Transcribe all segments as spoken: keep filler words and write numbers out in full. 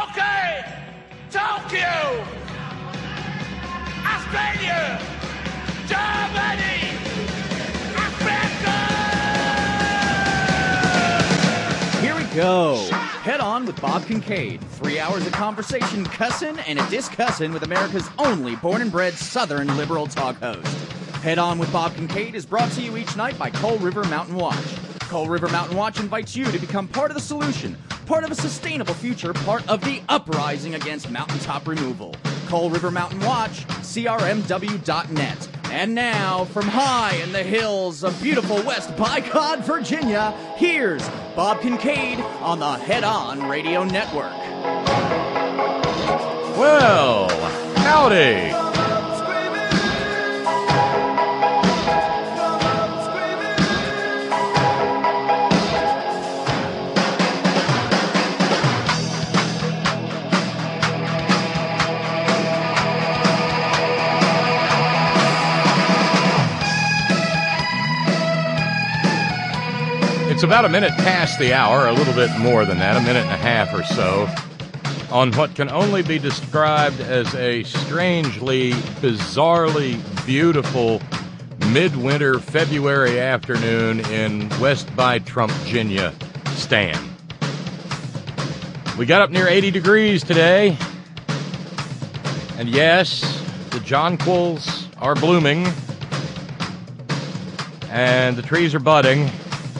Okay, Tokyo, Australia, Germany, Africa! Here we go. Head On with Bob Kincaid. Three hours of conversation, cussin' and a discussin' with America's only born and bred Southern liberal talk host. Head On with Bob Kincaid is brought to you each night by Coal River Mountain Watch. Coal River Mountain Watch invites you to become part of the solution, part of a sustainable future, part of the uprising against mountaintop removal. Coal River Mountain Watch, C R M W dot net. And now, from high in the hills of beautiful West Bicod, Virginia, here's Bob Kincaid on the Head On Radio Network. Well, howdy. It's about a minute past the hour, a little bit more than that, a minute and a half or so, on what can only be described as a strangely, bizarrely beautiful midwinter February afternoon in West by Trump, Virginia, Stan. We got up near eighty degrees today, and yes, the jonquils are blooming, and the trees are budding.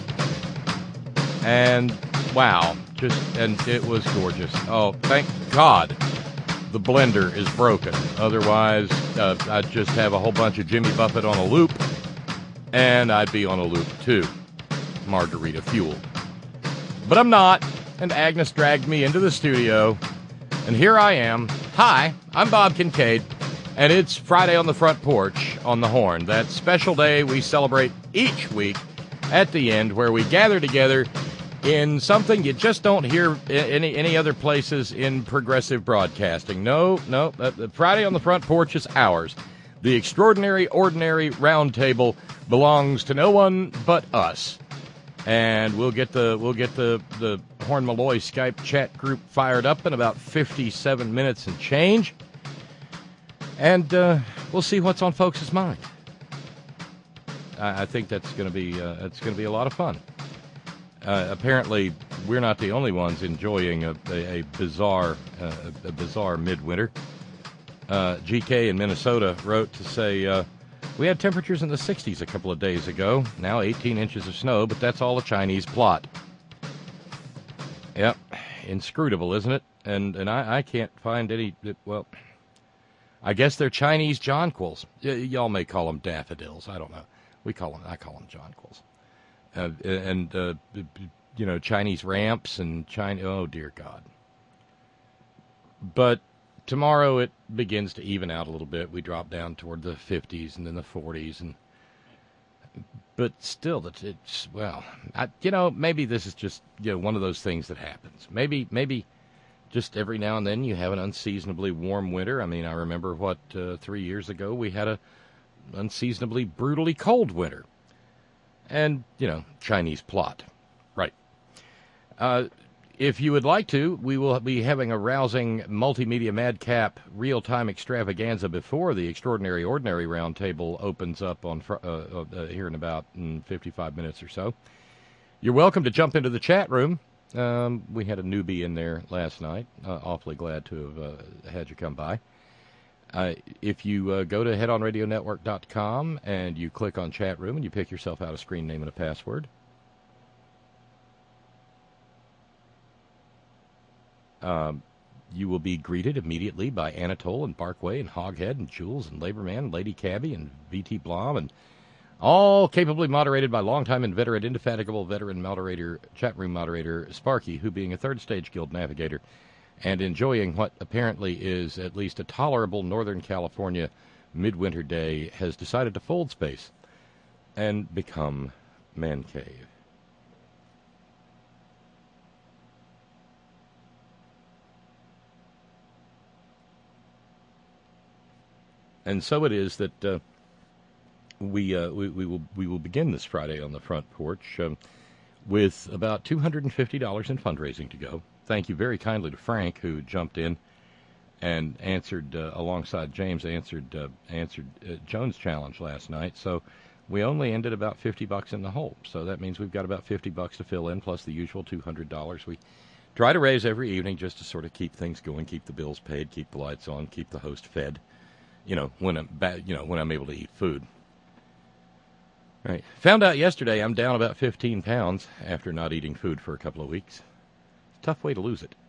And, wow, just, and it was gorgeous. Oh, thank God the blender is broken. Otherwise, uh, I'd just have a whole bunch of Jimmy Buffett on a loop, and I'd be on a loop, too. Margarita fueled. But I'm not, and Agnes dragged me into the studio, and here I am. Hi, I'm Bob Kincaid, and it's Friday on the Front Porch on the Horn, that special day we celebrate each week at the end, where we gather together in something you just don't hear any any other places in progressive broadcasting. No, no, uh, Friday on the Front Porch is ours. The extraordinary, ordinary roundtable belongs to no one but us. And we'll get the we'll get the the Horn Malloy Skype chat group fired up in about fifty-seven minutes and change, and uh, we'll see what's on folks' mind. I, I think that's going to be uh, that's going to be a lot of fun. Uh, apparently, we're not the only ones enjoying a, a, a bizarre, uh, a bizarre midwinter. Uh, G K in Minnesota wrote to say, uh, we had temperatures in the sixties a couple of days ago. Now eighteen inches of snow, but that's all a Chinese plot. Yep, inscrutable, isn't it? And and I, I can't find any. Well, I guess they're Chinese jonquils. Y- y'all may call them daffodils. I don't know. We call them. I call them jonquils. Uh, and, uh, you know, Chinese ramps and China. Oh, dear God. But tomorrow it begins to even out a little bit. We drop down toward the fifties and then the forties. and But still, it's, well, I, you know, maybe this is just, you know, one of those things that happens. Maybe, maybe just every now and then you have an unseasonably warm winter. I mean, I remember, what, uh, three years ago we had a unseasonably brutally cold winter. And, you know, Chinese plot. Right. Uh, if you would like to, we will be having a rousing multimedia madcap real-time extravaganza before the Extraordinary Ordinary Roundtable opens up on fr- uh, uh, here in about mm, fifty-five minutes or so. You're welcome to jump into the chat room. Um, we had a newbie in there last night. Uh, awfully glad to have uh, had you come by. Uh, if you uh, go to head on radio network dot com and you click on chat room and you pick yourself out a screen name and a password, um, you will be greeted immediately by Anatole and Barkway and Hoghead and Jules and Laborman and Lady Cabby and V T Blom, and all capably moderated by longtime inveterate, indefatigable veteran moderator, chat room moderator Sparky, who, being a third stage guild navigator and enjoying what apparently is at least a tolerable Northern California midwinter day, has decided to fold space and become Man Cave. And so it is that uh, we, uh, we we will we will begin this Friday on the Front Porch um, with about two hundred fifty dollars in fundraising to go. thank you very kindly to Frank, who jumped in and answered uh, alongside James, answered uh, answered uh, Jones' challenge last night. So we only ended about fifty bucks in the hole. So that means we've got about fifty bucks to fill in, plus the usual two hundred dollars we try to raise every evening, just to sort of keep things going, keep the bills paid, keep the lights on, keep the host fed. You know, when I'm ba- you know when I'm able to eat food. Right. Found out yesterday I'm down about fifteen pounds after not eating food for a couple of weeks. It's a tough way to lose it.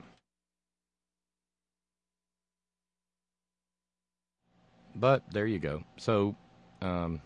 But there you go. So, um,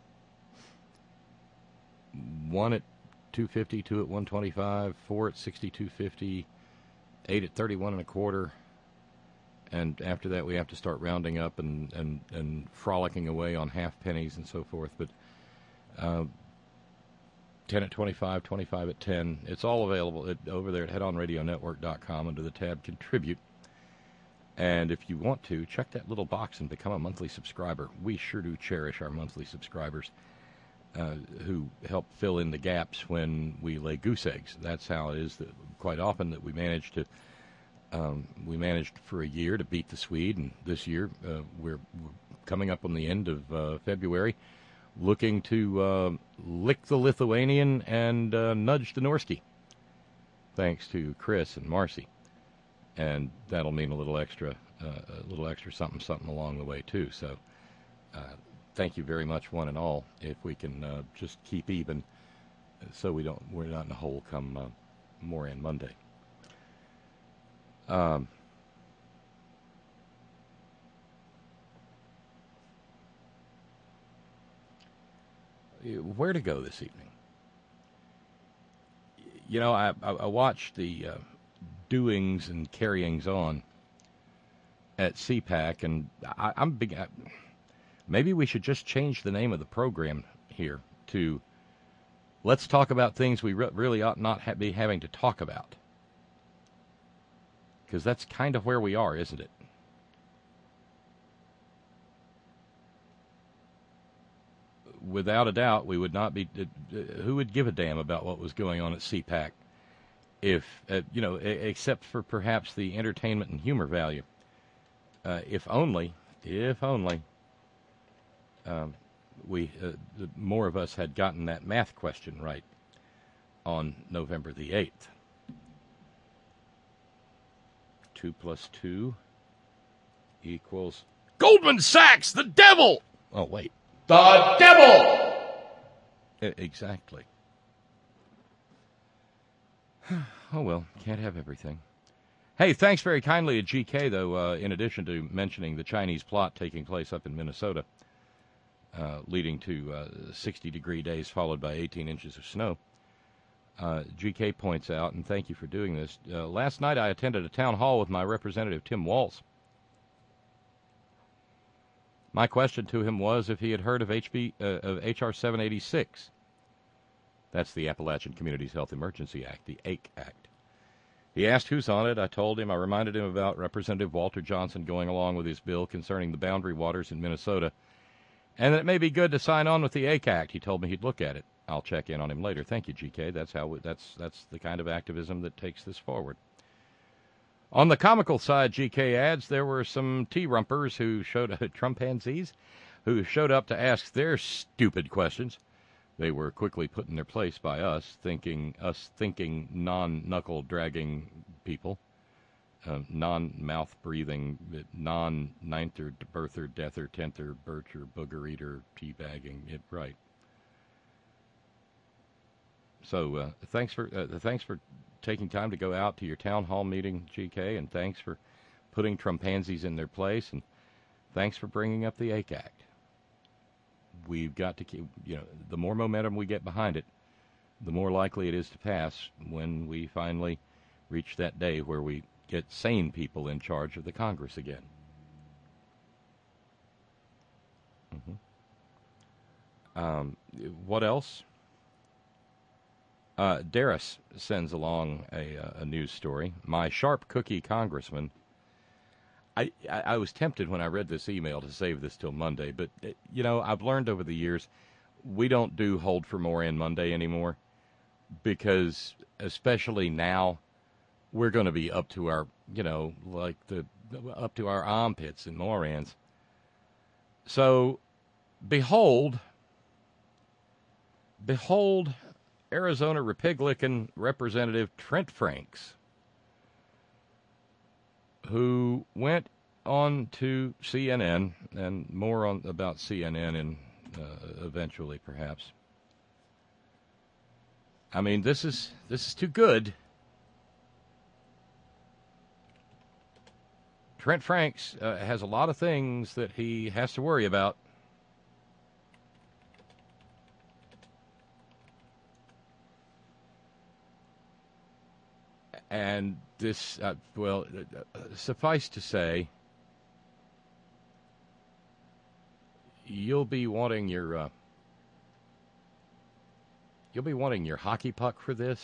one at two fifty, two at one twenty-five, four at sixty-two fifty, eight at thirty-one and a quarter. And after that, we have to start rounding up and, and, and frolicking away on half pennies and so forth. But uh, ten at twenty-five, twenty-five at ten. It's all available at, over there at head on radio network dot com under the tab Contribute. And if you want to, check that little box and become a monthly subscriber. We sure do cherish our monthly subscribers uh, who help fill in the gaps when we lay goose eggs. That's how it is that quite often that we manage to, um, we managed for a year to beat the Swede. And this year uh, we're, we're coming up on the end of uh, February, looking to uh, lick the Lithuanian and uh, nudge the Norski, thanks to Chris and Marcy. And that'll mean a little extra, uh, a little extra something, something along the way too. So, uh, thank you very much, one and all. If we can uh, just keep even, so we don't, we're not in a hole come uh, more in Monday. Um, where to go this evening? You know, I I, I watched the. Uh, doings and carryings on at C PAC, and I, I'm big. I, maybe we should just change the name of the program here to "Let's talk about things we re- really ought not ha- be having to talk about," because that's kind of where we are, isn't it? Without a doubt, we would not be. Uh, who would give a damn about what was going on at C PAC? If, uh, you know, except for perhaps the entertainment and humor value. Uh, if only, if only, um, we, uh, the, more of us had gotten that math question right on November the eighth. Two plus two equals Goldman Sachs, the devil! Oh, wait. The devil! I- exactly. Oh, well, can't have everything. Hey, thanks very kindly to G K, though, uh, in addition to mentioning the Chinese plot taking place up in Minnesota, uh, leading to uh, sixty-degree days followed by eighteen inches of snow. Uh, G K points out, and thank you for doing this, uh, last night I attended a town hall with my representative, Tim Walz. My question to him was if he had heard of, H B, uh, of H R seven eighty-six. That's the Appalachian Communities Health Emergency Act, the A C E Act. He asked who's on it. I told him, I reminded him about Representative Walter Johnson going along with his bill concerning the boundary waters in Minnesota, and that it may be good to sign on with the A C E Act. He told me he'd look at it. I'll check in on him later. Thank you, G K. That's how we, that's that's the kind of activism that takes this forward. On the comical side, G K adds, there were some tea-rumpers who showed up, Trumpanzees, who showed up to ask their stupid questions. They were quickly put in their place by us, thinking us thinking non-knuckle-dragging people, uh, non-mouth-breathing, non-ninth-er, birther, deather, tenth-er, bircher, booger-eater, teabagging. It right. So uh, thanks for uh, thanks for taking time to go out to your town hall meeting, G K, and thanks for putting Trumpanzees in their place, and thanks for bringing up the A C E Act. We've got to keep, you know, the more momentum we get behind it, the more likely it is to pass when we finally reach that day where we get sane people in charge of the Congress again. Mm-hmm. Um, what else? Uh, Darris sends along a, a news story. My sharp cookie congressman. I, I, I was tempted when I read this email to save this till Monday, but, you know, I've learned over the years we don't do Hold for More in Monday anymore because, especially now, we're going to be up to our, you know, like the up to our armpits in morons. So, behold, behold, Arizona Republican Representative Trent Franks, who went on to C N N, and more on about C N N in, uh, eventually, perhaps. I mean, this is this is too good. Trent Franks uh, has a lot of things that he has to worry about. And this, uh, well, uh, suffice to say, you'll be wanting your, uh, you'll be wanting your hockey puck for this.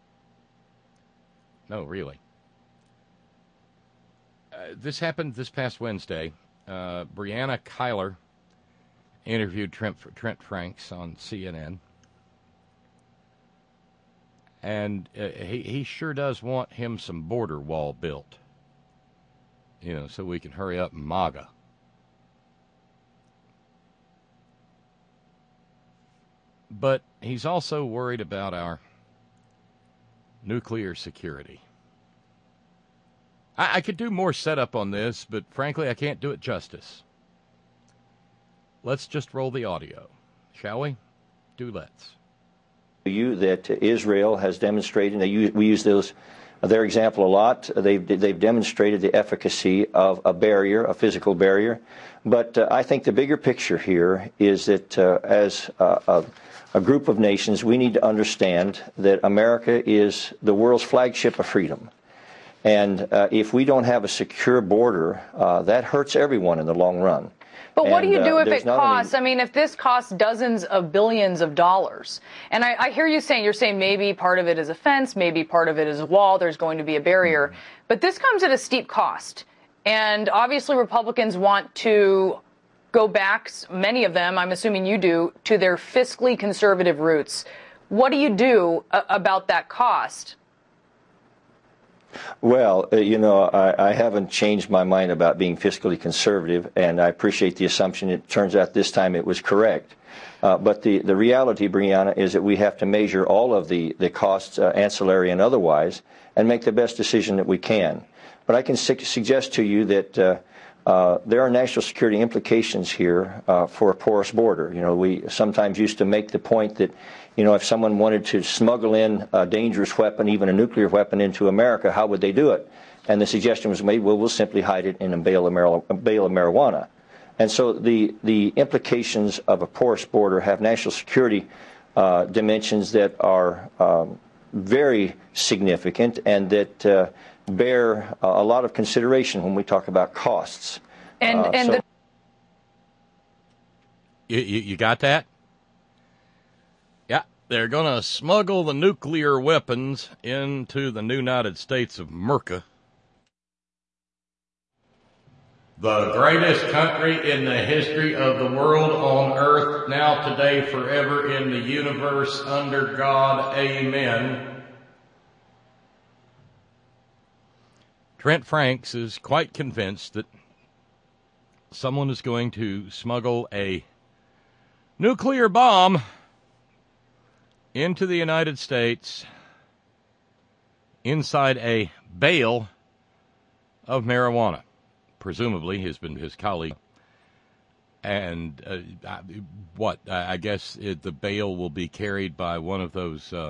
No, really. Uh, this happened this past Wednesday. Uh, Brianna Keilar interviewed Trent, Trent Franks on C N N. And uh, he, he sure does want him some border wall built. You know, so we can hurry up MAGA. But he's also worried about our nuclear security. I, I could do more setup on this, but frankly, I can't do it justice. Let's just roll the audio, shall we? Do let's. You that Israel has demonstrated, they use, we use those, their example a lot. They've, they've demonstrated the efficacy of a barrier, a physical barrier. But uh, I think the bigger picture here is that uh, as uh, a, a group of nations, we need to understand that America is the world's flagship of freedom. And uh, if we don't have a secure border, uh, that hurts everyone in the long run. But what do you do uh, if it costs? Only... I mean, if this costs dozens of billions of dollars, and I, I hear you saying, you're saying maybe part of it is a fence, maybe part of it is a wall, there's going to be a barrier, mm-hmm. but this comes at a steep cost. And obviously Republicans want to go back, many of them, I'm assuming you do, to their fiscally conservative roots. What do you do uh, about that cost? Well, uh, you know, I, I haven't changed my mind about being fiscally conservative, and I appreciate the assumption. It turns out this time it was correct. Uh, but the, the reality, Brianna, is that we have to measure all of the, the costs, uh, ancillary and otherwise, and make the best decision that we can. But I can su- suggest to you that uh, uh, there are national security implications here uh, for a porous border. You know, we sometimes used to make the point that, you know, if someone wanted to smuggle in a dangerous weapon, even a nuclear weapon, into America, how would they do it? And the suggestion was made, well, we'll simply hide it in a bale of, mar- a bale of marijuana. And so the, the implications of a porous border have national security uh, dimensions that are um, very significant and that uh, bear a lot of consideration when we talk about costs. And, uh, and so the- you, you, you got that? Yeah, they're going to smuggle the nuclear weapons into the United States of America. The greatest country in the history of the world on earth, now, today, forever, in the universe, under God, amen. Trent Franks is quite convinced that someone is going to smuggle a nuclear bomb into the United States inside a bale of marijuana. Presumably, has been his colleague. And uh, what? I guess it, the bale will be carried by one of those, uh,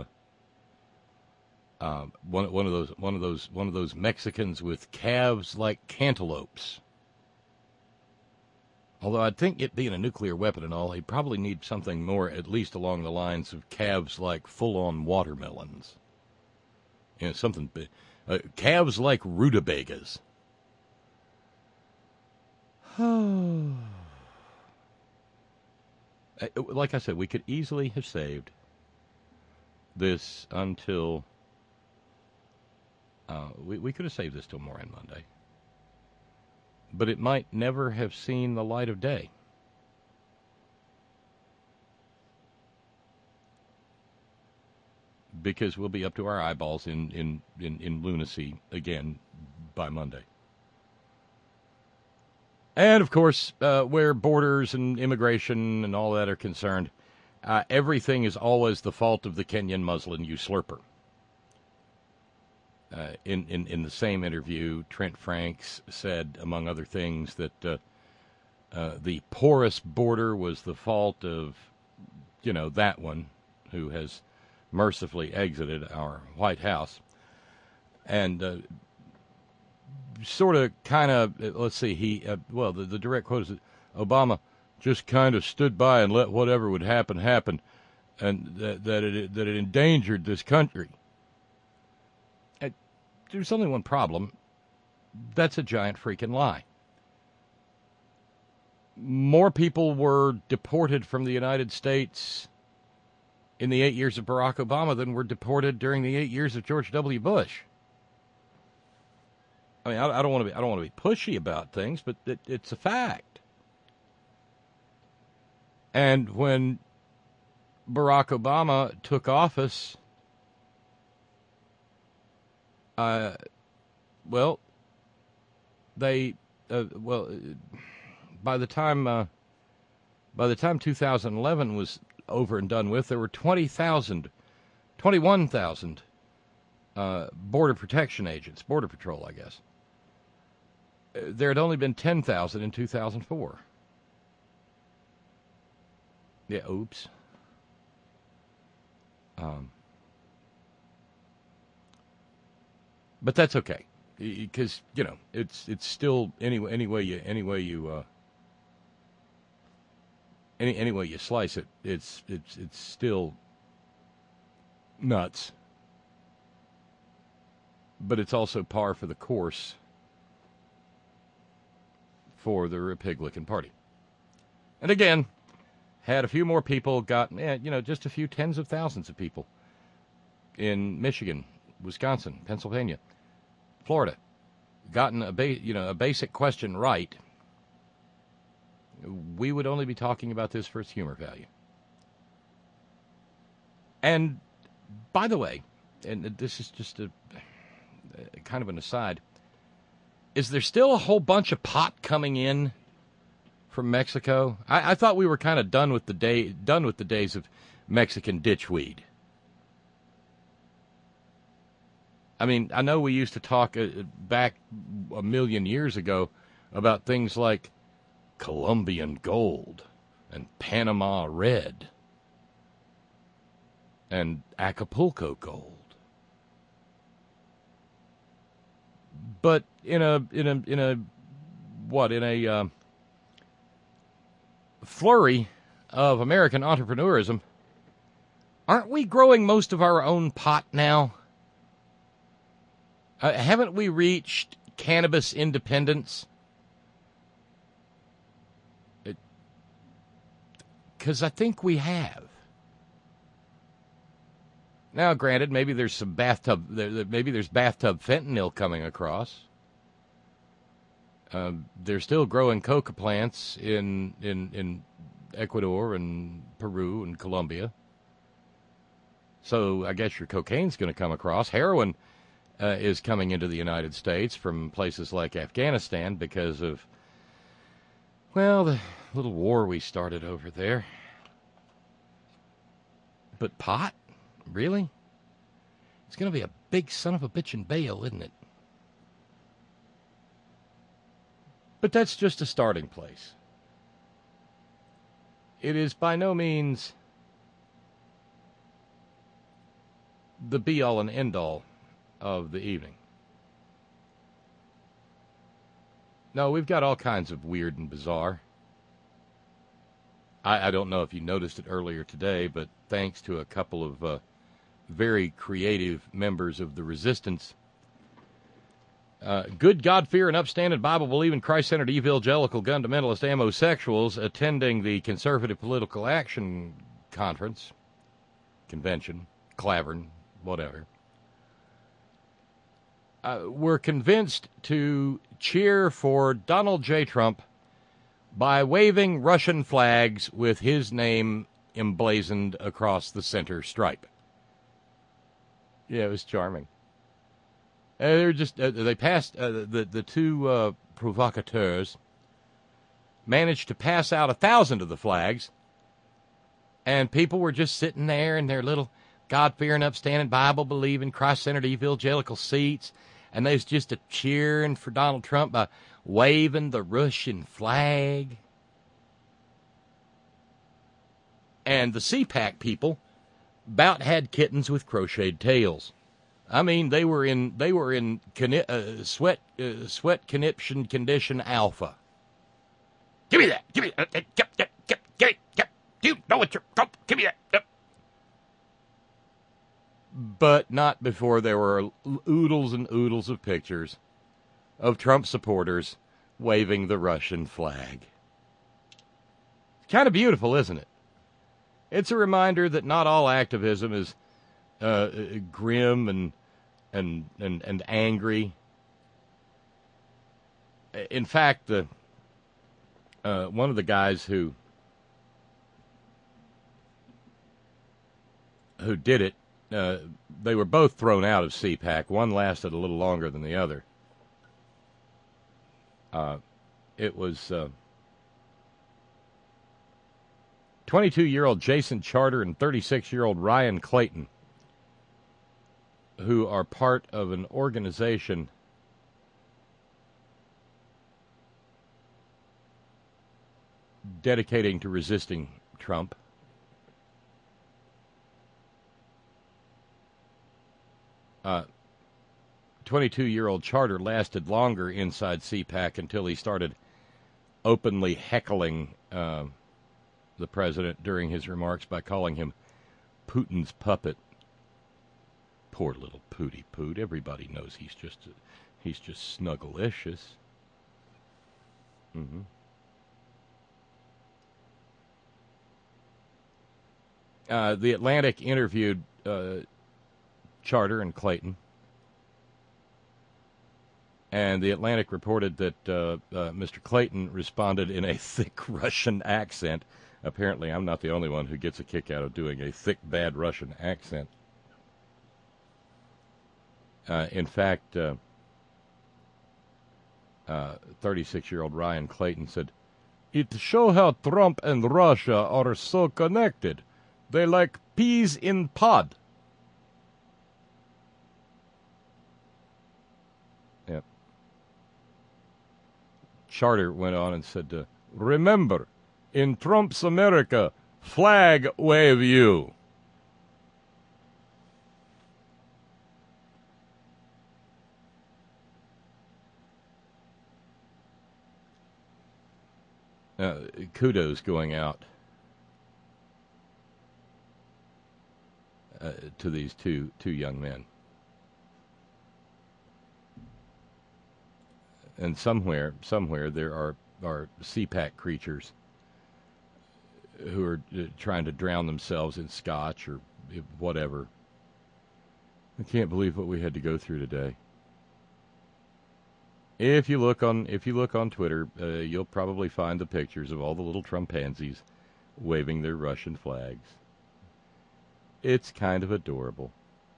uh, one one of those, one of those, one of those Mexicans with calves like cantaloupes. Although I'd think it being a nuclear weapon and all, he'd probably need something more, at least along the lines of calves like full-on watermelons. You know, something big. Uh, calves like rutabagas. Like I said, we could easily have saved this until uh, we, we could have saved this till Moran Monday, but it might never have seen the light of day. because we'll be up to our eyeballs in, in, in, in lunacy again by Monday. And, of course, uh, where borders and immigration and all that are concerned, uh, everything is always the fault of the Kenyan Muslim usurper. Uh, in, in, in the same interview, Trent Franks said, among other things, that uh, uh, the porous border was the fault of, you know, that one who has mercifully exited our White House. And uh, sort of kind of, let's see, he, uh, well, the, the direct quote is, Obama just kind of stood by and let whatever would happen happen, and that, that, it, that it endangered this country. There's only one problem. That's a giant freaking lie. More people were deported from the United States in the eight years of Barack Obama than were deported during the eight years of George W. Bush. I mean, I, I don't want to be I don't want to be pushy about things, but it, it's a fact. And when Barack Obama took office, Uh, well, they, uh, well, by the time, uh, by the time two thousand eleven was over and done with, there were twenty thousand, twenty-one thousand, uh, Border Protection agents, Border Patrol, I guess. There had only been ten thousand in two thousand four. Yeah, oops. Um. But that's okay, because you know it's it's still anyway anyway you anyway you uh, any anyway you slice it, it's it's it's still nuts. But it's also par for the course for the Republican Party. And again, had a few more people got eh, you know just a few tens of thousands of people in Michigan, Wisconsin, Pennsylvania, Florida, gotten a ba- you know a basic question right, we would only be talking about this for its humor value. And by the way, and this is just a, a kind of an aside, is there still a whole bunch of pot coming in from Mexico? I, I thought we were kind of done with the day done with the days of Mexican ditchweed. I mean, I know we used to talk uh, back a million years ago about things like Colombian gold and Panama red and Acapulco gold. But in a in a in a what in a uh, flurry of American entrepreneurism, aren't we growing most of our own pot now? Uh, haven't we reached cannabis independence? Because I think we have. Now, granted, maybe there's some bathtub, maybe there's bathtub fentanyl coming across. Uh, they're still growing coca plants in, in in Ecuador and Peru and Colombia. So I guess your cocaine's going to come across. Heroin uh, is coming into the United States from places like Afghanistan because of, well, the little war we started over there. But pot? Really? It's going to be a big son of a bitch in bail, isn't it? But that's just a starting place. It is by no means the be-all and end-all of the evening. No, we've got all kinds of weird and bizarre. I, I don't know if you noticed it earlier today, but thanks to a couple of uh, very creative members of the resistance, uh, good God-fearing, upstanding, Bible-believing, Christ-centered, evangelical, fundamentalist, amosexuals attending the Conservative Political Action Conference, convention, clavern, whatever, uh, were convinced to cheer for Donald J. Trump by waving Russian flags with his name emblazoned across the center stripe. Yeah, it was charming. Uh, they were just uh, they passed uh, the the two uh, provocateurs managed to pass out a thousand of the flags, and people were just sitting there in their little God-fearing, upstanding, Bible-believing, Christ-centered, evangelical seats, and they was just a cheering for Donald Trump by waving the Russian flag. And the C PAC people about had kittens with crocheted tails. I mean, they were in they were in conni- uh, sweat uh, sweat conniption condition alpha. Give me that. Give me that. Give, give, give, give, give, give. Do you know what you're from? Give me that. Give. But not before there were oodles and oodles of pictures of Trump supporters waving the Russian flag. It's kind of beautiful, isn't it? It's a reminder that not all activism is uh, grim and and and and angry. In fact, the uh, one of the guys who who did it, uh, they were both thrown out of C PAC. One lasted a little longer than the other. Uh, it was uh, twenty-two-year-old Jason Charter and thirty-six-year-old Ryan Clayton, who are part of an organization dedicating to resisting Trump. Uh, twenty-two-year-old Charter lasted longer inside C PAC until he started openly heckling uh, the president during his remarks by calling him Putin's puppet. Poor little Pooty Poot. Everybody knows he's just he's just snugglicious. Mm-hmm. Uh, the Atlantic interviewed uh, Charter and Clayton, and the Atlantic reported that uh, uh, Mister Clayton responded in a thick Russian accent. Apparently, I'm not the only one who gets a kick out of doing a thick, bad Russian accent. Uh, in fact, uh, uh, thirty-six-year-old Ryan Clayton said, "It shows how Trump and Russia are so connected. They're like peas in pod." Yep. Charter went on and said, uh, "Remember, in Trump's America, flag wave you." Uh, kudos going out uh, to these two two young men. And somewhere, somewhere there are, are C PAC creatures who are uh, trying to drown themselves in scotch or whatever. I can't believe what we had to go through today. If you look on if you look on Twitter, uh, you'll probably find the pictures of all the little Trumpansies waving their Russian flags. It's kind of adorable.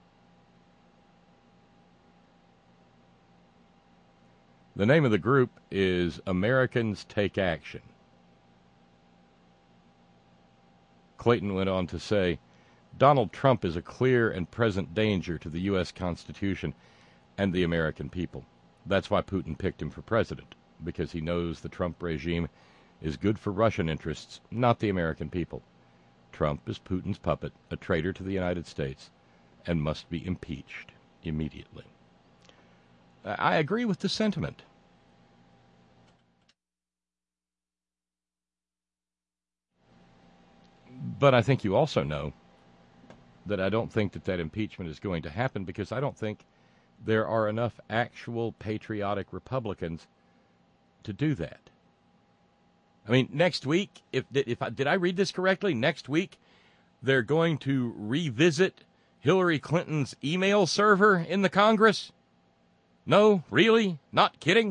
The name of the group is Americans Take Action. Clayton went on to say, Donald Trump is a clear and present danger to the U S Constitution and the American people. That's why Putin picked him for president, because he knows the Trump regime is good for Russian interests, not the American people. Trump is Putin's puppet, a traitor to the United States, and must be impeached immediately. I agree with the sentiment. But I think you also know that I don't think that that impeachment is going to happen, because I don't think there are enough actual patriotic Republicans to do that. I mean, next week, if if I, did I read this correctly? Next week, they're going to revisit Hillary Clinton's email server in the Congress? No, really? Not kidding?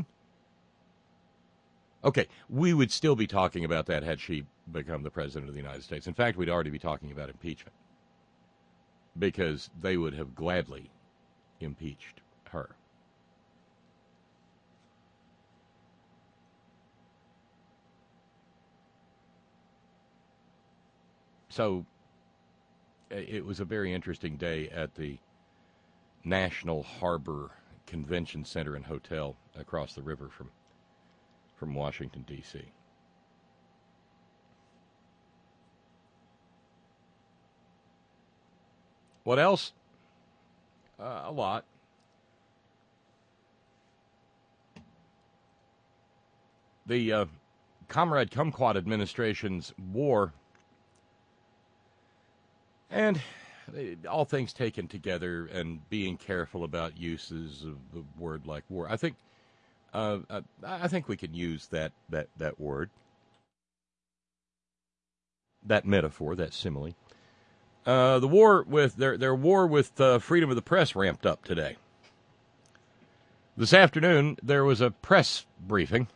Okay, we would still be talking about that had she become the president of the United States. In fact, we'd already be talking about impeachment. because they would have gladly impeached her. So it was a very interesting day at the National Harbor Convention Center and Hotel across the river from from Washington, D C What else? Uh, a lot. The uh, Comrade Kumquat administration's war, and all things taken together and being careful about uses of the word like war. I think uh, I, I think we can use that, that, that word, that metaphor, that simile. Uh, the war with their their war with uh, freedom of the press ramped up today. This afternoon there was a press briefing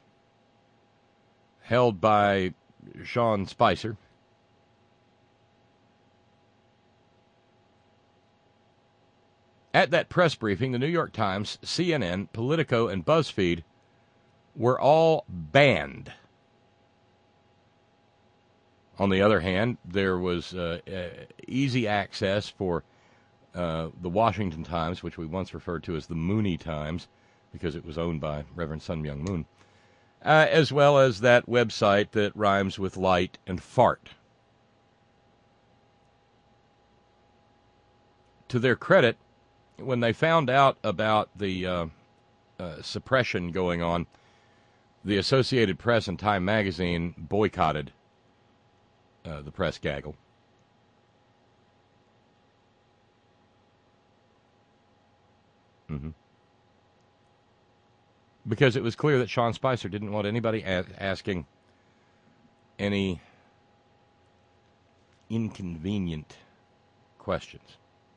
held by Sean Spicer. At that press briefing, the New York Times, C N N, Politico, and BuzzFeed were all banned. On the other hand, there was uh, uh, easy access for uh, the Washington Times, which we once referred to as the Mooney Times, because it was owned by Reverend Sun Myung Moon, uh, as well as that website that rhymes with light and fart. To their credit, when they found out about the uh, uh, suppression going on, the Associated Press and Time Magazine boycotted uh, the press gaggle. Mm-hmm. Because it was clear that Sean Spicer didn't want anybody a- asking any inconvenient questions.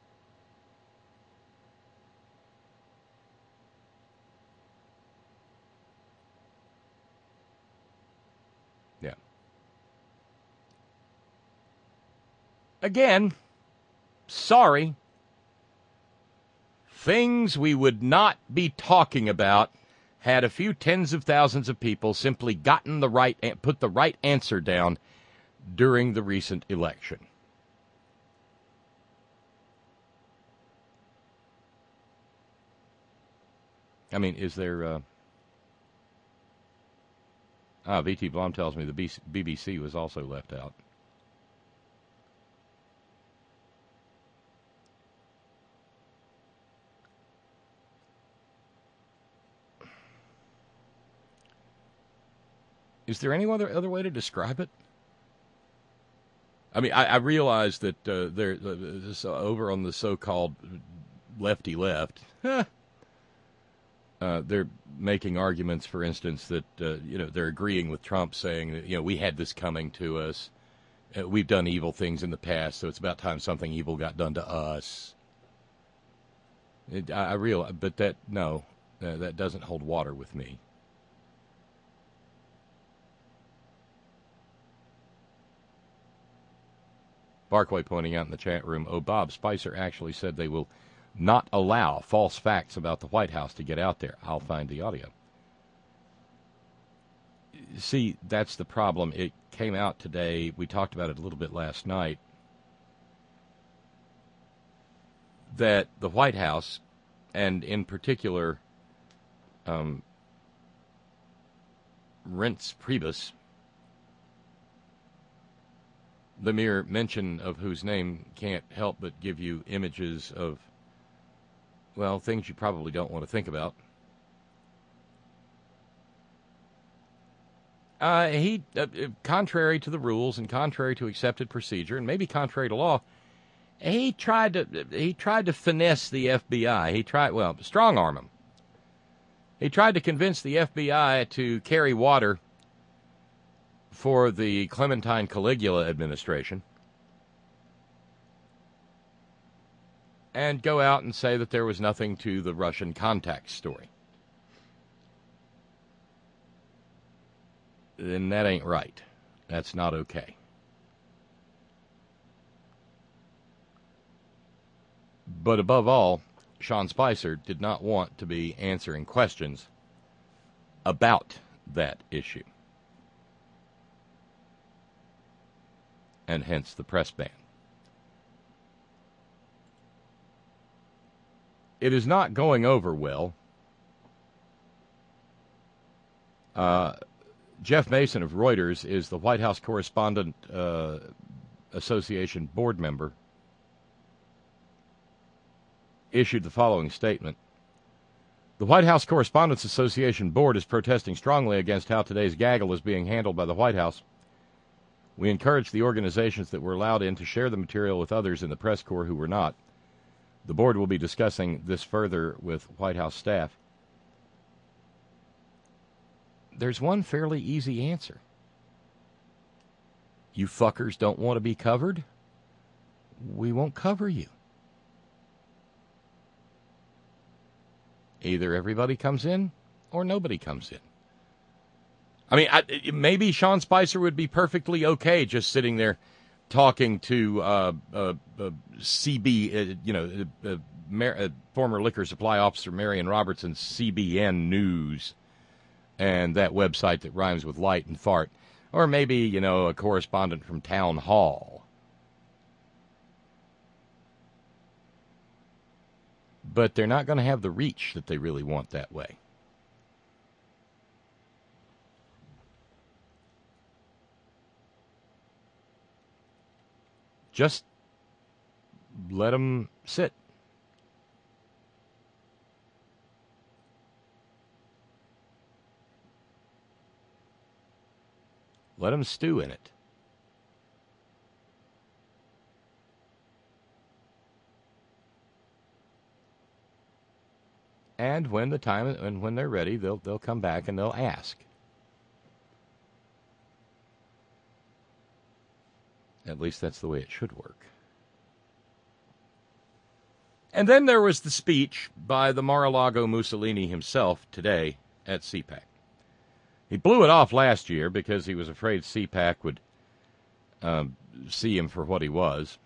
Yeah. Again, sorry. Things we would not be talking about had a few tens of thousands of people simply gotten the right, put the right answer down during the recent election. I mean, is there... Uh... Ah, V T Blom tells me the B B C was also left out. Is there any other other way to describe it? I mean, I, I realize that uh, they're uh, over on the so-called lefty left. Huh. Uh, they're making arguments, for instance, that uh, you know they're agreeing with Trump, saying that you know we had this coming to us. Uh, we've done evil things in the past, so it's about time something evil got done to us. It, I, I realize, but that no, uh, that doesn't hold water with me. Barclay pointing out in the chat room, oh, Bob, Spicer actually said they will not allow false facts about the White House to get out there. I'll find the audio. See, that's the problem. It came out today. We talked about it a little bit last night. That the White House, and in particular, um, Reince Priebus, the mere mention of whose name can't help but give you images of, well, things you probably don't want to think about. Uh, he, uh, contrary to the rules and contrary to accepted procedure, and maybe contrary to law, he tried to he tried to finesse the F B I. He tried, well, strong arm him. He tried to convince the F B I to carry water for the Clementine Caligula administration and go out and say that there was nothing to the Russian contact story. Then that ain't right. That's not okay. But above all, Sean Spicer did not want to be answering questions about that issue. And hence the press ban. It is not going over well. Uh, Jeff Mason of Reuters is the White House Correspondent uh, Association board member. Issued the following statement. The White House Correspondents Association board is protesting strongly against how today's gaggle is being handled by the White House. We encourage the organizations that were allowed in to share the material with others in the press corps who were not. The board will be discussing this further with White House staff. There's one fairly easy answer. You fuckers don't want to be covered? We won't cover you. Either everybody comes in or nobody comes in. I mean, I, maybe Sean Spicer would be perfectly okay just sitting there talking to uh, uh, uh, C B, uh, you know, uh, Mar- uh, former liquor supply officer Marion Robertson's C B N News and that website that rhymes with light and fart. Or maybe, you know, a correspondent from Town Hall. But they're not going to have the reach that they really want that way. Just let them sit. Let them stew in it. And when the time and when they're ready, they'll they'll come back and they'll ask. At least that's the way it should work. And then there was the speech by the Mar-a-Lago Mussolini himself today at CPAC. He blew it off last year because he was afraid CPAC would uh, see him for what he was.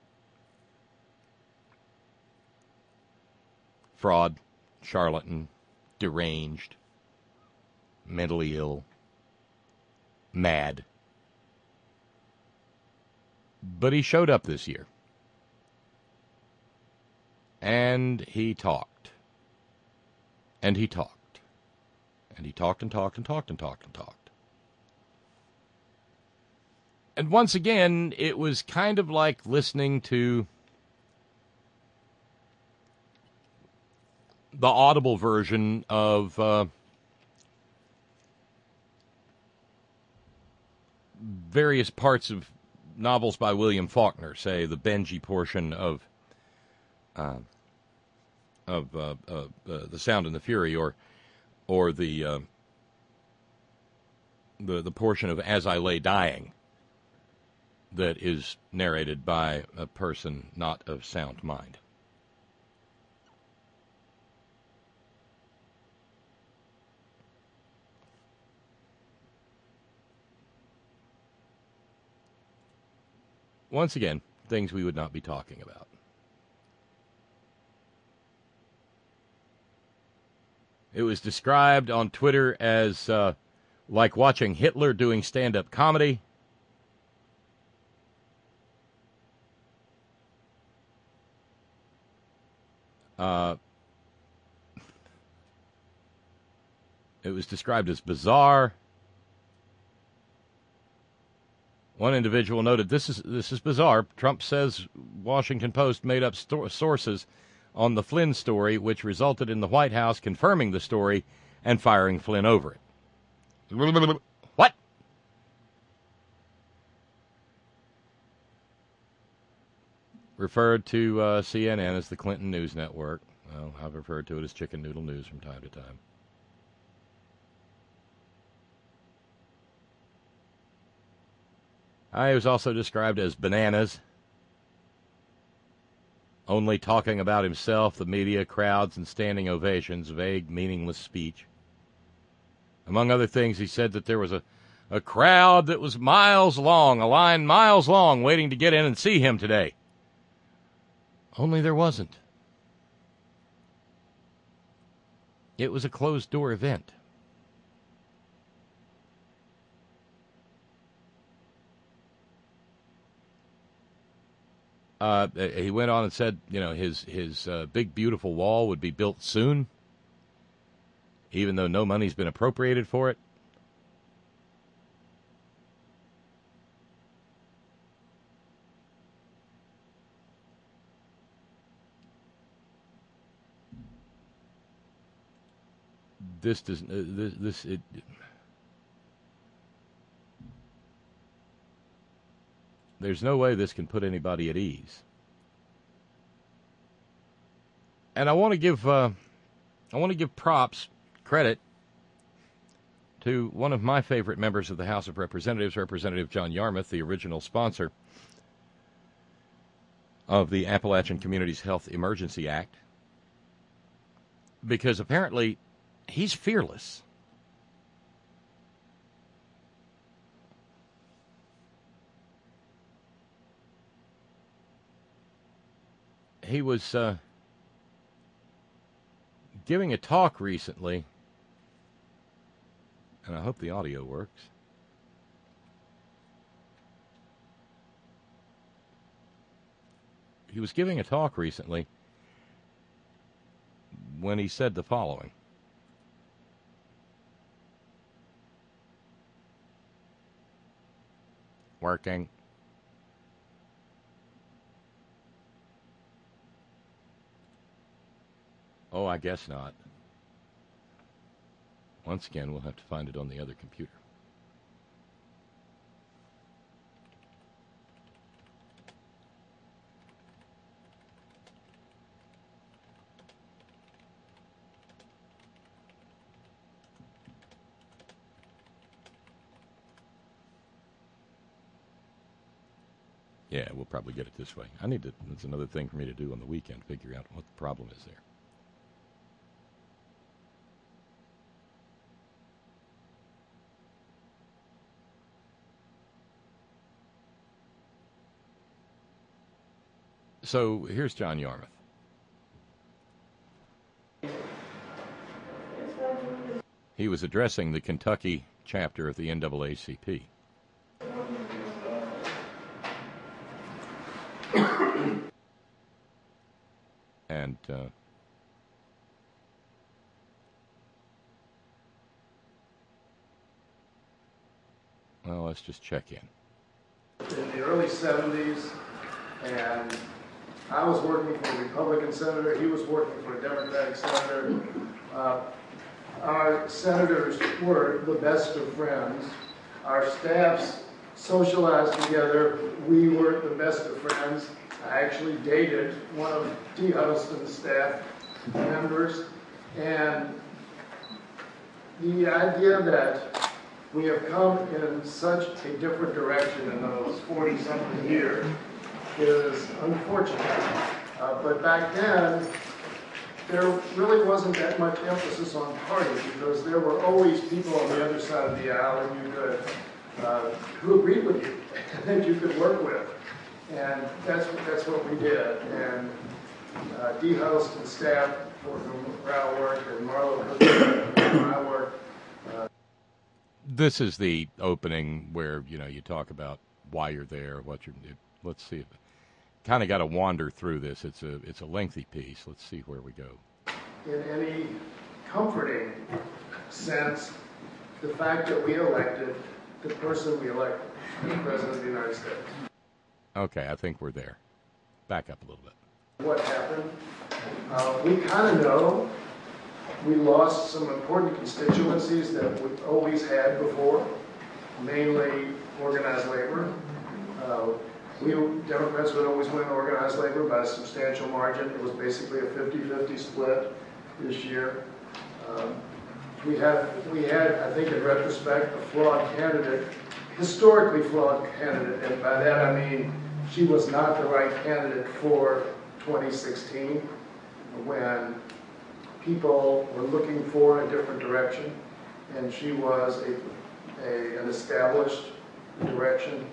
Fraud, charlatan, deranged, mentally ill, mad. But he showed up this year. And he talked. And he talked. And he talked and talked and talked and talked and talked. And once again, it was kind of like listening to the audible version of uh, various parts of novels by William Faulkner, say the Benji portion of uh, of uh, uh, uh, The Sound and the Fury, or or the uh, the the portion of As I Lay Dying that is narrated by a person not of sound mind. Once again, things we would not be talking about. It was described on Twitter as uh, like watching Hitler doing stand-up comedy. Uh, it was described as bizarre. One individual noted, this is this is bizarre. Trump says Washington Post made up sto- sources on the Flynn story, which resulted in the White House confirming the story and firing Flynn over it. What? Referred to uh, C N N as the Clinton News Network. Well, I've referred to it as Chicken Noodle News from time to time. I was also described as bananas, only talking about himself, the media, crowds, and standing ovations, vague, meaningless speech. Among other things, he said that there was a, a crowd that was miles long, a line miles long, waiting to get in and see him today. Only there wasn't. It was a closed-door event. Uh, he went on and said, you know, his his uh, big, beautiful wall would be built soon, even though no money's been appropriated for it. This does uh, this this it. There's no way this can put anybody at ease. And I want to give uh, I want to give props, credit to one of my favorite members of the House of Representatives, Representative John Yarmuth, the original sponsor of the Appalachian Communities Health Emergency Act, because apparently he's fearless. He was uh, giving a talk recently, and I hope the audio works. He was giving a talk recently when he said the following. Working. Oh, I guess not. Once again, we'll have to find it on the other computer. Yeah, we'll probably get it this way. I need to, that's another thing for me to do on the weekend, figure out what the problem is there. So here's John Yarmuth. He was addressing the Kentucky chapter of the N double A C P. And uh, well, let's just check in. In the early seventies, and I was working for a Republican senator, he was working for a Democratic senator. Uh, our senators were the best of friends. Our staffs socialized together. We were the best of friends. I actually dated one of T. Huddleston's staff members. And the idea that we have come in such a different direction in those forty-something years is unfortunate. Uh, but back then, there really wasn't that much emphasis on party, because there were always people on the other side of the aisle and you could, uh, who agreed with you and that you could work with. And that's, that's what we did. And uh, Dee Huddleston's staff, for whom Rao worked, and Marlo Cook, and I worked. Uh, this is the opening where, you know, you talk about why you're there, what you're, let's see if kind of got to wander through this. It's a it's a lengthy piece. Let's see where we go. In any comforting sense, the fact that we elected the person we elected, the President of the United States. Okay, I think we're there. Back up a little bit. What happened? Uh, we kind of know we lost some important constituencies that we always had before, mainly organized labor. Uh, We, Democrats would always win organized labor by a substantial margin. It was basically a fifty-fifty split this year. Um, we had, we had, I think in retrospect, a flawed candidate, historically flawed candidate, and by that I mean she was not the right candidate for twenty sixteen, when people were looking for a different direction, and she was a, a, an established direction.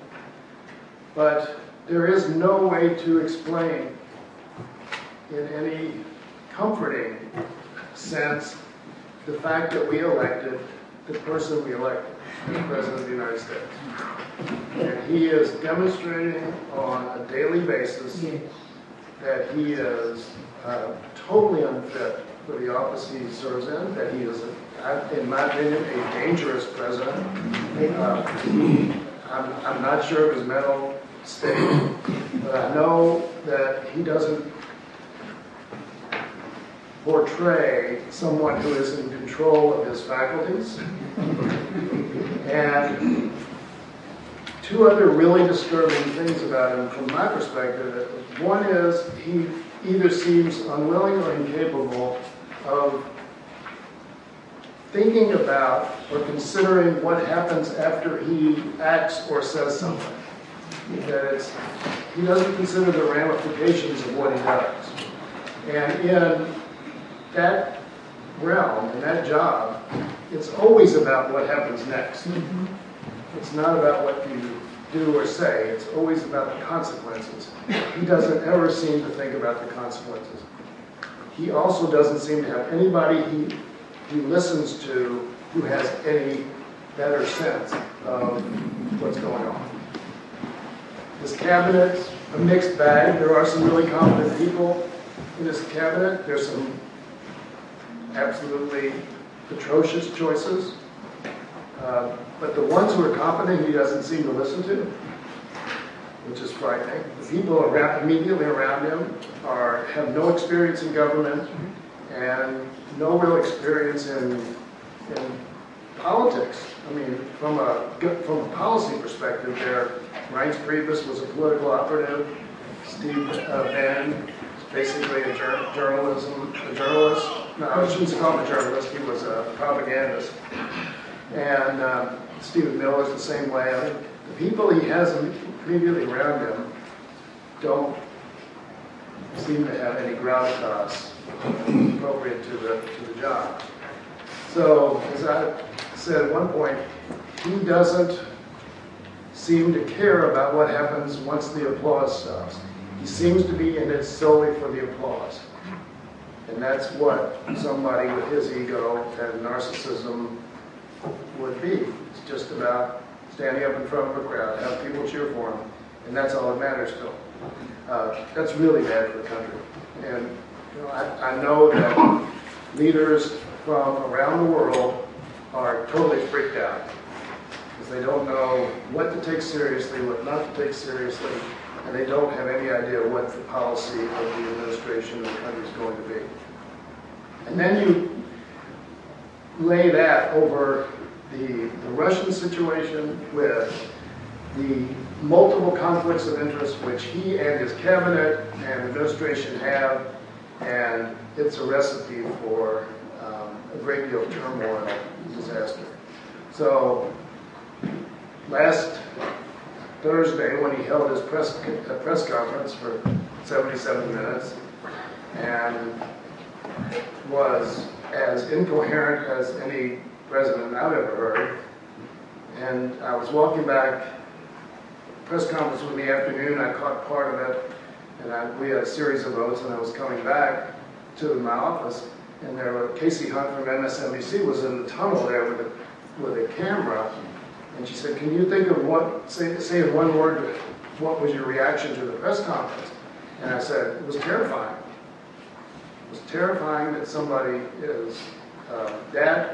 But there is no way to explain in any comforting sense the fact that we elected the person we elected as President of the United States. And he is demonstrating on a daily basis that he is uh, totally unfit for the office he serves in, that he is, a, in my opinion, a dangerous president. Uh, I'm, I'm not sure of his mental state, but I know that he doesn't portray someone who is in control of his faculties. And two other really disturbing things about him from my perspective. One is he either seems unwilling or incapable of thinking about or considering what happens after he acts or says something. That it's, he doesn't consider the ramifications of what he does. And in that realm, in that job, it's always about what happens next. Mm-hmm. It's not about what you do or say. It's always about the consequences. He doesn't ever seem to think about the consequences. He also doesn't seem to have anybody he, he listens to who has any better sense of what's going on. His cabinet's a mixed bag. There are some really competent people in his cabinet. There's some absolutely atrocious choices. Uh, but the ones who are competent, he doesn't seem to listen to, which is frightening. The people around, immediately around him are have no experience in government and no real experience in, in politics. I mean, from a from a policy perspective, there, Reince Priebus was a political operative. Steve uh, Bannon is basically a jur- journalism a journalist. No, I shouldn't call him a journalist. He was a propagandist. And um, Stephen Miller's the same way. I think the people he has immediately around him don't seem to have any gravitas appropriate to the to the job. So, as I said at one point, he doesn't seem to care about what happens once the applause stops. He seems to be in it solely for the applause. And that's what somebody with his ego and narcissism would be. It's just about standing up in front of a crowd, have people cheer for him, and that's all that matters to him. Uh, that's really bad for the country. And you know, I, I know that leaders from around the world are totally freaked out because they don't know what to take seriously, what not to take seriously, and they don't have any idea what the policy of the administration of the country is going to be. And then you lay that over the, the Russian situation with the multiple conflicts of interest which he and his cabinet and administration have, and it's a recipe for um, a great deal of turmoil and disaster. So last Thursday, when he held his press, uh, press conference for seventy-seven minutes and was as incoherent as any president I've ever heard, and I was walking back, press conference was in the afternoon, I caught part of it, and I, we had a series of votes, and I was coming back to my office, and there were, Casey Hunt from M S N B C was in the tunnel there with a, with a camera, and she said, can you think of what, say, say in one word, what was your reaction to the press conference? And I said, it was terrifying. It was terrifying that somebody is uh, that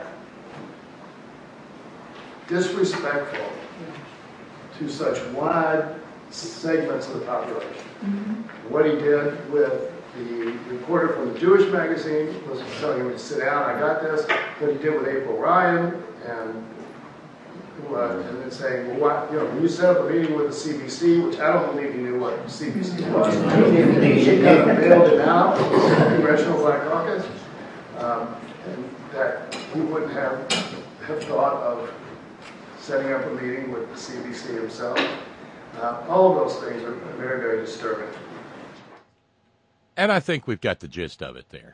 disrespectful to such wide segments of the population. Mm-hmm. What he did with the reporter from the Jewish magazine was telling him to sit down, I got this. What he did with April Ryan, and uh, and then saying, well, what, you know, when you set up a meeting with the C B C, which I don't believe he knew what C B C was, she kind of bailed him out of the Congressional Black Caucus, um, and that he wouldn't have, have thought of setting up a meeting with the C B C himself. Uh, all of those things are very, very disturbing. And I think we've got the gist of it there.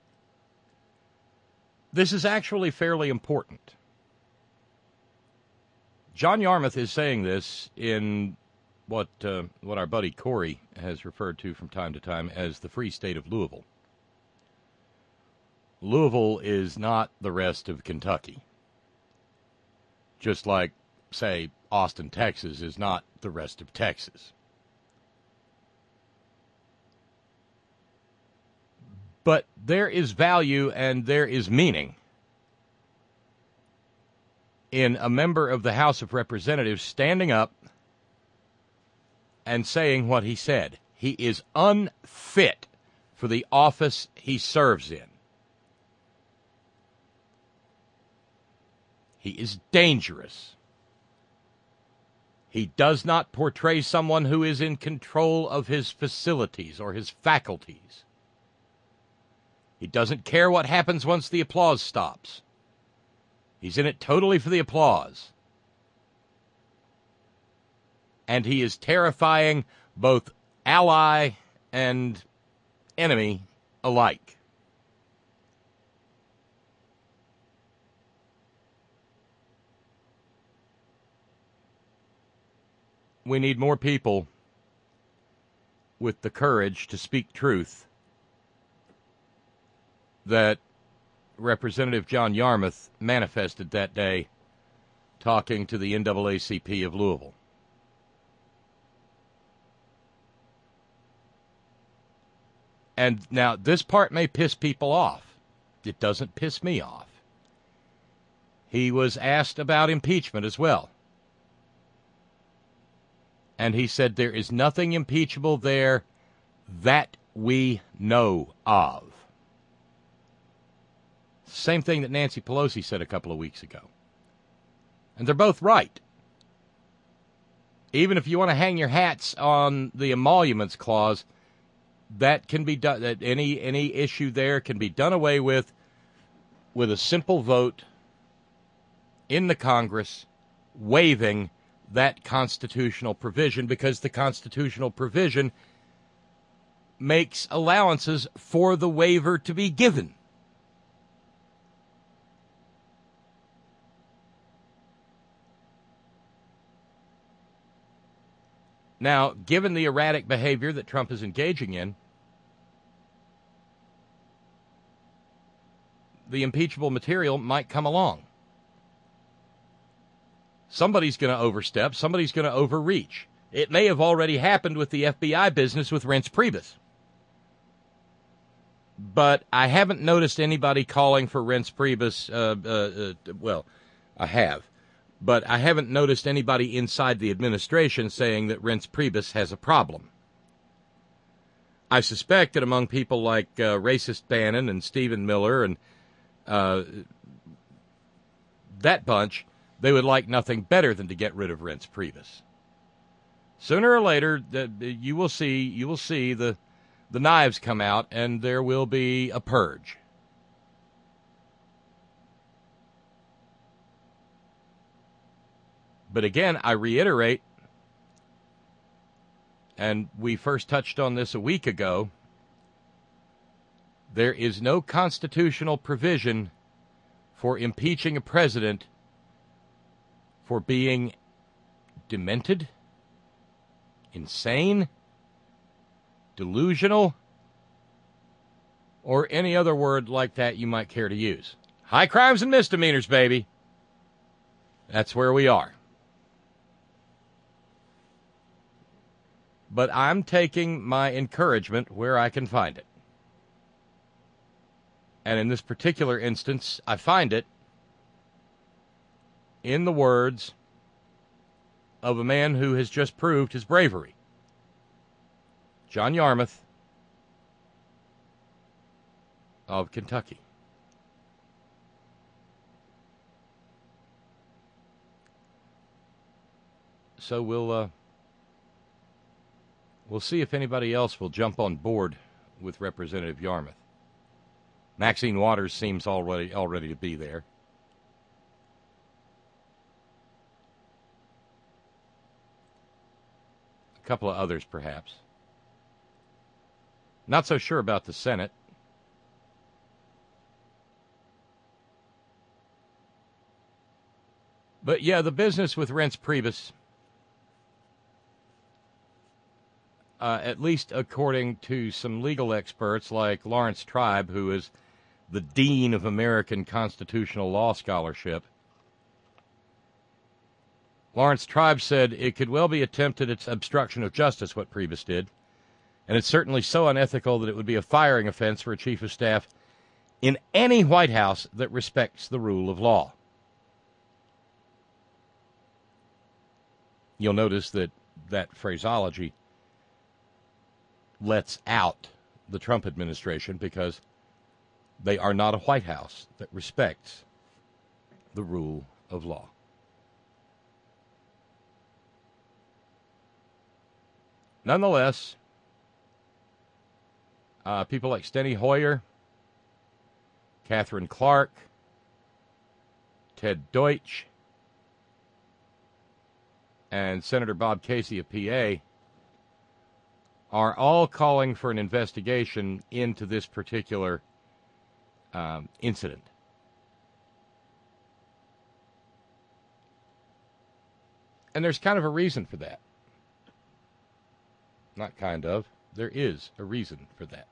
This is actually fairly important. John Yarmuth is saying this in what uh, what our buddy Corey has referred to from time to time as the Free State of Louisville. Louisville is not the rest of Kentucky. Just like, say, Austin, Texas is not the rest of Texas. But there is value and there is meaning in a member of the House of Representatives standing up and saying what he said. He is unfit for the office he serves in. He is dangerous. He does not portray someone who is in control of his facilities or his faculties. He doesn't care what happens once the applause stops. He's in it totally for the applause. And he is terrifying both ally and enemy alike. We need more people with the courage to speak truth that Representative John Yarmuth manifested that day talking to the N double A C P of Louisville. And now this part may piss people off. It doesn't piss me off. He was asked about impeachment as well. And he said there is nothing impeachable there that we know of. Same thing that Nancy Pelosi said a couple of weeks ago. And they're both right. Even if you want to hang your hats on the emoluments clause, that can be done. That any any issue there can be done away with with a simple vote in the Congress waiving that constitutional provision, because the constitutional provision makes allowances for the waiver to be given. Now, given the erratic behavior that Trump is engaging in, the impeachable material might come along. Somebody's going to overstep. Somebody's going to overreach. It may have already happened with the F B I business with Reince Priebus. But I haven't noticed anybody calling for Reince Priebus. Uh, uh, uh, well, I have. But I haven't noticed anybody inside the administration saying that Reince Priebus has a problem. I suspect that among people like uh, racist Bannon and Stephen Miller and uh, that bunch, they would like nothing better than to get rid of Reince Priebus. Sooner or later, the, you will see you will see the the knives come out, and there will be a purge. But again, I reiterate, and we first touched on this a week ago, there is no constitutional provision for impeaching a president for being demented, insane, delusional, or any other word like that you might care to use. High crimes and misdemeanors, baby. That's where we are. But I'm taking my encouragement where I can find it. And in this particular instance, I find it in the words of a man who has just proved his bravery. John Yarmuth of Kentucky. So we'll uh, we'll see if anybody else will jump on board with Representative Yarmuth. Maxine Waters seems already already to be there. A couple of others, perhaps. Not so sure about the Senate. But yeah, the business with Reince Priebus, uh, at least according to some legal experts like Lawrence Tribe, who has the dean of American constitutional law scholarship. Lawrence Tribe said it could well be attempted at obstruction of justice, what Priebus did, and it's certainly so unethical that it would be a firing offense for a chief of staff in any White House that respects the rule of law. You'll notice that that phraseology lets out the Trump administration because they are not a White House that respects the rule of law. Nonetheless, uh, people like Steny Hoyer, Catherine Clark, Ted Deutsch, and Senator Bob Casey of P A are all calling for an investigation into this particular um, incident. And there's kind of a reason for that. Not kind of. There is a reason for that.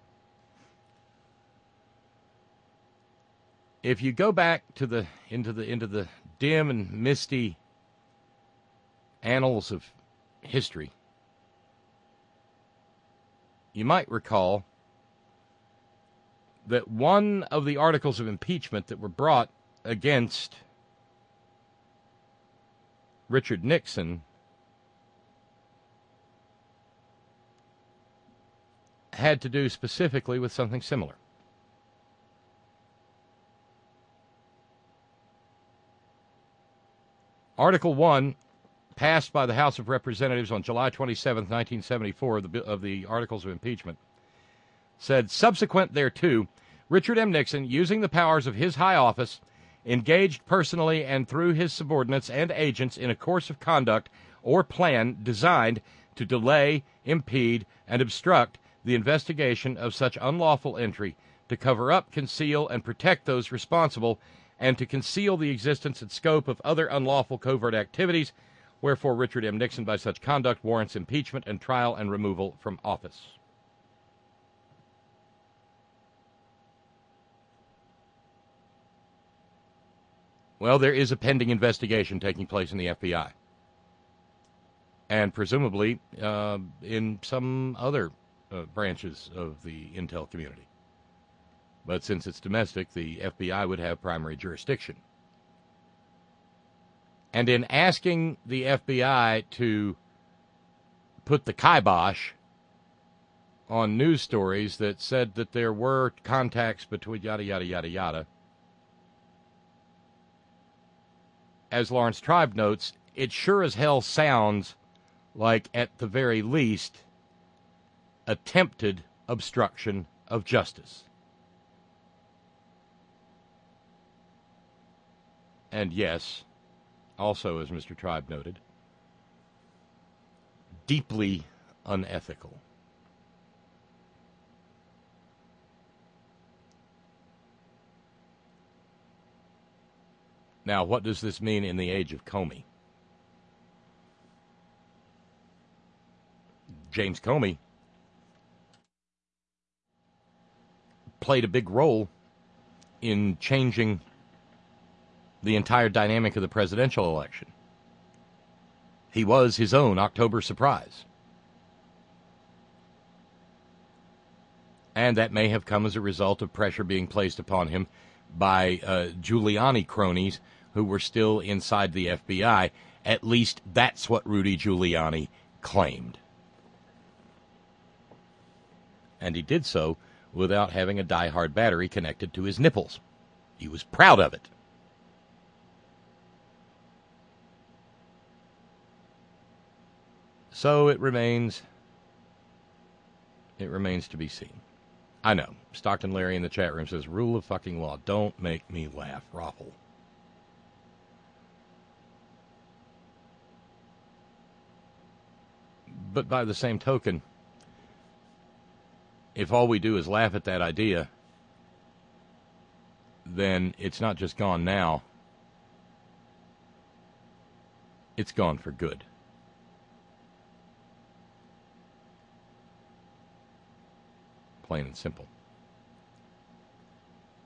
If you go back to the into the into the dim and misty annals of history, you might recall that one of the articles of impeachment that were brought against Richard Nixon had to do specifically with something similar. Article one, passed by the House of Representatives on July twenty-seventh, nineteen seventy-four, of the, of the Articles of Impeachment, said, subsequent thereto, Richard M. Nixon, using the powers of his high office, engaged personally and through his subordinates and agents in a course of conduct or plan designed to delay, impede, and obstruct the investigation of such unlawful entry, to cover up, conceal, and protect those responsible, and to conceal the existence and scope of other unlawful covert activities, wherefore Richard M. Nixon by such conduct warrants impeachment and trial and removal from office. Well, there is a pending investigation taking place in the F B I. And presumably uh, in some other uh, branches of the intel community. But since it's domestic, the F B I would have primary jurisdiction. And in asking the F B I to put the kibosh on news stories that said that there were contacts between yada, yada, yada, yada, as Lawrence Tribe notes, it sure as hell sounds like, at the very least, attempted obstruction of justice. And yes, also, as Mister Tribe noted, deeply unethical. Now, what does this mean in the age of Comey? James Comey played a big role in changing the entire dynamic of the presidential election. He was his own October surprise. And that may have come as a result of pressure being placed upon him by uh, Giuliani cronies who were still inside the F B I. At least that's what Rudy Giuliani claimed. And he did so without having a die-hard battery connected to his nipples. He was proud of it. So it remains, it remains to be seen. I know. Stockton Larry in the chat room says, rule of fucking law. Don't make me laugh, Raffle. But by the same token, if all we do is laugh at that idea, then it's not just gone now. It's gone for good. Plain and simple.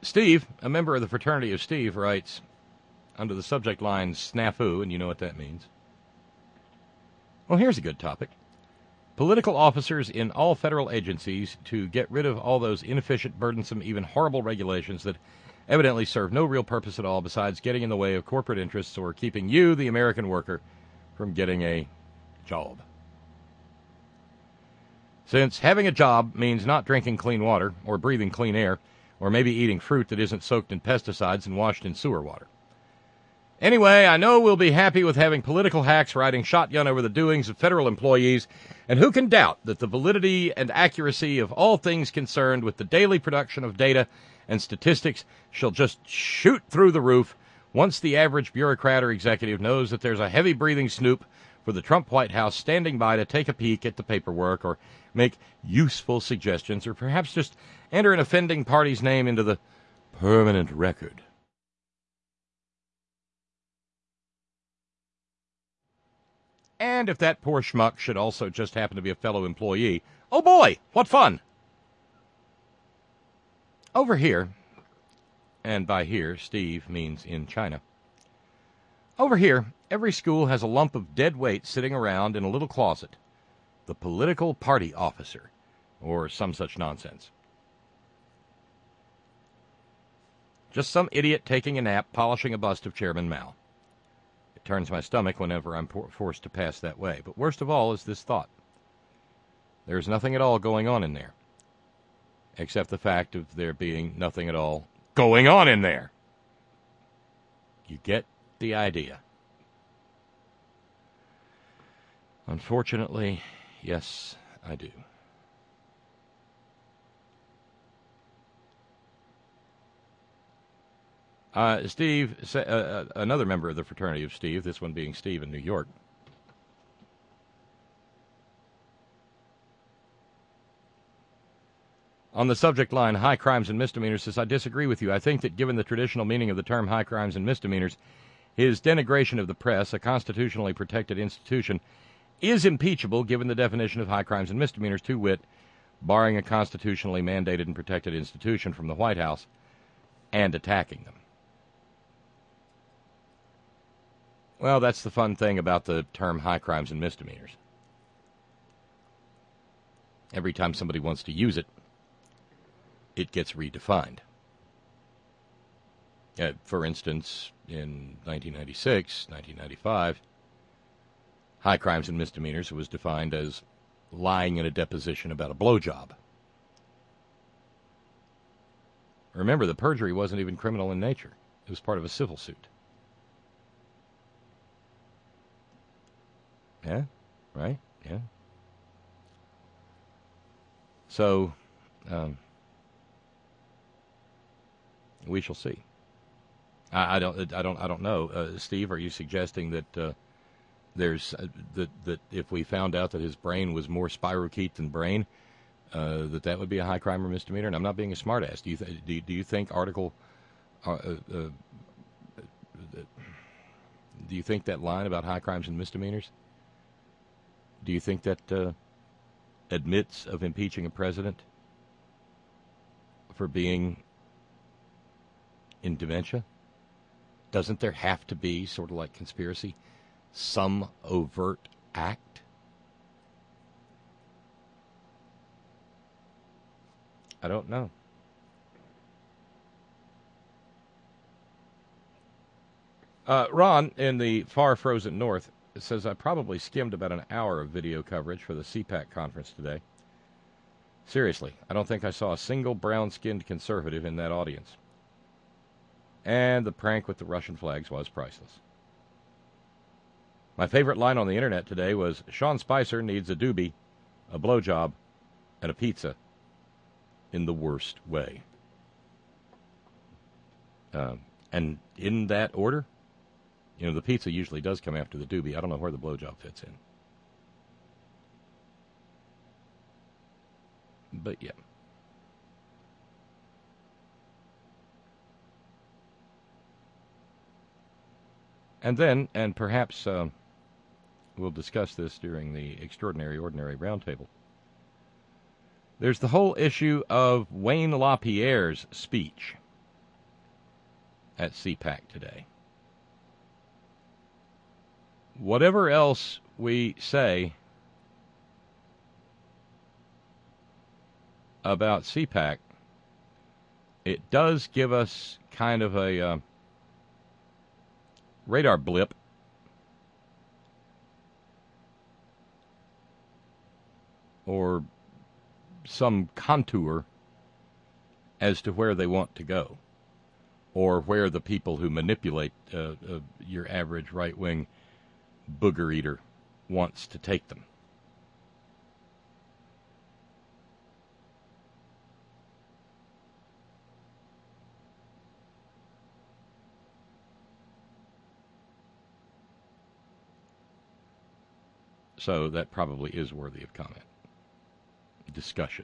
Steve, a member of the fraternity of Steve, writes, under the subject line, snafu, and you know what that means. Well, here's a good topic. Political officers in all federal agencies to get rid of all those inefficient, burdensome, even horrible regulations that evidently serve no real purpose at all besides getting in the way of corporate interests or keeping you, the American worker, from getting a job. Since having a job means not drinking clean water or breathing clean air or maybe eating fruit that isn't soaked in pesticides and washed in sewer water. Anyway, I know we'll be happy with having political hacks riding shotgun over the doings of federal employees, and who can doubt that the validity and accuracy of all things concerned with the daily production of data and statistics shall just shoot through the roof once the average bureaucrat or executive knows that there's a heavy-breathing snoop for the Trump White House standing by to take a peek at the paperwork or make useful suggestions or perhaps just enter an offending party's name into the permanent record. And if that poor schmuck should also just happen to be a fellow employee, oh boy, what fun! Over here, and by here, Steve means in China. Over here, every school has a lump of dead weight sitting around in a little closet. The political party officer, or some such nonsense. Just some idiot taking a nap, polishing a bust of Chairman Mao. It turns my stomach whenever I'm por- forced to pass that way. But worst of all is this thought. There's nothing at all going on in there. Except the fact of there being nothing at all going on in there. You get the idea. Unfortunately, yes, I do. Uh, Steve, uh, uh, another member of the fraternity of Steve, this one being Steve in New York. On the subject line, high crimes and misdemeanors, says, I disagree with you. I think that given the traditional meaning of the term high crimes and misdemeanors, his denigration of the press, a constitutionally protected institution, is impeachable given the definition of high crimes and misdemeanors, to wit, barring a constitutionally mandated and protected institution from the White House and attacking them. Well, that's the fun thing about the term high crimes and misdemeanors. Every time somebody wants to use it, it gets redefined. Uh, for instance, in nineteen ninety-six, nineteen ninety-five, high crimes and misdemeanors was defined as lying in a deposition about a blowjob. Remember, the perjury wasn't even criminal in nature. It was part of a civil suit. Yeah, right? Yeah. So, um, we shall see. I, I don't. I don't. I don't know. Uh, Steve, are you suggesting that uh, there's uh, that that if we found out that his brain was more spirochete than brain, uh, that that would be a high crime or misdemeanor? And I'm not being a smartass. Do you th- do, you, do you think Article? Uh, uh, uh, do you think that line about high crimes and misdemeanors? Do you think that uh, admits of impeaching a president for being in dementia? Doesn't there have to be, sort of like conspiracy, some overt act? I don't know. Uh, Ron, in the far frozen north, says, I probably skimmed about an hour of video coverage for the C PAC conference today. Seriously, I don't think I saw a single brown-skinned conservative in that audience. And the prank with the Russian flags was priceless. My favorite line on the internet today was, Sean Spicer needs a doobie, a blowjob, and a pizza in the worst way. Um, and in that order? You know, the pizza usually does come after the doobie. I don't know where the blowjob fits in. But, yeah. And then, and perhaps uh, we'll discuss this during the Extraordinary Ordinary Roundtable, there's the whole issue of Wayne LaPierre's speech. at C PAC today. Whatever else we say about C PAC, it does give us kind of a uh, radar blip or some contour as to where they want to go, or where the people who manipulate uh, uh, your average right-wing booger eater wants to take them. So that probably is worthy of comment, discussion.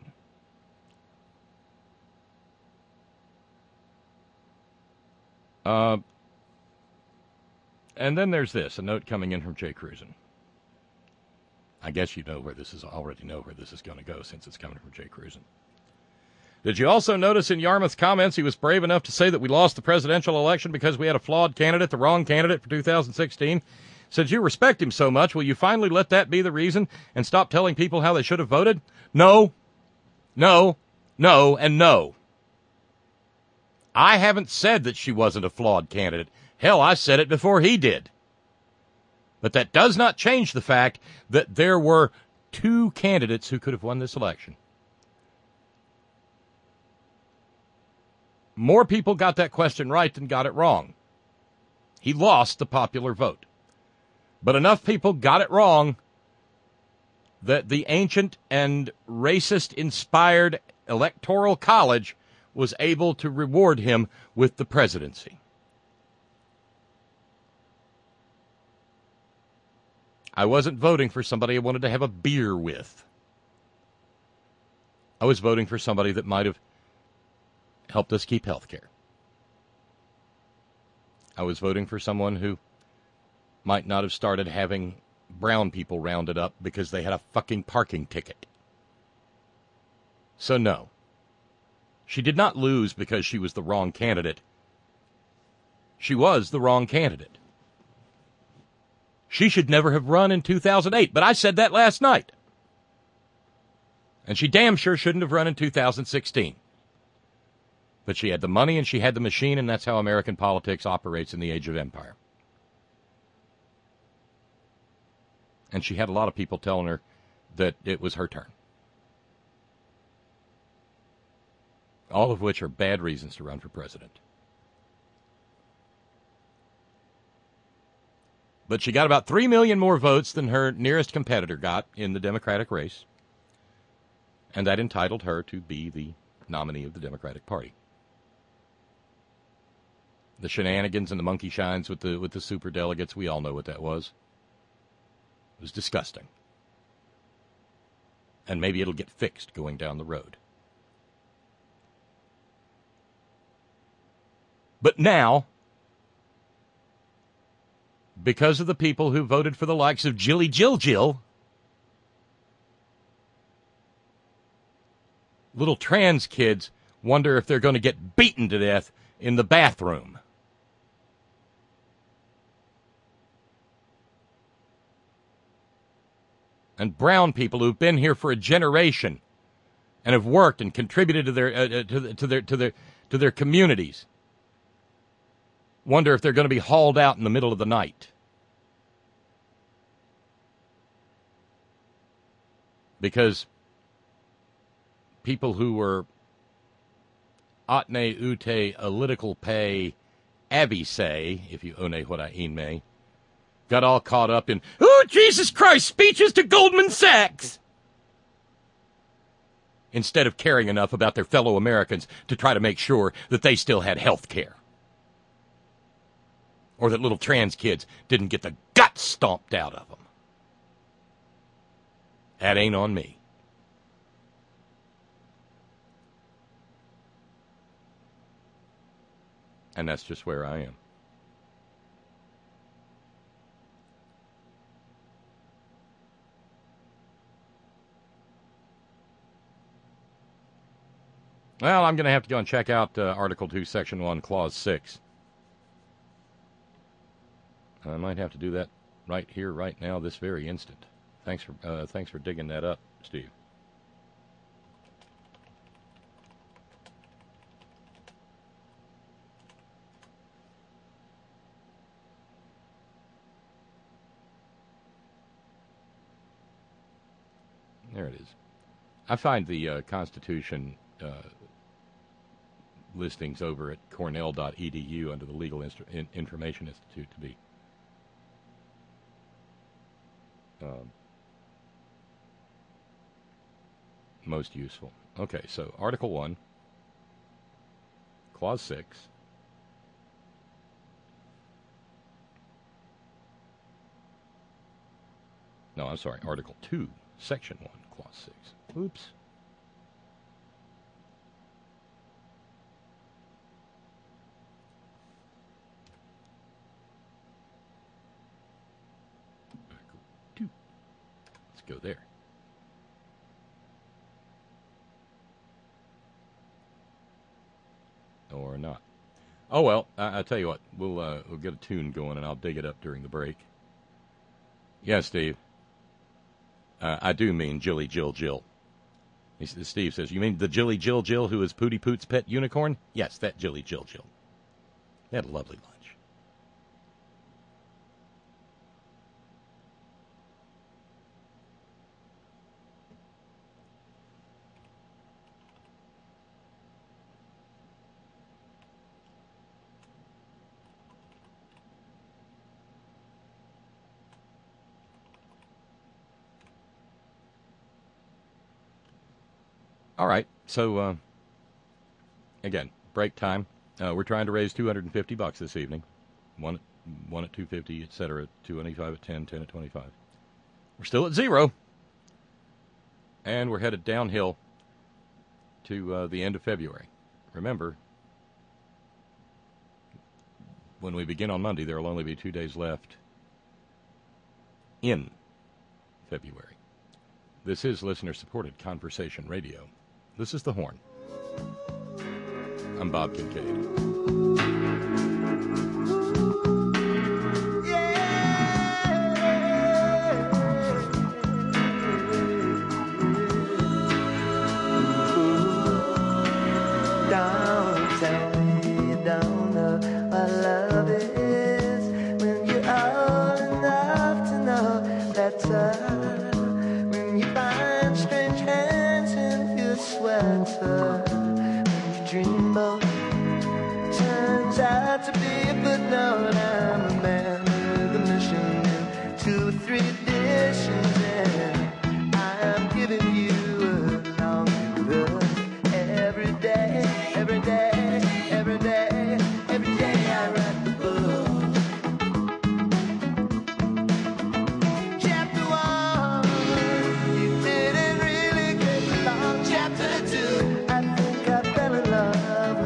Uh, and then there's this, a note coming in from Jay Cruzen. I guess you know where this is, already know where this is going to go since it's coming from Jay Cruzen. Did you also notice in Yarmouth's comments he was brave enough to say that we lost the presidential election because we had a flawed candidate, the wrong candidate for two thousand sixteen? Since you respect him so much, will you finally let that be the reason and stop telling people how they should have voted? No, no, no, and no. I haven't said that she wasn't a flawed candidate. Hell, I said it before he did. But that does not change the fact that there were two candidates who could have won this election. More people got that question right than got it wrong. He lost the popular vote. But enough people got it wrong that the ancient and racist-inspired Electoral College was able to reward him with the presidency. I wasn't voting for somebody I wanted to have a beer with. I was voting for somebody that might have helped us keep health care. I was voting for someone who might not have started having brown people rounded up because they had a fucking parking ticket. So no. She did not lose because she was the wrong candidate. She was the wrong candidate. She should never have run in two thousand eight, but I said that last night. And she damn sure shouldn't have run in two thousand sixteen. But she had the money and she had the machine, and that's how American politics operates in the age of empire. And she had a lot of people telling her that it was her turn. All of which are bad reasons to run for president. But she got about three million more votes than her nearest competitor got in the Democratic race. And that entitled her to be the nominee of the Democratic Party. The shenanigans and the monkey shines with the with the superdelegates, we all know what that was. It was disgusting. And maybe it'll get fixed going down the road. But now, because of the people who voted for the likes of Jilly Jill Jill, little trans kids wonder if they're going to get beaten to death in the bathroom. And brown people who've been here for a generation and have worked and contributed to their uh, to, to their to their to their communities wonder if they're going to be hauled out in the middle of the night. Because people who were atne ute political pay avisay, if you one what I mean may, got all caught up in, oh, Jesus Christ, speeches to Goldman Sachs, instead of caring enough about their fellow Americans to try to make sure that they still had health care. Or that little trans kids didn't get the guts stomped out of them. That ain't on me. And that's just where I am. Well, I'm going to have to go and check out uh, Article two, Section one, Clause six I might have to do that right here, right now, this very instant. Thanks for uh, thanks for digging that up, Steve. There it is. I find the uh, Constitution uh, listings over at cornell dot e d u under the Legal Inst- In- Information Institute to be um, most useful. Okay, so Article one, Clause six. No, I'm sorry, Article two, Section one, Clause six. Oops. Article two. Let's go there. Or not. Oh, well, I, I'll tell you what. We'll, uh, we'll get a tune going, and I'll dig it up during the break. Yeah, Steve. Uh, I do mean Jilly Jill Jill. He, Steve says, you mean the Jilly Jill Jill who is Pooty Poot's pet unicorn? Yes, that Jilly Jill Jill. They had a lovely lunch. All right, so, uh, again, break time. Uh, we're trying to raise two hundred fifty bucks this evening. One, one at two fifty, et cetera, two twenty-five at ten, ten at twenty-five. We're still at zero. And we're headed downhill to uh, the end of February. Remember, when we begin on Monday, there will only be two days left in February. This is listener-supported Conversation Radio. This is The Horn. I'm Bob Kincaid. Turns out to be a footnote. I'm a man with a mission in two or three editions, and I'm giving you a long look every day, every day, every day, every day I write the book. Chapter one, you didn't really get along. Chapter two, I think I fell in love.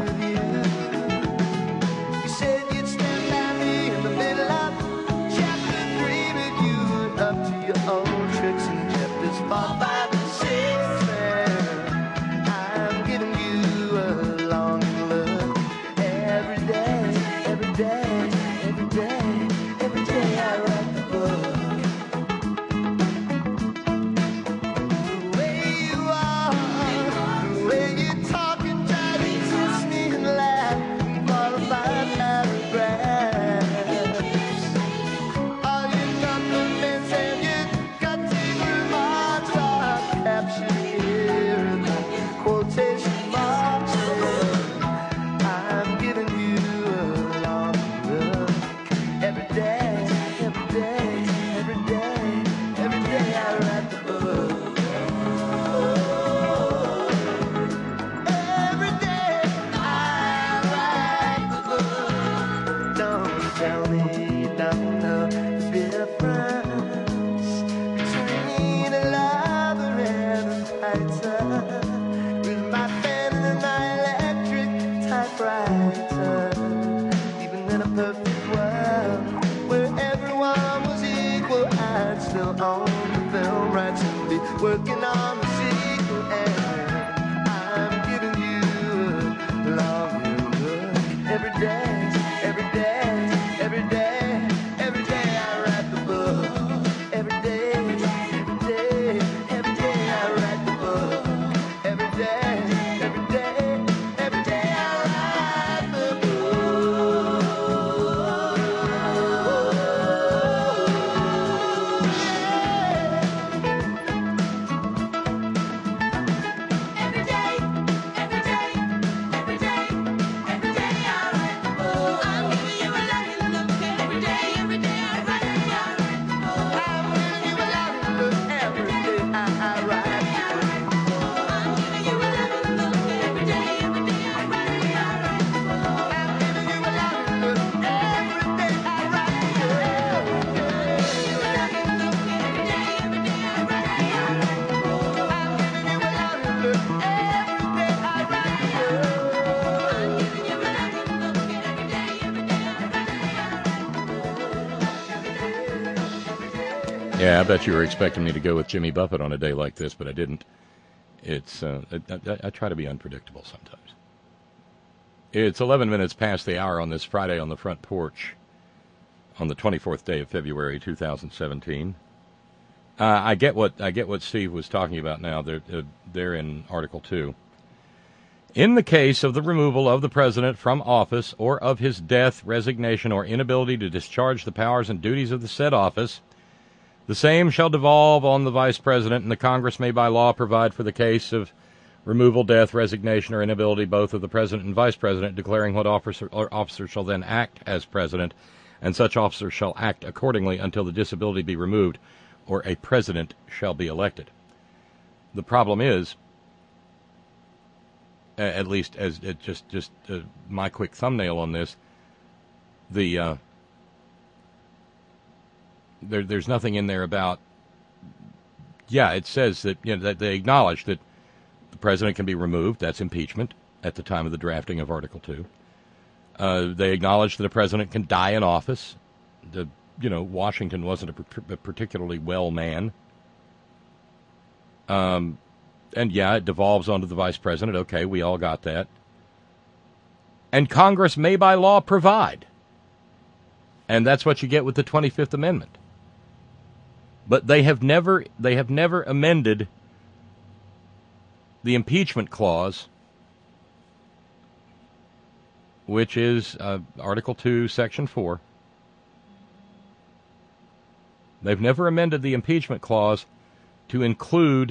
Four, five, and six, and I'm giving you a long look every day, every day, every day, every day I write the book. The way you are, the way you talk and try to kiss me and laugh and fall apart paragraphs. All your compliments and your cutting remarks are captured here in the quotation marks. I'm giving you a long look every day, every day, every day, every day I write the book. Every day I write the book. Don't tell me you don't know the difference between a lover and a fighter. With my pen and my electric typewriter. Even in a perfect world where everyone was equal, I'd still own the film rights and be working on the sequel. And I'm giving you a long look every day, every day, every day, every day. Yeah, I bet you were expecting me to go with Jimmy Buffett on a day like this, but I didn't. It's uh, I, I, I try to be unpredictable sometimes. It's eleven minutes past the hour on this Friday on the front porch on the twenty-fourth day of February, two thousand seventeen. Uh, I get what I get what Steve was talking about now. They're, uh, they're in Article two. In the case of the removal of the President from office or of his death, resignation, or inability to discharge the powers and duties of the said office, the same shall devolve on the Vice President, and the Congress may by law provide for the case of removal, death, resignation, or inability both of the President and Vice President, declaring what officer, or officer shall then act as President, and such officer shall act accordingly until the disability be removed, or a President shall be elected. The problem is, at least as it just just uh, my quick thumbnail on this, the uh, there there's nothing in there about. Yeah, it says that you know that they acknowledge that the president can be removed. That's impeachment at the time of the drafting of Article Two. Uh, they acknowledge that a president can die in office. The you know Washington wasn't a, a particularly well man. Um. And, yeah, it devolves onto the vice president. Okay, we all got that. And Congress may by law provide. And that's what you get with the twenty-fifth Amendment. But they have never they have never amended the impeachment clause, which is uh, Article two, Section four. They've never amended the impeachment clause to include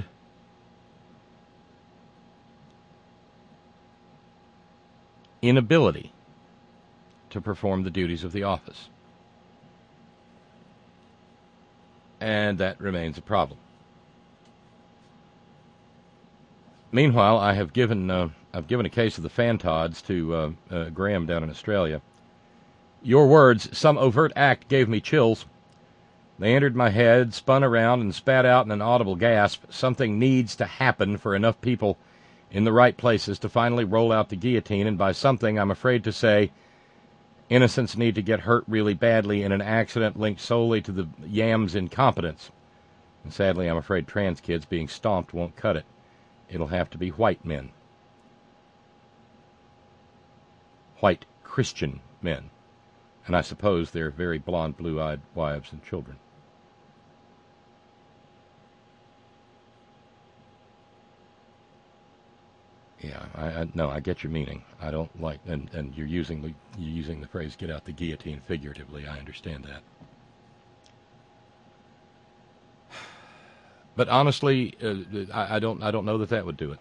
inability to perform the duties of the office. And that remains a problem. Meanwhile, I have given uh, I've given a case of the Fantods to uh, uh, Graham down in Australia. Your words, some overt act, gave me chills. They entered my head, spun around, and spat out in an audible gasp. Something needs to happen for enough people in the right places to finally roll out the guillotine, and by something, I'm afraid to say, innocents need to get hurt really badly in an accident linked solely to the yam's incompetence. And sadly, I'm afraid trans kids being stomped won't cut it. It'll have to be white men. White Christian men. And I suppose they're very blonde, blue-eyed wives and children. Yeah, I, I no, I get your meaning. I don't like, and, and you're using the you're using the phrase "get out the guillotine" figuratively. I understand that. But honestly, uh, I, I don't I don't know that that would do it.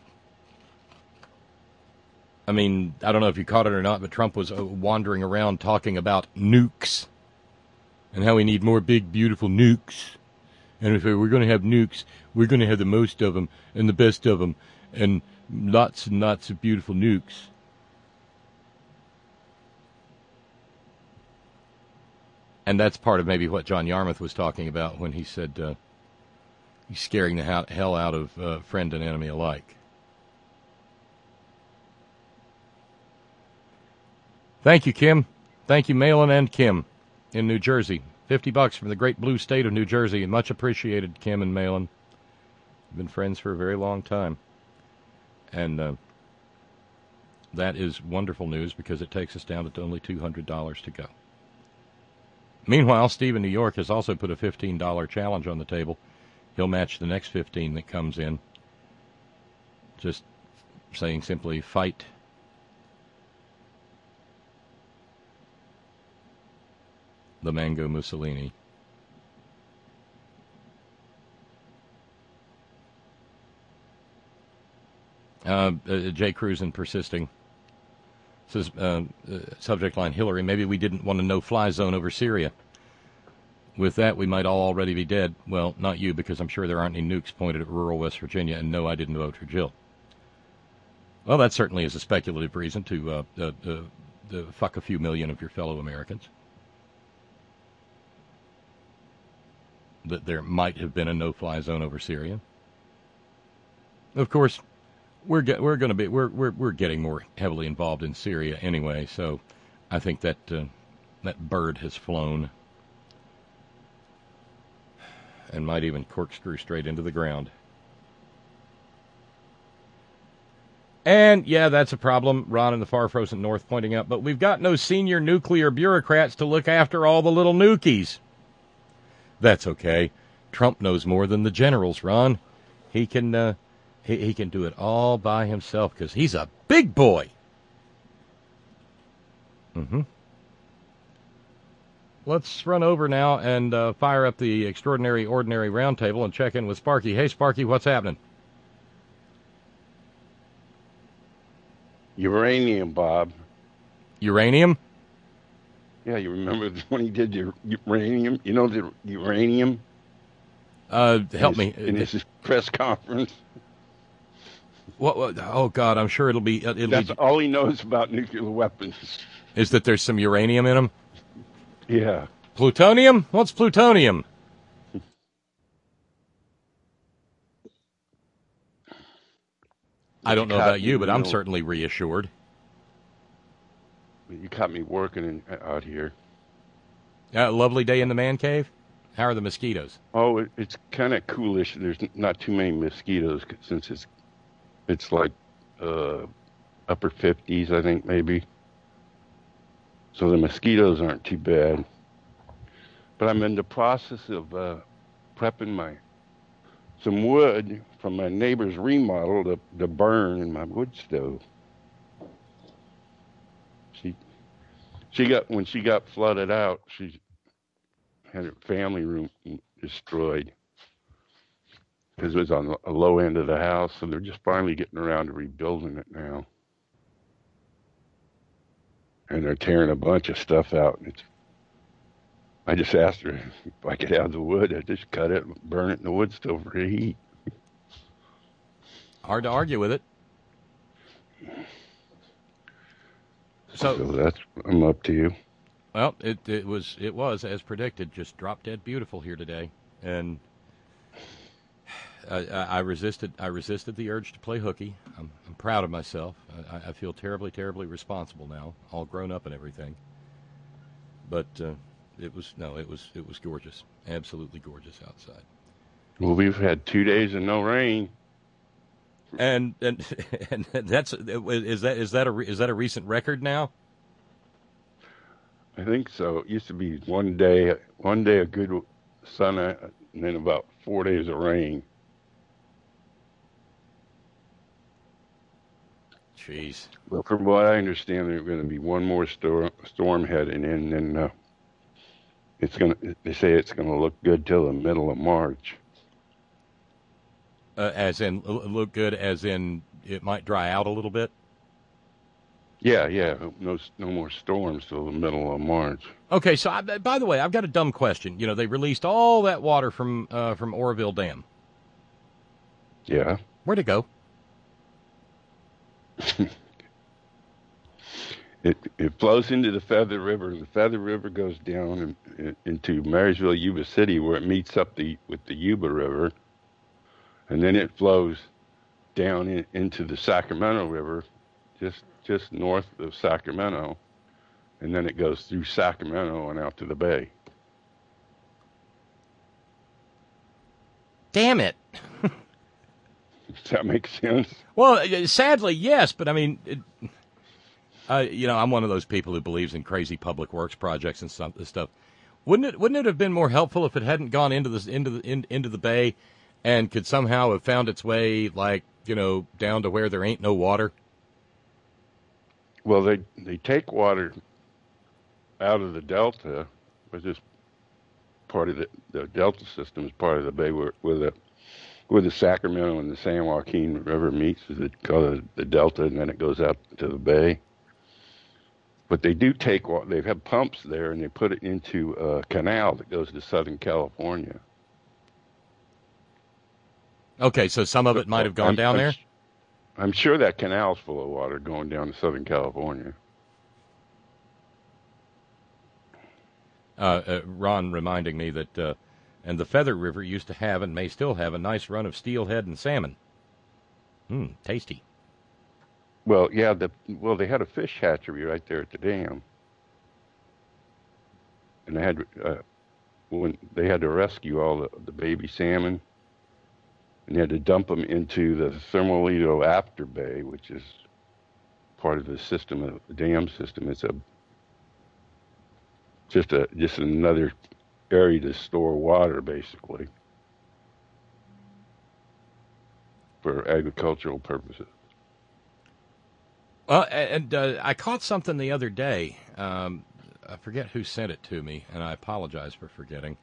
I mean, I don't know if you caught it or not, but Trump was uh, wandering around talking about nukes and how we need more big, beautiful nukes. And if we're going to have nukes, we're going to have the most of them and the best of them and lots and lots of beautiful nukes. And that's part of maybe what John Yarmouth was talking about when he said uh, he's scaring the hell out of uh, friend and enemy alike. Thank you, Kim. Thank you, Malin and Kim in New Jersey. Fifty bucks from the great blue state of New Jersey. Much appreciated, Kim and Malin. We've been friends for a very long time. And uh, that is wonderful news because it takes us down to only two hundred dollars to go. Meanwhile, Steve in New York has also put a fifteen dollars challenge on the table. He'll match the next fifteen that comes in. Just saying simply, fight the Mango Mussolini. Uh, uh, Jay Cruzen persisting. Says, uh, uh, subject line, Hillary, maybe we didn't want a no-fly zone over Syria. With that, we might all already be dead. Well, not you, because I'm sure there aren't any nukes pointed at rural West Virginia, and no, I didn't vote for Jill. Well, that certainly is a speculative reason to uh, uh, uh, uh, fuck a few million of your fellow Americans. That there might have been a no-fly zone over Syria. Of course, we're get, we're going to be we're we're we're getting more heavily involved in Syria anyway. So, I think that uh, that bird has flown, and might even corkscrew straight into the ground. And, yeah, that's a problem, Ron in the far frozen north pointing out, but we've got no senior nuclear bureaucrats to look after all the little nukies. That's okay. Trump knows more than the generals, Ron. He can, uh, he, he can do it all by himself because he's a big boy. Mm-hmm. Let's run over now and uh, fire up the Extraordinary Ordinary Roundtable and check in with Sparky. Hey, Sparky, what's happening? Uranium, Bob. Uranium? Yeah, you remember when he did your uranium? You know the uranium? Uh, help in his, me. In his press conference. What, what? Oh, God, I'm sure it'll be... It'll That's be, all he knows about nuclear weapons. Is that there's some uranium in them? Yeah. Plutonium? What's plutonium? I don't know about you, but I'm certainly reassured. You caught me working in, out here. Uh, lovely day in the man cave? How are the mosquitoes? Oh, it, it's kind of coolish. There's not too many mosquitoes since it's it's like uh, upper fifties, I think, maybe. So the mosquitoes aren't too bad. But I'm in the process of uh, prepping my some wood from my neighbor's remodel to, to burn in my wood stove. She she got when she got flooded out, she had her family room destroyed because it was on a low end of the house, so they're just finally getting around to rebuilding it now. And they're tearing a bunch of stuff out. It's, I just asked her if I could have the wood. I'd just cut it and burn it in the wood stove for the heat. Hard to argue with it. So, so that's I'm up to you. Well, it it was it was as predicted, just drop dead beautiful here today, and I, I resisted I resisted the urge to play hooky. I'm, I'm proud of myself. I, I feel terribly terribly responsible now, all grown up and everything. But uh, it was no, it was it was gorgeous, absolutely gorgeous outside. Well, we've had two days of no rain. And and and that's is that is that a is that a recent record now? I think so. It used to be one day one day of good sun and then about four days of rain. Jeez. Well, from what I understand, there's going to be one more storm storm heading in, and uh, it's going to. They say it's going to look good till the middle of March. Uh, as in, look good, as in it might dry out a little bit? Yeah, yeah. No no more storms till the middle of March. Okay, so I, by the way, I've got a dumb question. You know, they released all that water from uh, from Oroville Dam. Yeah. Where'd it go? it it flows into the Feather River. The Feather River goes down in, in, into Marysville, Yuba City, where it meets up the with the Yuba River. And then it flows down in, into the Sacramento River, just just north of Sacramento, and then it goes through Sacramento and out to the bay. Damn it! Does that make sense? Well, sadly, yes, but I mean, it, uh, you know, I'm one of those people who believes in crazy public works projects and stuff. This stuff wouldn't it wouldn't it have been more helpful if it hadn't gone into the into the in, into the bay? And could somehow have found its way, like, you know, down to where there ain't no water? Well, they they take water out of the delta, which is part of the, the delta system, is part of the bay where, where the where the Sacramento and the San Joaquin River meets. Is it called the delta, and then it goes out to the bay. But they do take water. They have pumps there, and they put it into a canal that goes to Southern California. Okay, so some of it might have gone I'm, down I'm, there? I'm sure that canal's full of water going down to Southern California. Uh, uh, Ron reminding me that, uh, and the Feather River used to have and may still have a nice run of steelhead and salmon. Mmm, tasty. Well, yeah, the well they had a fish hatchery right there at the dam, and they had uh, when they had to rescue all the, the baby salmon, and they had to dump them into the Thermalito After Bay, which is part of the system, of the dam system. It's a just a just another area to store water, basically, for agricultural purposes. Well, and uh, I caught something the other day. Um, I forget who sent it to me, and I apologize for forgetting.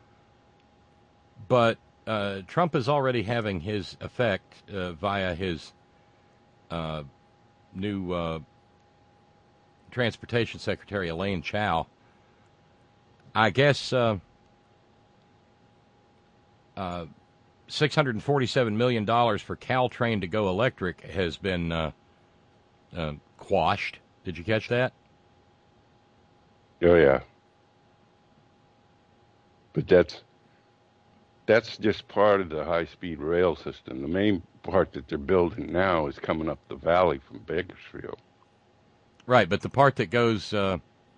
But uh, Trump is already having his effect uh, via his uh, new uh, Transportation Secretary, Elaine Chao. I guess uh, uh, six hundred forty-seven million dollars for Caltrain to go electric has been uh, uh, quashed. Did you catch that? Oh, yeah. But that's that's just part of the high-speed rail system. The main part that they're building now is coming up the valley from Bakersfield. Right, but the part that goes, uh,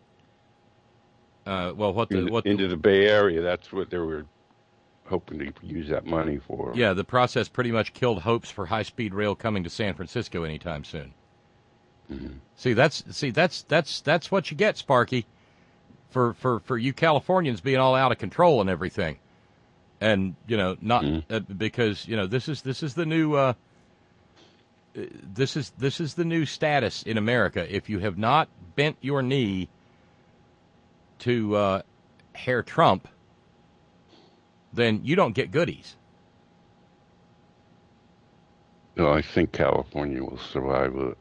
uh, well, what the In, what into the, the Bay Area, that's what they were hoping to use that money for. yeah, the process pretty much killed hopes for high-speed rail coming to San Francisco anytime soon. Mm-hmm. See, that's see that's that's that's what you get, Sparky, for for for you Californians being all out of control and everything, and you know not Mm-hmm. uh, because you know this is this is the new uh, this is this is the new status in America. If you have not bent your knee to uh, Herr Trump, then you don't get goodies. No, I think California will survive it.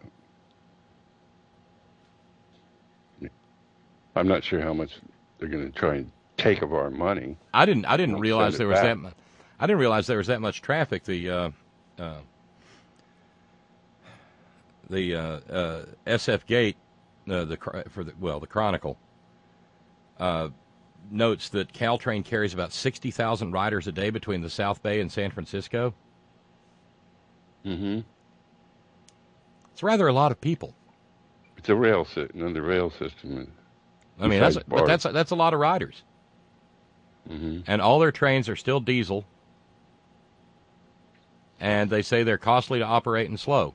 I'm not sure how much they're going to try and take of our money. I didn't. I didn't Won't realize send there it was back. that. Mu- I didn't realize there was that much traffic. The uh, uh, the uh, uh, S F Gate, uh, the for the well, the Chronicle uh, notes that Caltrain carries about sixty thousand riders a day between the South Bay and San Francisco. Mm-hmm. It's rather a lot of people. It's a rail system, another rail system. I mean, that's besides but BART. that's that's a lot of riders, Mm-hmm. and all their trains are still diesel. And they say they're costly to operate and slow.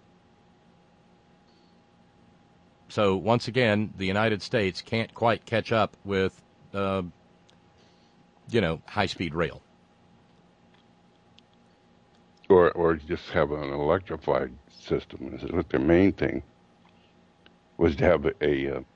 So once again, the United States can't quite catch up with, uh, you know, high-speed rail. Or or just have an electrified system. Is what their main thing was to have a, a uh,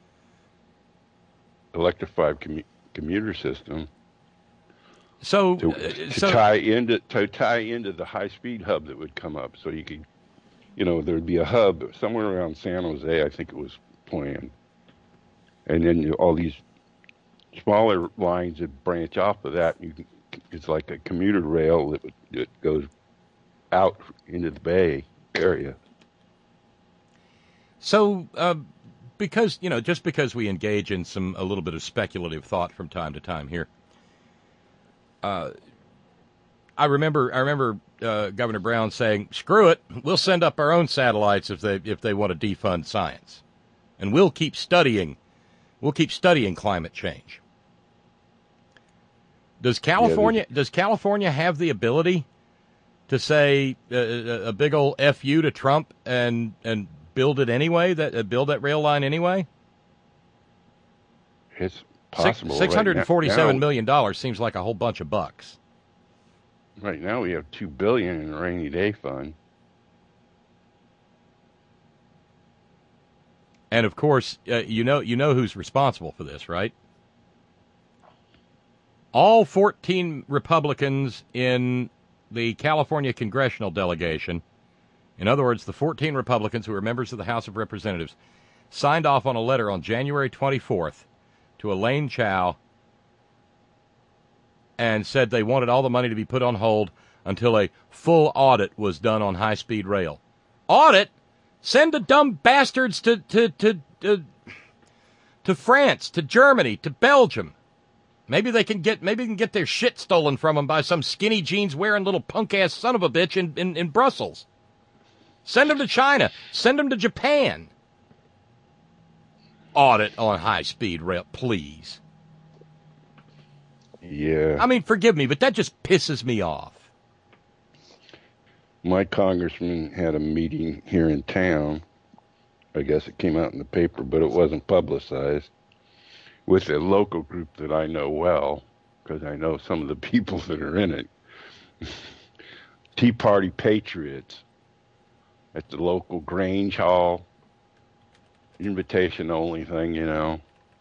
electrified commu- commuter system So, to, uh, to so tie into to tie into the high speed hub that would come up. So you could, you know, there'd be a hub somewhere around San Jose, I think it was planned, and then you, all these smaller lines that branch off of that. You can, it's like a commuter rail that, would, that goes out into the Bay Area. So, uh, because, you know, just because we engage in some, a little bit of speculative thought from time to time here, uh, I remember, I remember, uh, Governor Brown saying, screw it, we'll send up our own satellites if they, if they want to defund science. And we'll keep studying, we'll keep studying climate change. Does California, does California have the ability to say uh, a, a big old F you to Trump and, and build it anyway, that uh, build that rail line anyway? It's possible. Six hundred and forty-seven right now, million dollars seems like a whole bunch of bucks. Right now, we have two billion in the rainy day fund. And of course, uh, you know, you know who's responsible for this, right? All fourteen Republicans in the California congressional delegation, in other words, the fourteen Republicans who are members of the House of Representatives, signed off on a letter on January twenty-fourth to Elaine Chao and said they wanted all the money to be put on hold until a full audit was done on high-speed rail. Audit? Send the dumb bastards to to to to, to France, to Germany, to Belgium. Maybe they can get maybe they can get their shit stolen from them by some skinny jeans wearing little punk ass son of a bitch in, in, in Brussels. Send them to China. Send them to Japan. Audit on high speed rail, please. Yeah. I mean, forgive me, but that just pisses me off. My congressman had a meeting here in town. I guess it came out in the paper, but it wasn't publicized, with a local group that I know well, because I know some of the people that are in it. Tea Party Patriots at the local Grange Hall. Invitation only thing, you know.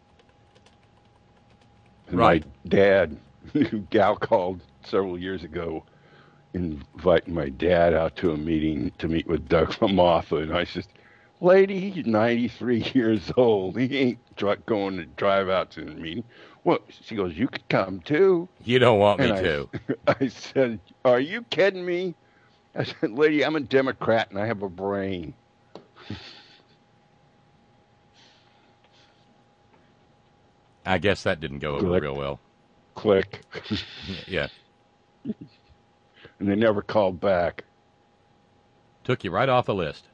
And Right. My dad, Gal called several years ago, inviting my dad out to a meeting to meet with Doug LaMotha, and I said, lady, he's ninety-three years old. He ain't tr- going to drive out to the meeting. Well, she goes, you could come too. You don't want me And I, to. I said, are you kidding me? I said, lady, I'm a Democrat and I have a brain. I guess that didn't go over Click. real well. Click. Yeah. And they never called back. Took you right off the list.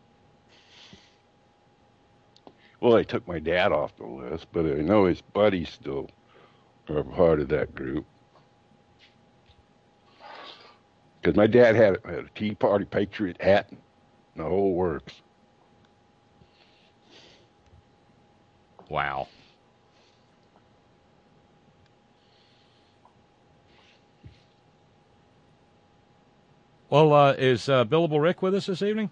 Well, they took my dad off the list, but I know his buddies still are part of that group. Because my dad had, had a Tea Party Patriot hat and the whole works. Wow. Well, uh, is uh, Billable Rick with us this evening?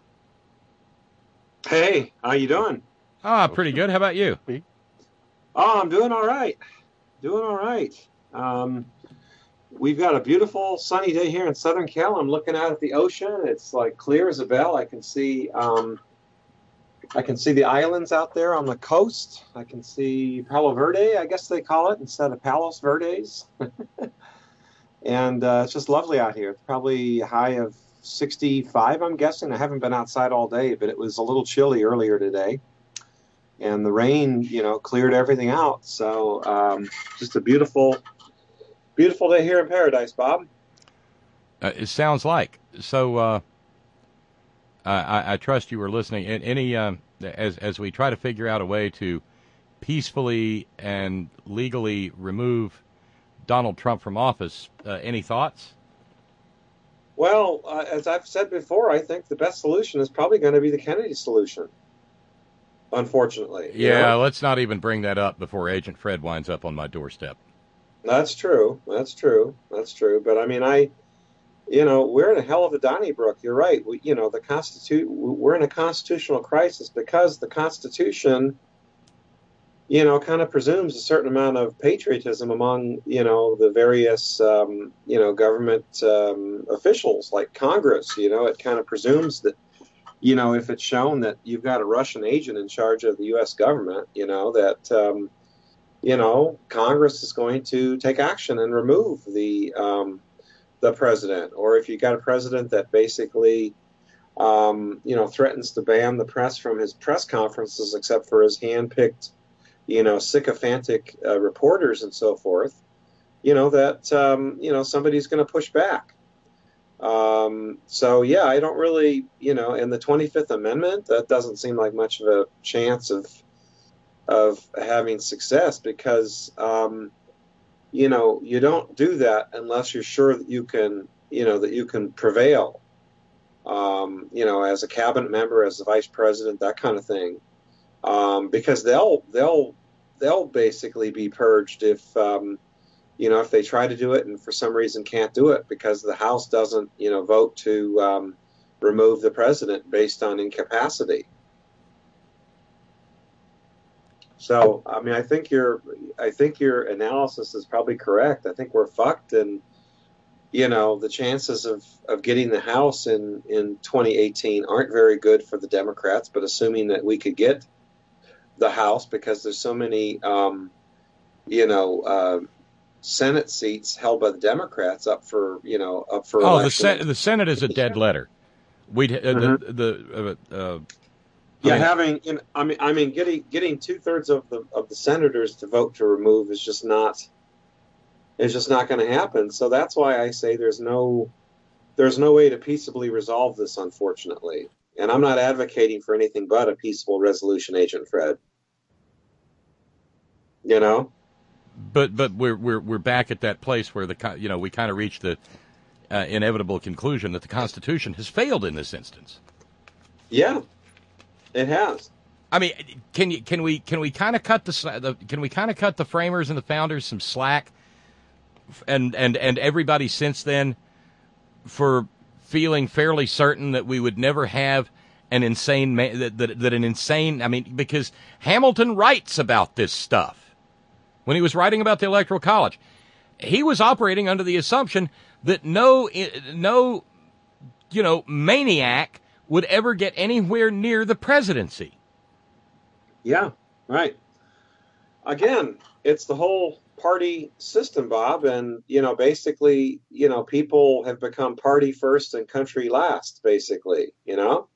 Hey, how you doing? Ah, pretty good. How about you? Oh, I'm doing all right. Doing all right. Um, we've got a beautiful sunny day here in Southern Cal. I'm looking out at the ocean. It's like clear as a bell. I can see um, I can see the islands out there on the coast. I can see Palo Verde, I guess they call it, instead of Palos Verdes. And uh, it's just lovely out here. It's probably a high of sixty-five, I'm guessing. I haven't been outside all day, but it was a little chilly earlier today. And the rain, you know, cleared everything out. So um, just a beautiful, beautiful day here in paradise, Bob. Uh, it sounds like. So uh, I, I trust you were listening. And any um, as as we try to figure out a way to peacefully and legally remove Donald Trump from office, uh, any thoughts? Well, uh, as I've said before, I think the best solution is probably going to be the Kennedy solution. Unfortunately. Yeah, know? Let's not even bring that up before Agent Fred winds up on my doorstep. That's true. That's true. That's true. But I mean, I, you know, we're in a hell of a Donnybrook. You're right. We, you know, the Constitu- we're in a constitutional crisis because the Constitution, you know, kind of presumes a certain amount of patriotism among, you know, the various, um, you know, government um, officials like Congress. You know, it kind of presumes that, you know, if it's shown that you've got a Russian agent in charge of the U S government, you know, that, um, you know, Congress is going to take action and remove the um, the president. Or if you got a president that basically, um, you know, threatens to ban the press from his press conferences except for his hand-picked, you know, sycophantic uh, reporters and so forth, you know, that, um, you know, somebody's going to push back. Um, so, yeah, I don't really, you know, in the twenty-fifth Amendment, that doesn't seem like much of a chance of of having success because, um, you know, you don't do that unless you're sure that you can, you know, that you can prevail, um, you know, as a cabinet member, as the vice president, that kind of thing. Um, because they'll they'll they'll basically be purged if um, you know if they try to do it and for some reason can't do it because the House doesn't you know vote to um, remove the president based on incapacity. So I mean I think your I think your analysis is probably correct. I think we're fucked, and you know the chances of, of getting the House in, in twenty eighteen aren't very good for the Democrats. But assuming that we could get the House because there's so many, um, you know, uh, Senate seats held by the Democrats up for, you know, up for oh, election. the Sen- the Senate is a dead letter. We uh, mm-hmm. the the uh, uh, yeah, I mean, having you know, I mean, I mean, getting getting two thirds of the of the senators to vote to remove is just not is just not going to happen. So that's why I say there's no there's no way to peaceably resolve this, unfortunately. And I'm not advocating for anything but a peaceful resolution, Agent Fred. You know? But but we're we're we're back at that place where the you know we kind of reach the uh, inevitable conclusion that the Constitution has failed in this instance. Yeah, it has. I mean, can you can we can we kind of cut the, the can we kind of cut the framers and the founders some slack, and and and everybody since then, for feeling fairly certain that we would never have an insane man, that, that that an insane I mean because Hamilton writes about this stuff. When he was writing about the Electoral College, he was operating under the assumption that no, no, you know, maniac would ever get anywhere near the presidency. Yeah, right. Again, it's the whole party system, Bob, and you know, basically, you know, people have become party first and country last, basically. You know.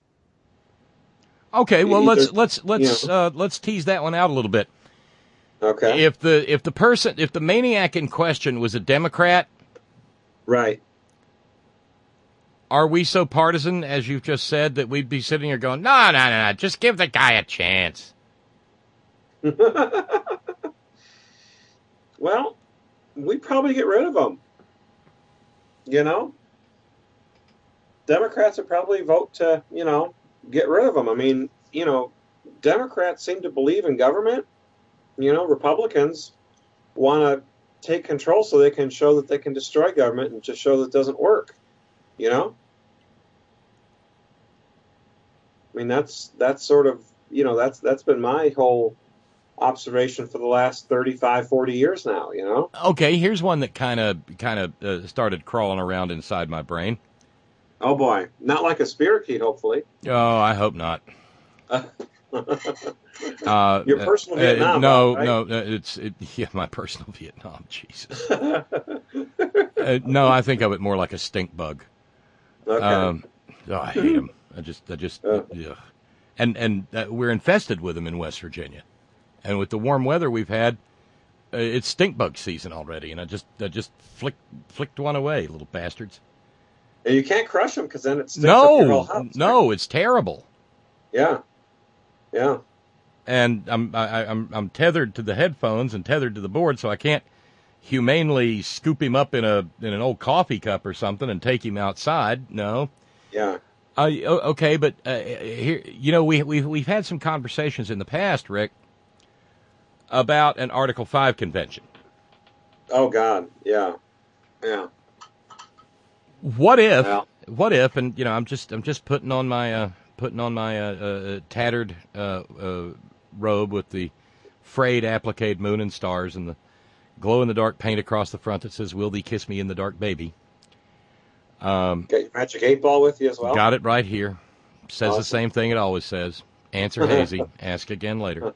Okay, well, Either, let's let's let's you know. uh, let's tease that one out a little bit. Okay. If the if the person if the maniac in question was a Democrat, right, are we so partisan as you've just said that we'd be sitting here going, no, no, no, no, just give the guy a chance? Well, we'd probably get rid of him. You know, Democrats would probably vote to you know get rid of him. I mean, you know, Democrats seem to believe in government. You know, Republicans want to take control so they can show that they can destroy government and just show that it doesn't work. You know? I mean, that's that's sort of, you know, that's that's been my whole observation for the last thirty-five, forty years now, you know? Okay, here's one that kind of kind of uh, started crawling around inside my brain. Oh, boy. Not like a spirit, hopefully. Oh, I hope not. Uh, Your personal uh, Vietnam. Uh, no, right? no, it's it, yeah, my personal Vietnam. Jesus. uh, no, I think of it more like a stink bug. Okay. Um, oh, I hate them. I just, I just, Uh. ugh. and and uh, we're infested with them in West Virginia, and with the warm weather we've had, uh, it's stink bug season already, and I just, I just flicked flicked one away, little bastards. And you can't crush them because then it sticks up your whole No, house. no, it's terrible. Yeah. Yeah. And I'm I, I'm I'm tethered to the headphones and tethered to the board, so I can't humanely scoop him up in a in an old coffee cup or something and take him outside. No. Yeah. Uh, okay, but uh, here, you know, we we we've had some conversations in the past, Rick, about an Article Five convention. Oh God. Yeah. Yeah. What if? Well. What if? And you know, I'm just I'm just putting on my uh, putting on my uh, uh, tattered uh, uh, robe with the frayed applique moon and stars and the glow in the dark paint across the front that says "Will thee kiss me in the dark, baby?" Um, Got your magic eight ball with you as well. Got it right here. Says Awesome. the same thing it always says. Answer hazy. Ask again later.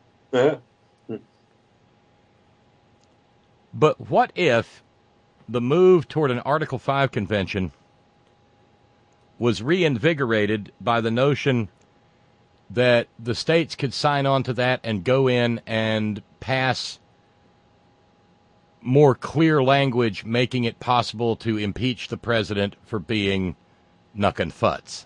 But what if the move toward an Article Five convention was reinvigorated by the notion that the states could sign on to that and go in and pass more clear language, making it possible to impeach the president for being knuckin' futz?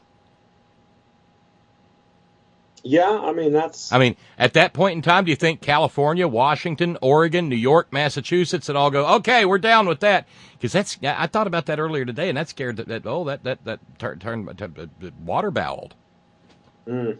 Yeah, I mean, that's... I mean, at that point in time, do you think California, Washington, Oregon, New York, Massachusetts would all go, okay, we're down with that? Because that's, I thought about that earlier today, and that scared, that, that oh, that, that, that turned, turn, turn, water boweled. Mm.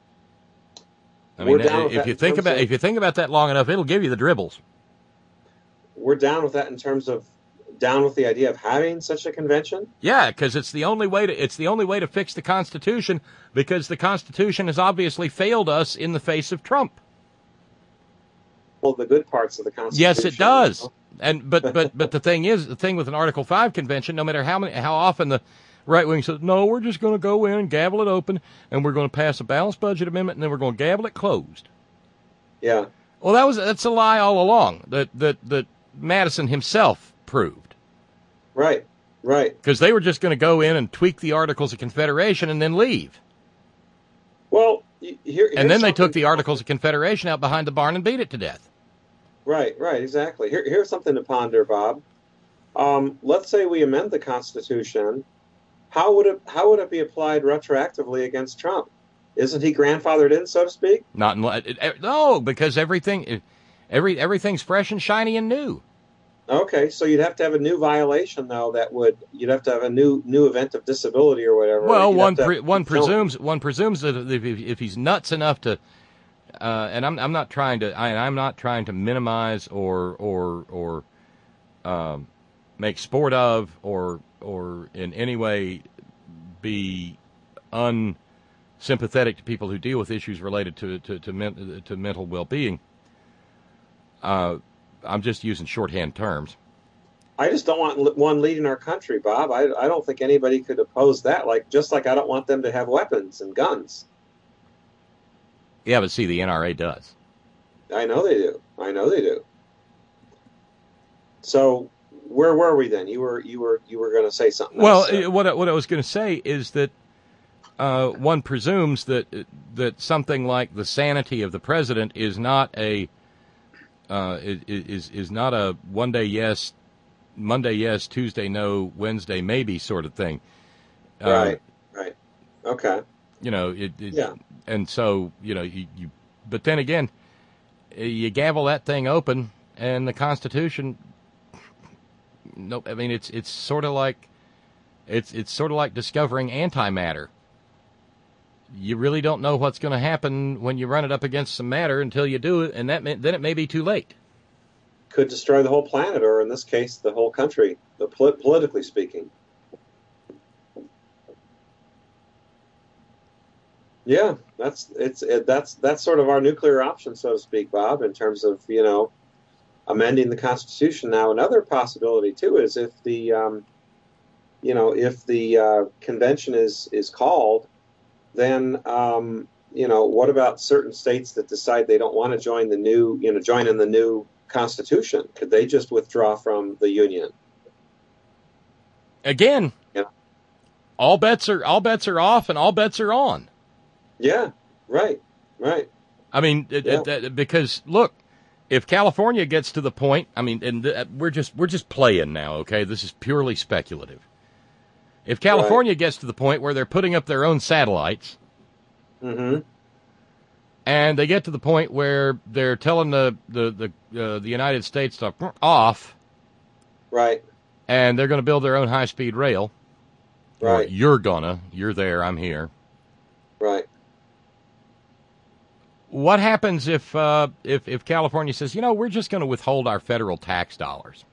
I mean, We're down with if that you in think terms about, of- if you think about that long enough, it'll give you the dribbles. We're down with that in terms of down with the idea of having such a convention? Yeah, because it's the only way to, it's the only way to fix the Constitution, because the Constitution has obviously failed us in the face of Trump. Well, the good parts of the Constitution. Yes, it does. And but but but the thing is, the thing with an Article Five convention, no matter how many how often the right wing says, no, we're just going to go in and gavel it open, and we're going to pass a balanced budget amendment, and then we're going to gavel it closed. Yeah. Well, that was that's a lie all along that that that Madison himself proved. Right. Right. Because they were just going to go in and tweak the Articles of Confederation and then leave. Well, y- here, And then here's they took something- the Articles of Confederation out behind the barn and beat it to death. Right, right, exactly. Here, here's something to ponder, Bob. Um, let's say we amend the Constitution. How would it how would it be applied retroactively against Trump? Isn't he grandfathered in, so to speak? Not in, it- it- no, because everything Every everything's fresh and shiny and new. Okay, so you'd have to have a new violation, though. That would you'd have to have a new new event of disability or whatever. Well, You'd one have to pre, have- one presumes one presumes that if, if he's nuts enough to, uh, and I'm I'm not trying to I, I'm not trying to minimize or or or um, make sport of or or in any way be unsympathetic to people who deal with issues related to to to, men, to mental well-being. Uh, I'm just using shorthand terms. I just don't want one leading our country, Bob. I, I don't think anybody could oppose that. Like just like I don't want them to have weapons and guns. Yeah, but see, the N R A does. I know they do. I know they do. So where were we then? You were you were you were going to say something. Well, else, uh, what I- what I was going to say is that uh, one presumes that that something like the sanity of the president is not a uh, is is not a one day yes, Monday yes, Tuesday no, Wednesday maybe sort of thing. Uh, right. Right. Okay. You know it. it Yeah. And so you know you, you. But then again, you gavel that thing open, and the Constitution. No, I mean it's it's sort of like it's it's sort of like discovering antimatter. You really don't know what's going to happen when you run it up against some matter until you do it, and that may, then it may be too late. Could destroy the whole planet, or in this case, the whole country, the polit- politically speaking. Yeah, that's it's it, that's that's sort of our nuclear option, so to speak, Bob, in terms of you know amending the Constitution. Now, another possibility too is if the um, you know if the uh, convention is is called, then um, you know what about certain states that decide they don't want to join the new you know join in the new Constitution? Could they just withdraw from the Union? Again, Yeah. all bets are all bets are off, and all bets are on. Yeah, right, right. I mean, it, Yeah. it, it, because look, if California gets to the point, I mean, and th- we're just we're just playing now, okay? This is purely speculative. If California gets to the point where they're putting up their own satellites, Mm-hmm. and they get to the point where they're telling the the the, uh, the United States to off, Right, and they're going to build their own high speed rail. Or right, you're gonna, you're there, I'm here. right. What happens if uh, if if California says, you know, we're just going to withhold our federal tax dollars?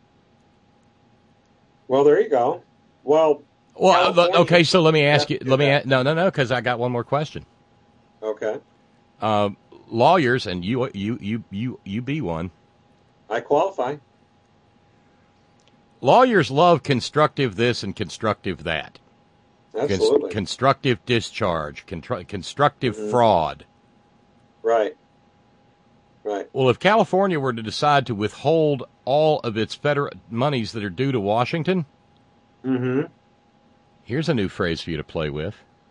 Well, there you go. Well, Well, uh, California- okay, so let me ask you. Yeah, Let me yeah. a- no, no, no, because I got one more question. okay. Uh, lawyers, and you, you, you, you, you be one. I qualify. Lawyers love constructive this and constructive that. Cons- Absolutely. constructive discharge, contr- constructive Mhm. fraud. Right. Right. Well, if California were to decide to withhold all of its federal monies that are due to Washington, Mm-hmm. here's a new phrase for you to play with.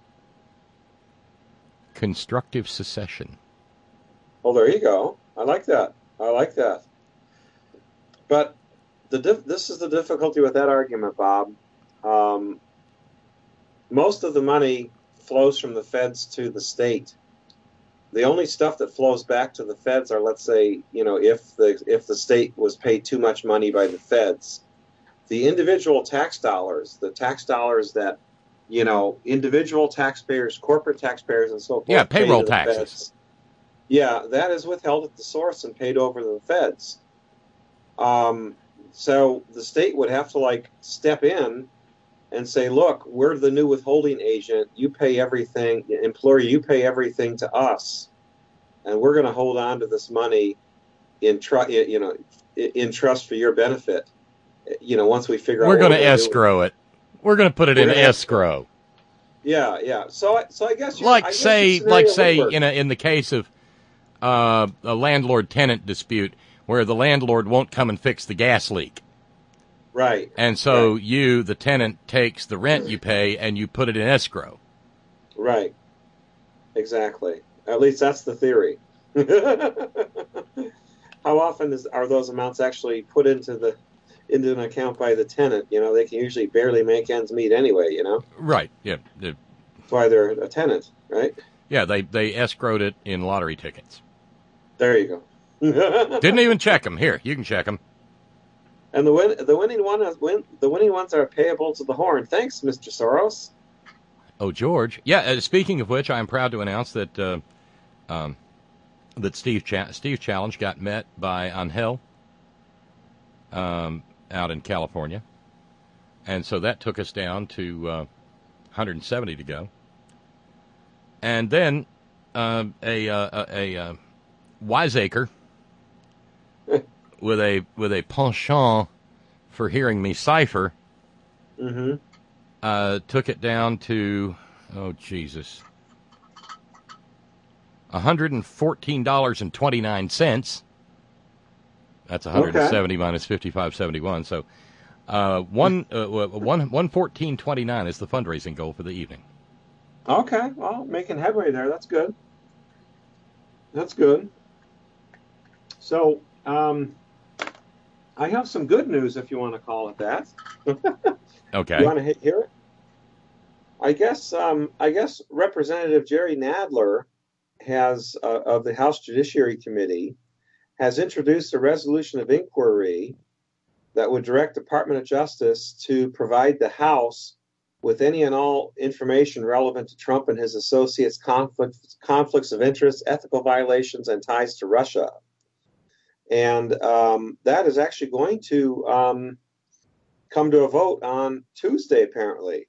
Constructive secession. Well, there you go. I like that. I like that. But the dif- this is the difficulty with that argument, Bob. Um, most of the money flows from the feds to the state. The only stuff that flows back to the feds are, let's say, you know, if the if the state was paid too much money by the feds. The individual tax dollars, the tax dollars that, you know, individual taxpayers, corporate taxpayers, and so forth. Yeah, pay to payroll the taxes. feds, yeah, that is withheld at the source and paid over to the feds. Um, so the state would have to, like, step in and say, look, we're the new withholding agent. You pay everything, employer, you pay everything to us. And we're going to hold on to this money in, tr- you know, in trust for your benefit. You know, once we figure out We're what going to we're gonna do. escrow it. We're going to put it We're in gonna escrow. Yeah, yeah. So, I- so I guess you're, I Like guess say, your like scenario say, would work. in a, in the case of uh, a landlord-tenant dispute, where the landlord won't come and fix the gas leak, Right. and so you, the tenant, takes the rent you pay and you put it in escrow. Right. Exactly. At least that's the theory. How often is, are those amounts actually put into the into an account by the tenant? You know, they can usually barely make ends meet anyway. You know, Right? Yeah. The- that's why they're a tenant, right? Yeah. They they escrowed it in lottery tickets. There you go. Didn't even check them. Here, you can check them. And the win, the winning one is win, the winning ones are payable to the Horn. Thanks, Mister Soros. Oh, George. Yeah. Uh, speaking of which, I am proud to announce that uh, um, that Steve Cha- Steve's challenge got met by Angel um, out in California, and so that took us down to uh, one hundred seventy to go. And then uh, a uh, a, a uh, wiseacre with a with a penchant for hearing me cipher. Mm-hmm. Uh, took it down to, oh, Jesus, one hundred fourteen dollars and twenty-nine cents. That's one hundred seventy okay. minus fifty-five seventy-one. So uh, one, uh, one, one fourteen twenty-nine is the fundraising goal for the evening. Okay, well, making headway there. That's good. That's good. So um, I have some good news, if you want to call it that. Okay. You want to hear it? I guess um, I guess Representative Jerry Nadler has uh, of the House Judiciary Committee has introduced a resolution of inquiry that would direct Department of Justice to provide the House with any and all information relevant to Trump and his associates' conflicts, conflicts of interest, ethical violations, and ties to Russia. And um, that is actually going to um, come to a vote on Tuesday, apparently.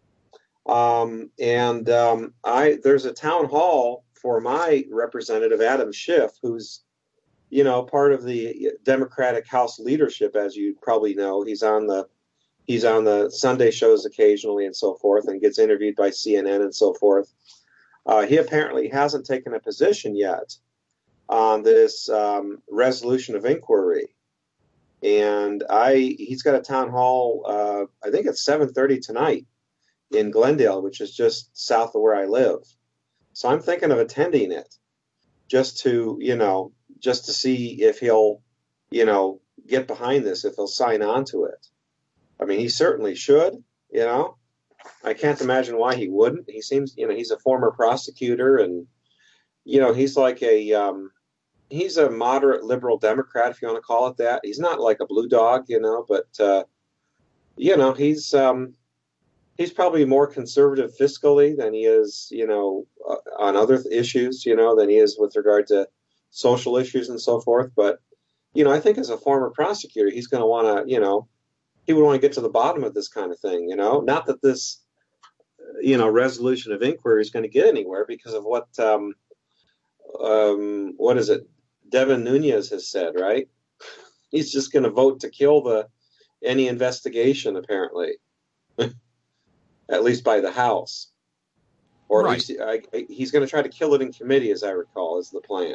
Um, and um, I there's a town hall for my representative, Adam Schiff, who's, you know, part of the Democratic House leadership, as you probably know. He's on the he's on the Sunday shows occasionally and so forth, and gets interviewed by C N N and so forth. Uh, he apparently hasn't taken a position yet on this um, resolution of inquiry. And I he's got a town hall, uh, I think it's seven thirty tonight in Glendale, which is just south of where I live. So I'm thinking of attending it just to, you know, just to see if he'll, you know, get behind this, if he'll sign on to it. I mean, he certainly should, you know. I can't imagine why he wouldn't. He seems, you know, he's a former prosecutor, and, you know, he's like a, um, he's a moderate liberal Democrat, if you want to call it that. He's not like a blue dog, you know, but, uh, you know, he's, um, he's probably more conservative fiscally than he is, you know, uh, on other issues, you know, than he is with regard to social issues and so forth. But, you know, I think as a former prosecutor, he's going to want to, you know, he would want to get to the bottom of this kind of thing, you know, not that this, you know, resolution of inquiry is going to get anywhere because of what, um, um, what is it? Devin Nunes has said, right? He's just going to vote to kill the, any investigation, apparently. At least by the House, or right. at least I, I, he's going to try to kill it in committee, as I recall, is the plan.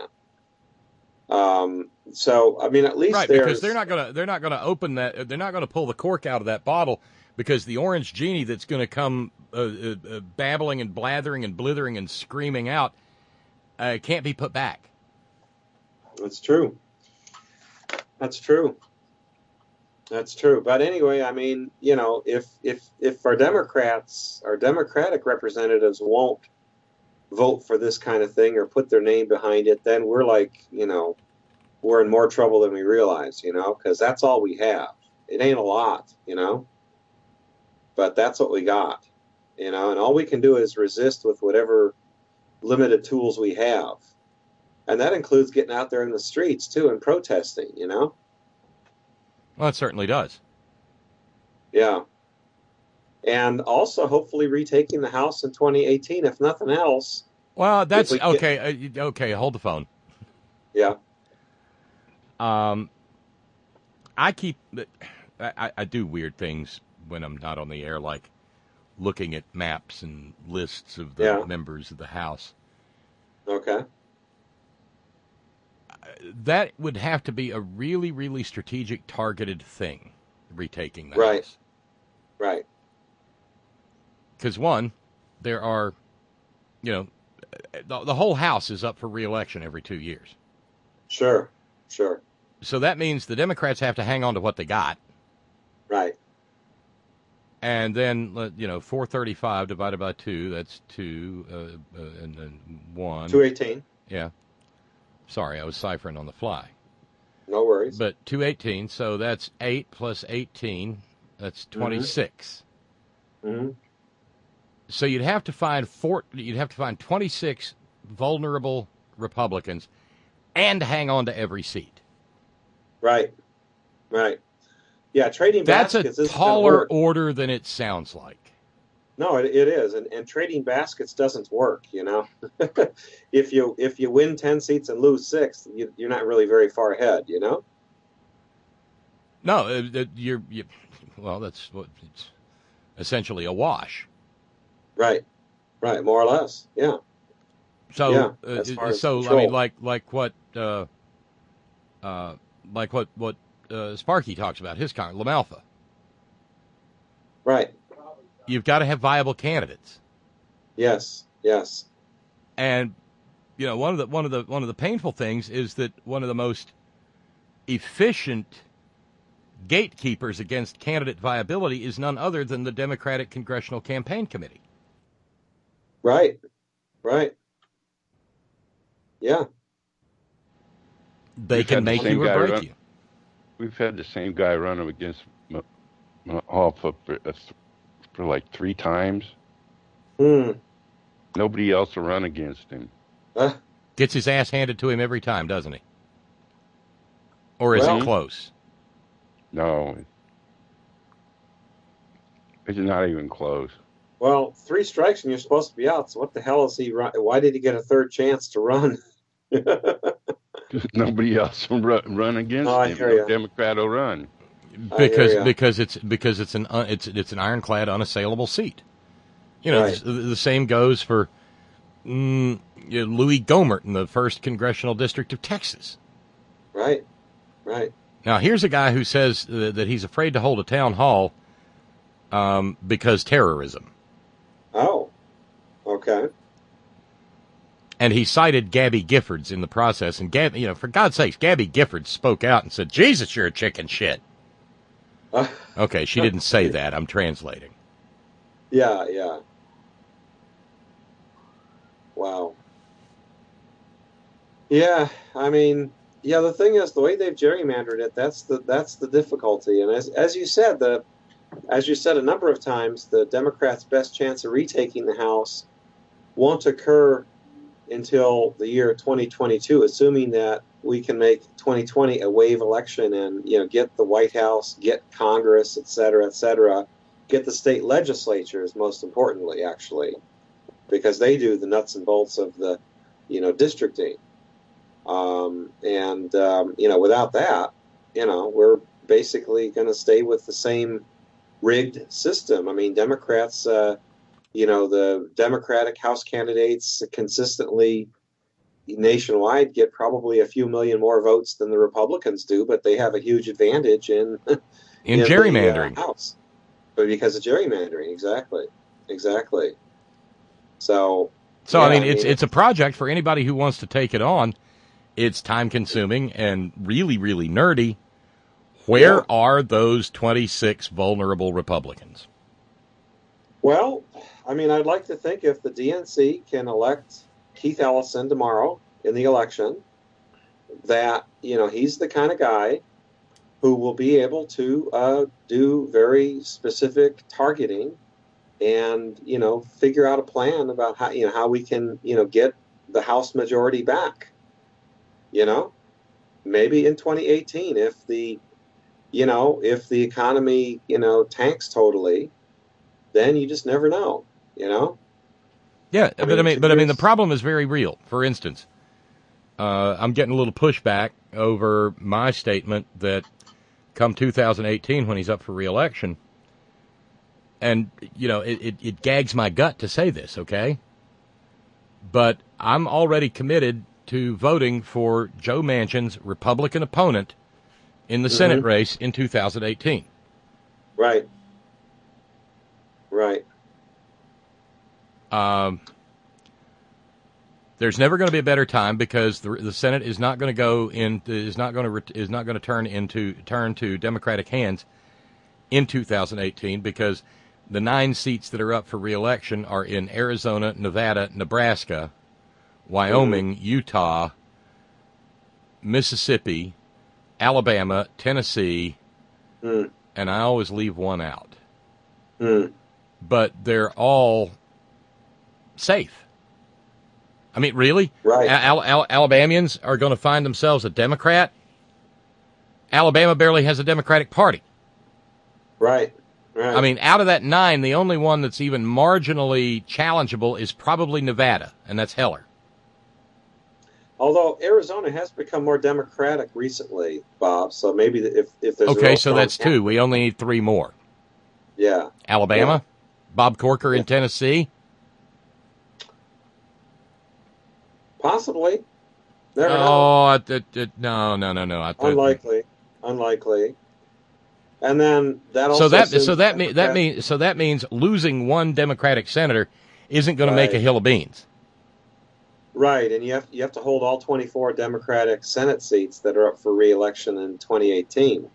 Um, so, I mean, at least right, there's... because they're not going to they're not going to open that, they're not going to pull the cork out of that bottle, because the orange genie that's going to come uh, uh, uh, babbling and blathering and blithering and screaming out uh, can't be put back. That's true. That's true. That's true. But anyway, I mean, you know, if if if our Democrats, our Democratic representatives won't vote for this kind of thing or put their name behind it, then we're like, you know, we're in more trouble than we realize, you know, because that's all we have. It ain't a lot, you know, but that's what we got, you know, and all we can do is resist with whatever limited tools we have. And that includes getting out there in the streets, too, and protesting, you know. Well, it certainly does. Yeah. And also, hopefully, retaking the House in twenty eighteen, if nothing else. Well, that's we okay. Get... Uh, okay, hold the phone. Yeah. Um, I keep, I, I do weird things when I'm not on the air, like looking at maps and lists of the yeah. members of the House. Okay. That would have to be a really, really strategic, targeted thing, retaking the right. House. Right. Because, one, there are, you know, the, the whole House is up for re-election every two years. Sure, sure. So that means the Democrats have to hang on to what they got. Right. And then, you know, four thirty-five divided by two, that's two, uh, uh, and then one. two eighteen. Yeah. Sorry, I was ciphering on the fly. No worries. But two eighteen, so that's eight plus eighteen. That's twenty-six. Mm-hmm. So you'd have to find four. You'd have to find twenty-six vulnerable Republicans, and hang on to every seat. Right. Right. Yeah, trading That's baskets a isn't gonna taller work. order than it sounds like. No, it, it is, and, and trading baskets doesn't work. You know, if you if you win ten seats and lose six, you, you're not really very far ahead. You know. No, uh, you're. You, well, that's what it's essentially a wash. Right. Right. More or less. Yeah. So, Yeah, uh, as far as so I control. mean, like like what, uh, uh, like what what uh, Sparky talks about his con LaMalfa. Right. You've got to have viable candidates. Yes. Yes. And you know, one of the one of the one of the painful things is that one of the most efficient gatekeepers against candidate viability is none other than the Democratic Congressional Campaign Committee. Right. Right. Yeah. They We've can had the make same you or guy break run- you. We've had the same guy run up against M- M- Alpha for, uh, for like three times. Hmm. Nobody else will run against him. Uh, Gets his ass handed to him every time, doesn't he? Or is Well- it close? No. It's not even close. well, three strikes and you're supposed to be out. So what the hell is he run? Why did he get a third chance to run? Nobody else will run, run against Oh, I him. hear No ya. Democrat will run. I hear Because ya. because it's because it's an un, it's it's an ironclad, unassailable seat. You know, Right. the, the same goes for mm, you know, Louis Gohmert in the first congressional district of Texas. Right. Right. Now, here's a guy who says uh, that he's afraid to hold a town hall um, because terrorism. Oh. Okay. And he cited Gabby Giffords in the process. And, Gab, you know, for God's sakes, Gabby Giffords spoke out and said, Jesus, you're a chicken shit. Uh, Okay, she didn't say that. I'm translating. yeah. Yeah. Wow. Yeah. I mean, yeah. The thing is, the way they've gerrymandered it, that's the that's the difficulty. And as as you said, the as you said a number of times, the Democrats' best chance of retaking the House won't occur until the year twenty twenty-two, assuming that we can make twenty twenty a wave election and, you know, get the White House, get Congress, et cetera, et cetera, get the state legislatures, most importantly, actually, because they do the nuts and bolts of the, you know, districting. Um, and, um, you know, without that, you know, we're basically going to stay with the same rigged system. I mean, Democrats, uh, you know, the Democratic House candidates consistently nationwide get probably a few million more votes than the Republicans do, but they have a huge advantage in In in gerrymandering. the, uh, House. But because of gerrymandering, exactly, exactly. So, So, yeah, I mean, it's it's a project for anybody who wants to take it on. It's time-consuming and really, really nerdy. Where Yeah. are those twenty-six vulnerable Republicans? Well, I mean, I'd like to think if the D N C can elect Keith Ellison tomorrow in the election, that, you know, he's the kind of guy who will be able to uh, do very specific targeting and, you know, figure out a plan about how, you know, how we can, you know, get the House majority back. You know, maybe in twenty eighteen, if the, you know, if the economy, you know, tanks totally, then you just never know, you know? Yeah, I but I mean, mean, but I mean, the it's- problem is very real. For instance, uh, I'm getting a little pushback over my statement that come two thousand eighteen, when he's up for re-election, and you know, it, it, it gags my gut to say this, okay? But I'm already committed to voting for Joe Manchin's Republican opponent in the Mhm. Senate race in two thousand eighteen. Right. Right. Um, there's never going to be a better time because the, the Senate is not going to go in is not going to is not going to turn into turn to Democratic hands in two thousand eighteen because the nine seats that are up for re-election are in Arizona, Nevada, Nebraska, Wyoming, Utah, Mississippi, Alabama, Tennessee, Mm. and I always leave one out. Mm. But they're all safe. I mean, really? Right. Al- Al- Alabamians are going to find themselves a Democrat? Alabama barely has a Democratic Party. Right. Right. I mean, out of that nine, the only one that's even marginally challengeable is probably Nevada, and that's Heller. Although Arizona has become more democratic recently, Bob, so maybe if if there's a Okay, real so strong that's two. We only need three more. Yeah. Alabama, Bob Corker in Yeah. Tennessee. Possibly. Never know. Oh, it, it, it, no, no, no, no. I thought- Unlikely. Unlikely. And then that also So that assumes so that mean, that Democrat- means so that means losing one Democratic senator isn't going to make a Right. hill of beans. Right, and you have you have to hold all twenty-four Democratic Senate seats that are up for re-election in twenty eighteen.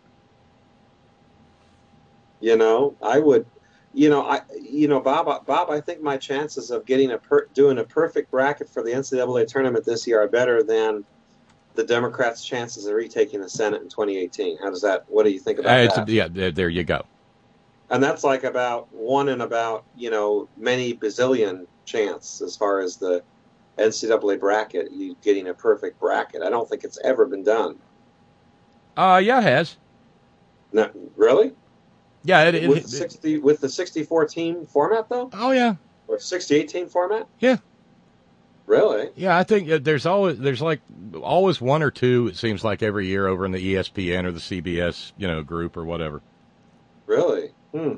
You know, I would, you know, I, you know, Bob, Bob, I think my chances of getting a per, doing a perfect bracket for the N C double A tournament this year are better than the Democrats' chances of retaking the Senate in twenty eighteen. How does that? What do you think about Uh, it's, that? yeah, there, there you go. And that's like about one in about, you know, many bazillion chance as far as the N C double A bracket, you getting a perfect bracket. I don't think it's ever been done. Uh, yeah, it has. No, really? Yeah, it, it, with it- sixty with the sixty-four team format though, oh yeah, or sixty-eight team format? yeah, Really? yeah. I think uh, there's always there's like always one or two. It seems like every year over in the E S P N or the C B S, you know, group or whatever. Really? Hmm.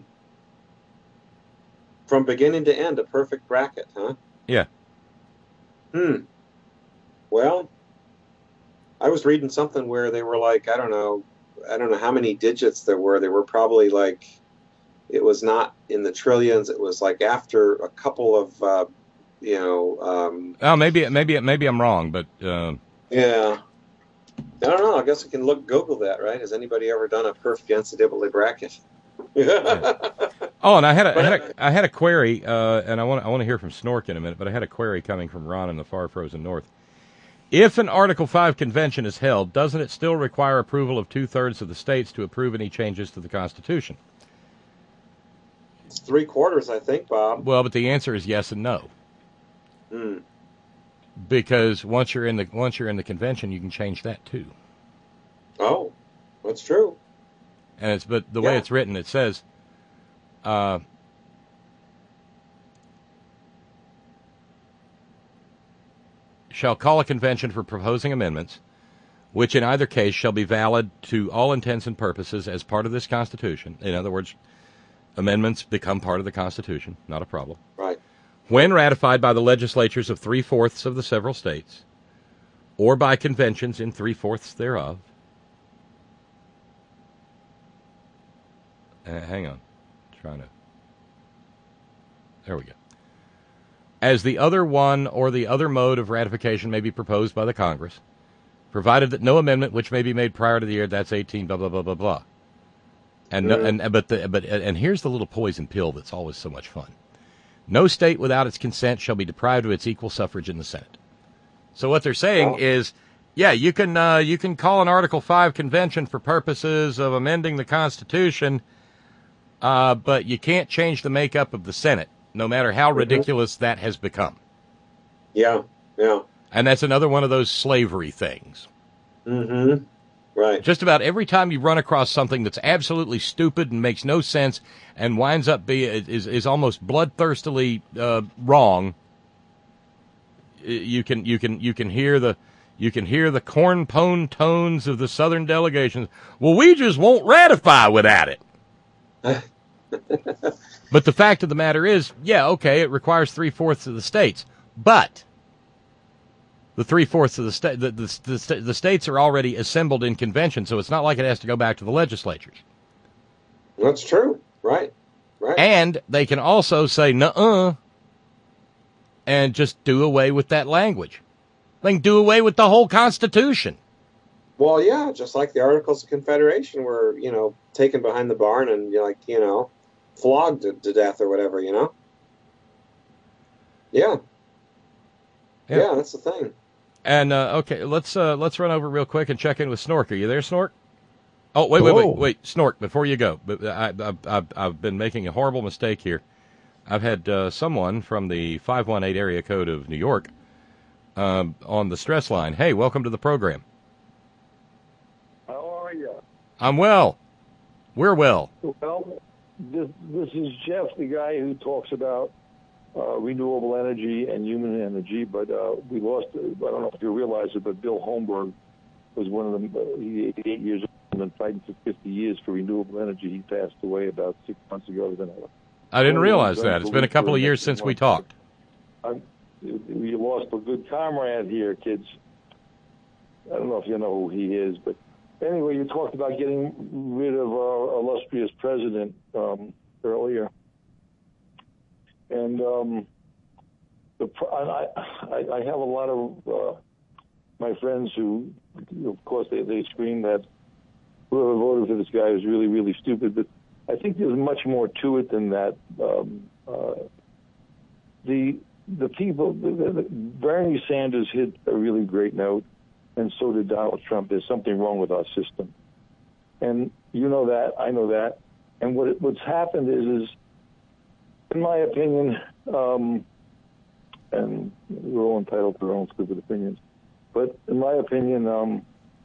From beginning to end, a perfect bracket, huh? Yeah. Hmm. Well, I was reading something where they were like, I don't know, I don't know how many digits there were. They were probably like, it was not in the trillions. It was like after a couple of, uh, you know, um, Oh, maybe maybe maybe I'm wrong, but uh, yeah. I don't know. I guess I can look Google that, right? Has anybody ever done a perfect N C double A bracket? oh, and I had a, I But- had a, I had a query, uh, and I want I want to hear from Snork in a minute, but I had a query coming from Ron in the far frozen north. If an Article Five convention is held, doesn't it still require approval of two thirds of the states to approve any changes to the Constitution? It's three quarters, I think, Bob. Well, but the answer is yes and no, Hmm. because once you're in the once you're in the convention, you can change that too. Oh, that's true. And it's but the way Yeah. it's written, it says, uh, shall call a convention for proposing amendments, which in either case shall be valid to all intents and purposes as part of this Constitution. In other words, amendments become part of the Constitution, not a problem. Right. When ratified by the legislatures of three-fourths of the several states, or by conventions in three-fourths thereof. Uh, hang on. Trying to. There we go. As the other one or the other mode of ratification may be proposed by the Congress, provided that no amendment which may be made prior to the year that's eighteen, blah blah blah blah blah. And no, and but the but and here's the little poison pill that's always so much fun. No state without its consent shall be deprived of its equal suffrage in the Senate. So what they're saying Oh. is, yeah, you can uh, you can call an Article Five convention for purposes of amending the Constitution, uh, but you can't change the makeup of the Senate, no matter how ridiculous that has become. Yeah. Yeah. And that's another one of those slavery things. Mm-hmm. Right. Just about every time you run across something that's absolutely stupid and makes no sense and winds up be is is almost bloodthirstily uh, wrong, you can you can you can hear the you can hear the cornpone tones of the Southern delegations. Well, we just won't ratify without it. But the fact of the matter is, yeah, okay, it requires three-fourths of the states, but the three-fourths of the state, the, the, the, the states are already assembled in convention, so it's not like it has to go back to the legislatures. That's true. Right. Right. And they can also say, nuh-uh, and just do away with that language. They can do away with the whole Constitution. Well, yeah, just like the Articles of Confederation were, you know, taken behind the barn and, you know, like, you know, flogged to, to death or whatever, you know? Yeah. Yeah. Yeah, that's the thing. And uh, okay, let's uh, let's run over real quick and check in with Snork. Are you there, Snork? Oh, wait, wait, wait, wait, Snork. Before you go, but I, I, I've I've been making a horrible mistake here. I've had uh, someone from the five one eight area code of New York um, on the stress line. Hey, welcome to the program. How are you? I'm well. We're well. Well, this, this is Jeff, the guy who talks about uh, renewable energy and human energy, but uh, we lost, I don't know if you realize it, but Bill Holmberg was one of them, uh, he eighty-eight years old and been fighting for fifty years for renewable energy. He passed away about six months ago. I didn't realize that. It's been a couple of years since we talked. I'm, we lost a good comrade here, kids. I don't know if you know who he is, but anyway, you talked about getting rid of our illustrious president um, earlier, and um, the I, I, I have a lot of uh, my friends who, of course, they they scream that whoever voted for this guy is really really stupid, but I think there's much more to it than that. Um, uh, the the people, the, the, Bernie Sanders hit a really great note, and so did Donald Trump. There's something wrong with our system, and you know that, I know that. And what it, what's happened is, is, in my opinion, um, and we're all entitled to our own stupid opinions, but in my opinion, um,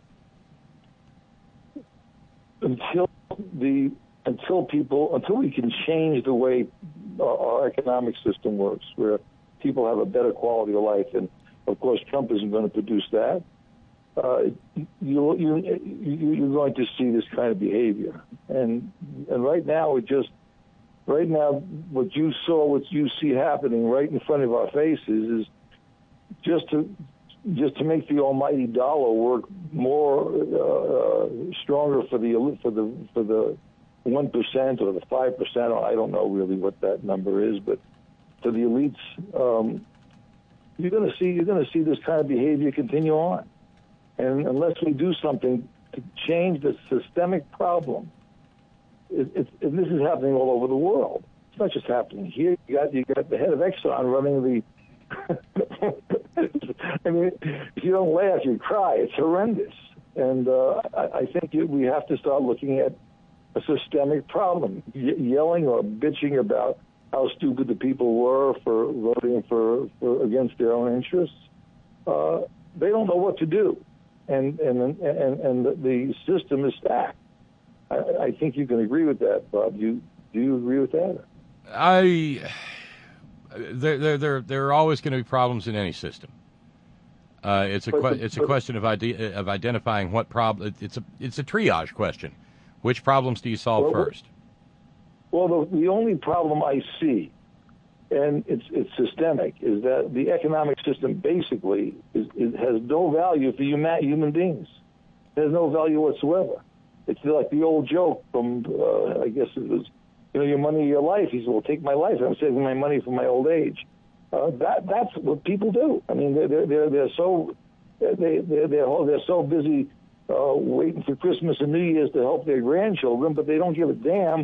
until the until people until we can change the way our, our economic system works, where people have a better quality of life, and of course Trump isn't going to produce that. Uh, you, you, you're going to see this kind of behavior, and and right now it just right now what you saw, what you see happening right in front of our faces is just to just to make the almighty dollar work more uh, stronger for the for the for the one percent or the five percent. I don't know really what that number is, but for the elites, um, you're going to see you're going to see this kind of behavior continue on. And unless we do something to change the systemic problem, it, it, and this is happening all over the world. It's not just happening here. You got you got the head of Exxon running the. I mean, if you don't laugh, you cry. It's horrendous. And uh, I, I think we have to start looking at a systemic problem. Ye- yelling or bitching about how stupid the people were for voting for, for against their own interests. Uh, they don't know what to do. And and and and the system is stacked. I, I think you can agree with that, Bob. You do you agree with that? I there there there there are always going to be problems in any system. Uh, it's a que- it's a question of ide- of identifying what problem. It's a it's a triage question. Which problems do you solve well, first? Well, the, the only problem I see, and it's it's systemic, is that the economic system basically is, is, has no value for human, human beings. It has no value whatsoever. It's like the old joke from, uh, I guess it was, you know, your money, your life. He said, well, take my life. I'm saving my money for my old age. Uh, that that's what people do. I mean, they're they're they're so they they're they're, they're so busy uh, waiting for Christmas and New Year's to help their grandchildren, but they don't give a damn.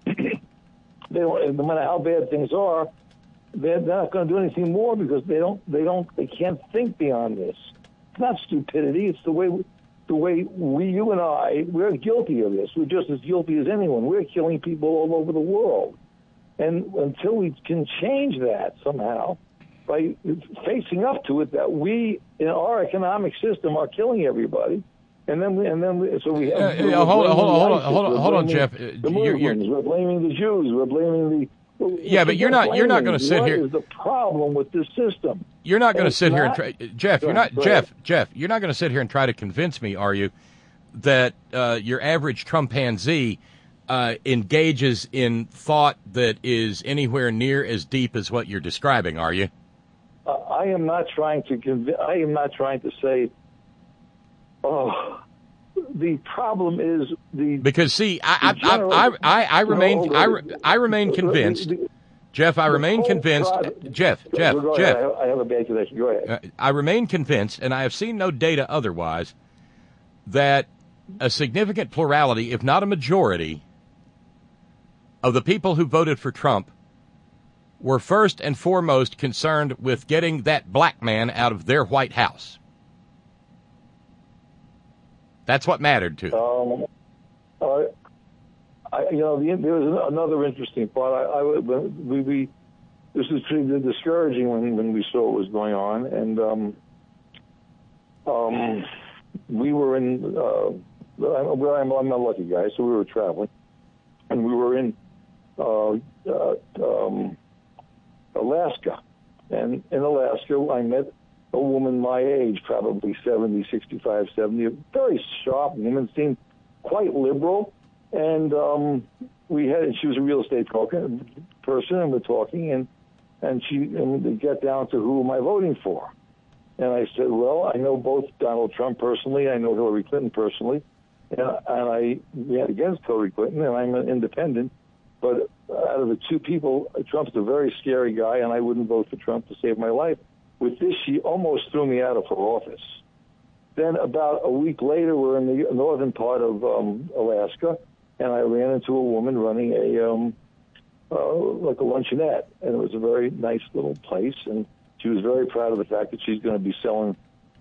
They don't, no matter how bad things are, they're not going to do anything more because they don't, they don't, they can't think beyond this. It's not stupidity. It's the way, the way we, you and I, we're guilty of this. We're just as guilty as anyone. We're killing people all over the world, and until we can change that somehow by facing up to it, that we in our economic system are killing everybody. And then, we, and then, we, so we have. Uh, yeah, hold on, hold on, hold on, hold on, hold on, Jeff. The Muslims, you're, you're, we're blaming the Jews. We're blaming the. Yeah, but you're not. You're not going to sit what here. What is the problem with this system? You're not going to sit not, here and try, Jeff. You're not Jeff. Jeff. You're not going to sit here and try to convince me, are you, that uh, your average Trumpanzee uh, engages in thought that is anywhere near as deep as what you're describing? Are you? Uh, I am not trying to convince. I am not trying to say. Oh, the problem is the because see, I I I, I, I, I remain no, I, I remain convinced, the, the, Jeff. I remain convinced, project, Jeff. Jeff. Go Jeff. Ahead. I have a bad connection. Go ahead. Uh, I remain convinced, and I have seen no data otherwise, that a significant plurality, if not a majority, of the people who voted for Trump were first and foremost concerned with getting that black man out of their White House. That's what mattered to them. Um, uh, I, you know, the, there was another interesting part. I, I we, we this is pretty discouraging when, when we saw what was going on, and um, um, we were in. Uh, well, I'm, I'm a lucky guy, so we were traveling, and we were in uh, uh, um, Alaska, and in Alaska, I met a woman my age, probably seventy, sixty-five, seventy, a very sharp woman, seemed quite liberal. And um, we had, she was a real estate talking person, and we're talking, and, and she, and we get down to who am I voting for? And I said, well, I know both Donald Trump personally, I know Hillary Clinton personally, and, and I ran against Hillary Clinton, and I'm an independent. But out of the two people, Trump's a very scary guy, and I wouldn't vote for Trump to save my life. With this, she almost threw me out of her office. Then about a week later, we're in the northern part of um, Alaska, and I ran into a woman running a um, uh, like a luncheonette, and it was a very nice little place, and she was very proud of the fact that she's going to be selling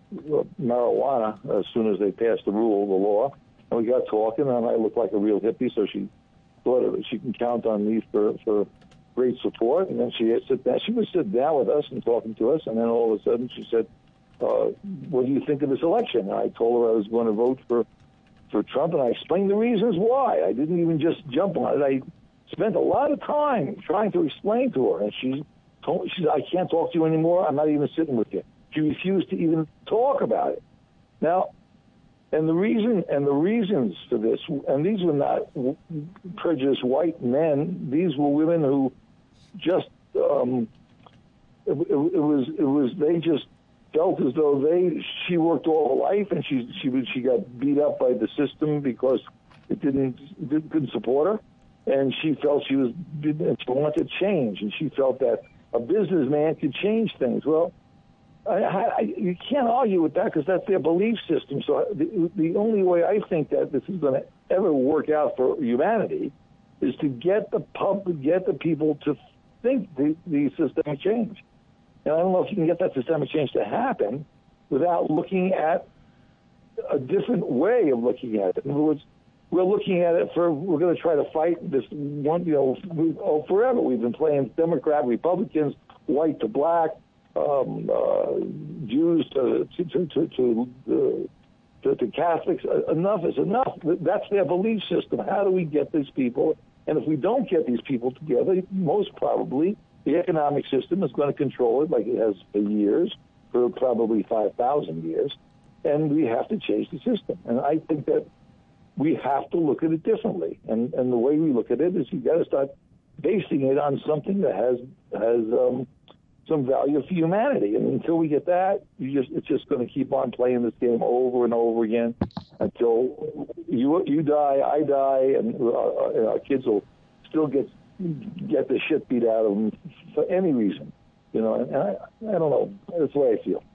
marijuana as soon as they pass the rule, the law. And we got talking, and I looked like a real hippie, so she thought of it. She can count on me for, for great support. And then she had sit down. She would sit down with us and talking to us, and then all of a sudden she said, uh, what do you think of this election? And I told her I was going to vote for, for Trump, and I explained the reasons why. I didn't even just jump on it. I spent a lot of time trying to explain to her, and she told she said, I can't talk to you anymore. I'm not even sitting with you. She refused to even talk about it. Now, and the reason and the reasons for this, and these were not prejudiced white men. These were women who just um, it, it, it was it was they just felt as though they she worked all her life, and she she was, she got beat up by the system because it didn't it couldn't support her, and she felt she was she wanted change, and she felt that a businessman could change things. Well, I, I, you can't argue with that because that's their belief system. So the, the only way I think that this is going to ever work out for humanity is to get the pub, get the people to think the, the systemic change. And I don't know if you can get that systemic change to happen without looking at a different way of looking at it. In other words, we're looking at it for, we're going to try to fight this one, you know, we, oh, forever. We've been playing Democrat, Republicans, white to black, um, uh, Jews to to to to, to, to, to Catholics. Enough is enough. That's their belief system. How do we get these people? And if we don't get these people together, most probably the economic system is going to control it like it has for years, for probably five thousand years, and we have to change the system. And I think that we have to look at it differently. And and the way we look at it is you've got to start basing it on something that has has um, some value for humanity. And until we get that, you just it's just going to keep on playing this game over and over again until you you die, I die, and uh, our kids will still get get the shit beat out of them for any reason. You know, and I, I don't know. That's the way I feel.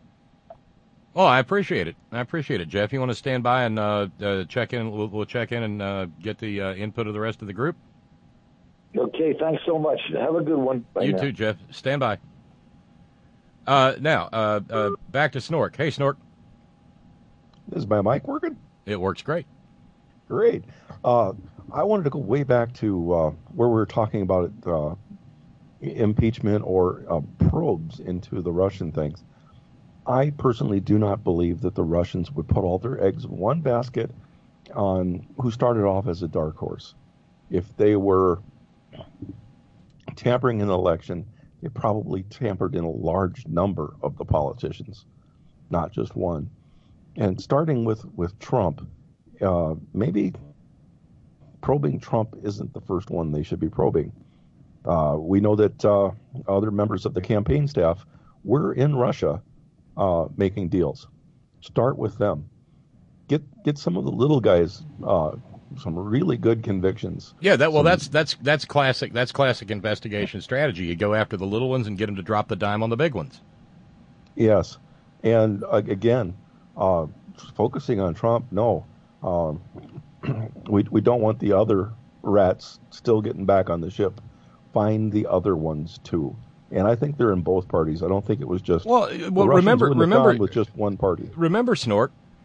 Well, I appreciate it. I appreciate it, Jeff. You want to stand by and uh, uh, check in? We'll, we'll check in and uh, get the uh, input of the rest of the group. Okay, thanks so much. Have a good one. Bye you now. too, Jeff. Stand by. Uh, now, uh, uh, back to Snork. Hey, Snork. Is my mic working? It works great. Great. Uh, I wanted to go way back to uh, where we were talking about uh, impeachment or uh, probes into the Russian things. I personally do not believe that the Russians would put all their eggs in one basket on who started off as a dark horse. If they were tampering in an election, they probably tampered in a large number of the politicians, not just one. And starting with, with Trump, uh, maybe probing Trump isn't the first one they should be probing. Uh, we know that uh, other members of the campaign staff were in Russia uh, making deals. Start with them. Get get some of the little guys uh, some really good convictions. Yeah, that well, some, that's that's that's classic. That's classic investigation strategy. You go after the little ones and get them to drop the dime on the big ones. Yes, and uh, again, uh, focusing on Trump. No, um, we we don't want the other rats still getting back on the ship. Find the other ones too. And I think they're in both parties. I don't think it was just well. Well, the remember, remember, remember, with just one party. Remember, Snork.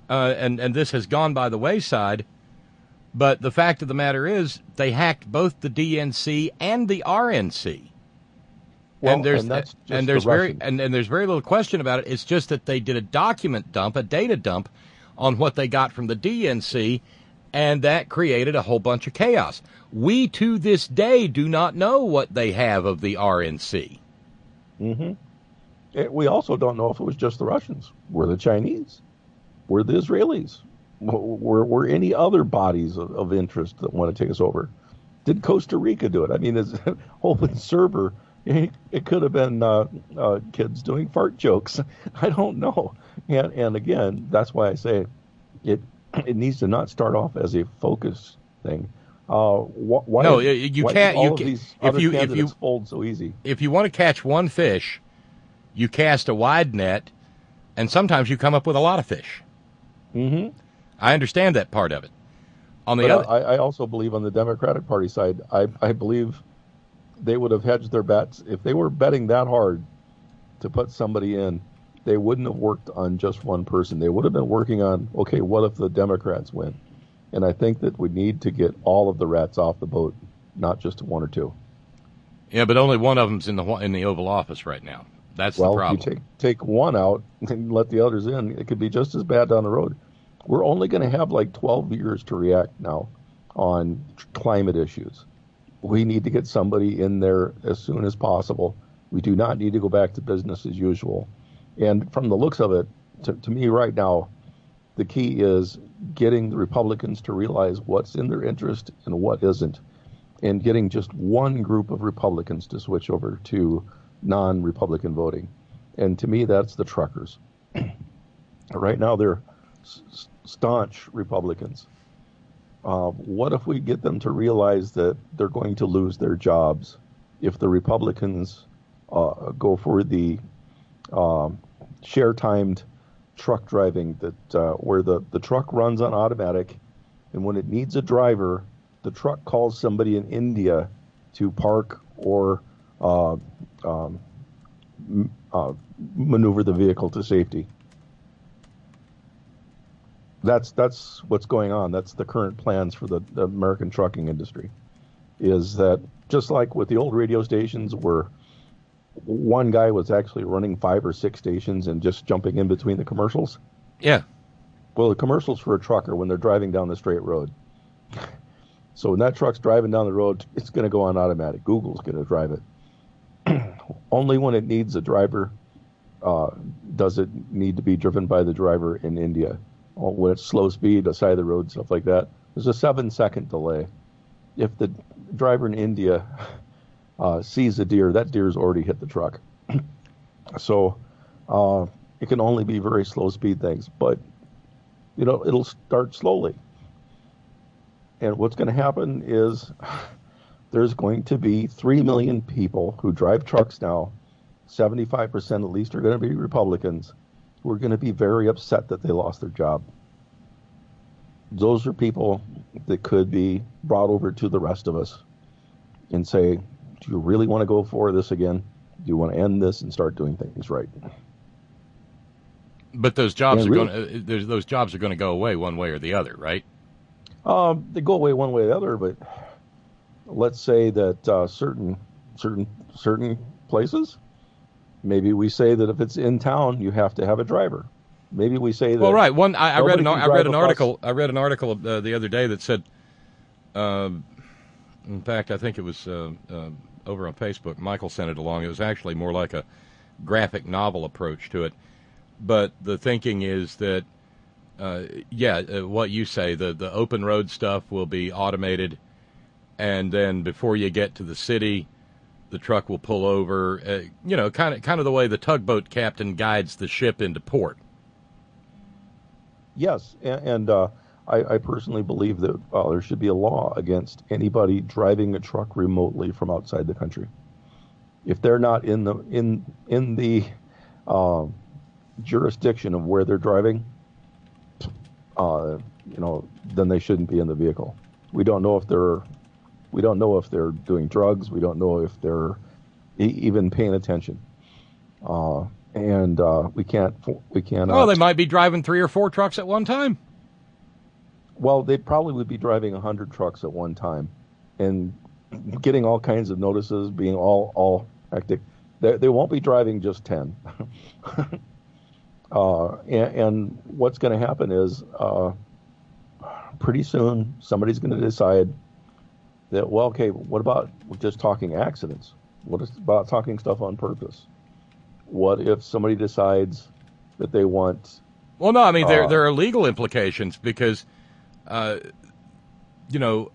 uh, and and this has gone by the wayside. But the fact of the matter is, they hacked both the D N C and the R N C. Well, and there's and that's just and there's the very Russians. and, and there's very little question about it. It's just that they did a document dump, a data dump, on what they got from the D N C, and that created a whole bunch of chaos. We to this day do not know what they have of the R N C. Mm-hmm. It, we also don't know if it was just the Russians. Were the Chinese? Were the Israelis? Were, were any other bodies of, of interest that want to take us over? Did Costa Rica do it? I mean, as open server, it, it could have been uh, uh, kids doing fart jokes. I don't know. And and again, that's why I say it it needs to not start off as a focus thing. Uh, wh- why No, did- you why can't- did all you of ca- these if other you- if you- candidates fold so easy? If you want to catch one fish, you cast a wide net, and sometimes you come up with a lot of fish. Mm-hmm. I understand that part of it. On the But other, I, I also believe on the Democratic Party side, I, I believe they would have hedged their bets. If they were betting that hard to put somebody in, they wouldn't have worked on just one person. They would have been working on, okay, what if the Democrats win? And I think that we need to get all of the rats off the boat, not just one or two. yeah, but only one of them's in the in the Oval Office right now. That's well, the problem. if you take, take one out and let the others in, it could be just as bad down the road. We're only going to have like twelve years to react now on climate issues. We need to get somebody in there as soon as possible. We do not need to go back to business as usual. And from the looks of it, to, to me right now, the key is getting the Republicans to realize what's in their interest and what isn't, and getting just one group of Republicans to switch over to non-Republican voting. And to me, that's the truckers. Right now, they're s- staunch Republicans. Uh, what if we get them to realize that they're going to lose their jobs if the Republicans uh, go for the um, share-timed truck driving that uh, where the, the truck runs on automatic, and when it needs a driver, the truck calls somebody in India to park or uh, um, m- uh, maneuver the vehicle to safety. That's that's what's going on. That's the current plans for the, the American trucking industry. Is that just like with the old radio stations where one guy was actually running five or six stations and just jumping in between the commercials? Yeah. Well, the commercials for a trucker when they're driving down the straight road. So when that truck's driving down the road, it's going to go on automatic. Google's going to drive it. Only when it needs a driver uh, does it need to be driven by the driver in India. When it's slow speed, side of the road, stuff like that, there's a seven-second delay. If the driver in India uh, sees a deer, that deer's already hit the truck. So uh, it can only be very slow speed things, but you know it'll start slowly. And what's going to happen is there's going to be three million people who drive trucks now. seventy-five percent at least are going to be Republicans. We're going to be very upset that they lost their job. Those are people that could be brought over to the rest of us and say, do you really want to go for this again? Do you want to end this and start doing things right? But those jobs And are really- going to there's those jobs are going to go away one way or the other, right? Um, they go away one way or the other, but let's say that uh, certain certain certain places, maybe we say that if it's in town, you have to have a driver. Maybe we say that. Well, right. One, I, I read an nobody I can read drive an a bus. article. I read an article uh, the other day that said, uh, in fact, I think it was uh, uh, over on Facebook. Michael sent it along. It was actually more like a graphic novel approach to it. But the thinking is that, uh, yeah, uh, what you say, the the open road stuff will be automated, and then before you get to the city, the truck will pull over. Uh, you know, kind of kind of the way the tugboat captain guides the ship into port. Yes, and, and uh, I, I personally believe that uh, there should be a law against anybody driving a truck remotely from outside the country. If they're not in the in in the uh, jurisdiction of where they're driving, uh, you know, then they shouldn't be in the vehicle. We don't know if they're we don't know if they're doing drugs. We don't know if they're e- even paying attention. Uh, and uh, we can't we can't. Well, they might be driving three or four trucks at one time. Well, they probably would be driving a hundred trucks at one time, and getting all kinds of notices, being all all hectic. They, they won't be driving just ten. uh, and, and what's going to happen is, uh, pretty soon somebody's going to decide that, well, okay, what about just talking accidents? What about talking stuff on purpose? What if somebody decides that they want? Well, no, I mean, there uh, there are legal implications because, uh, you know,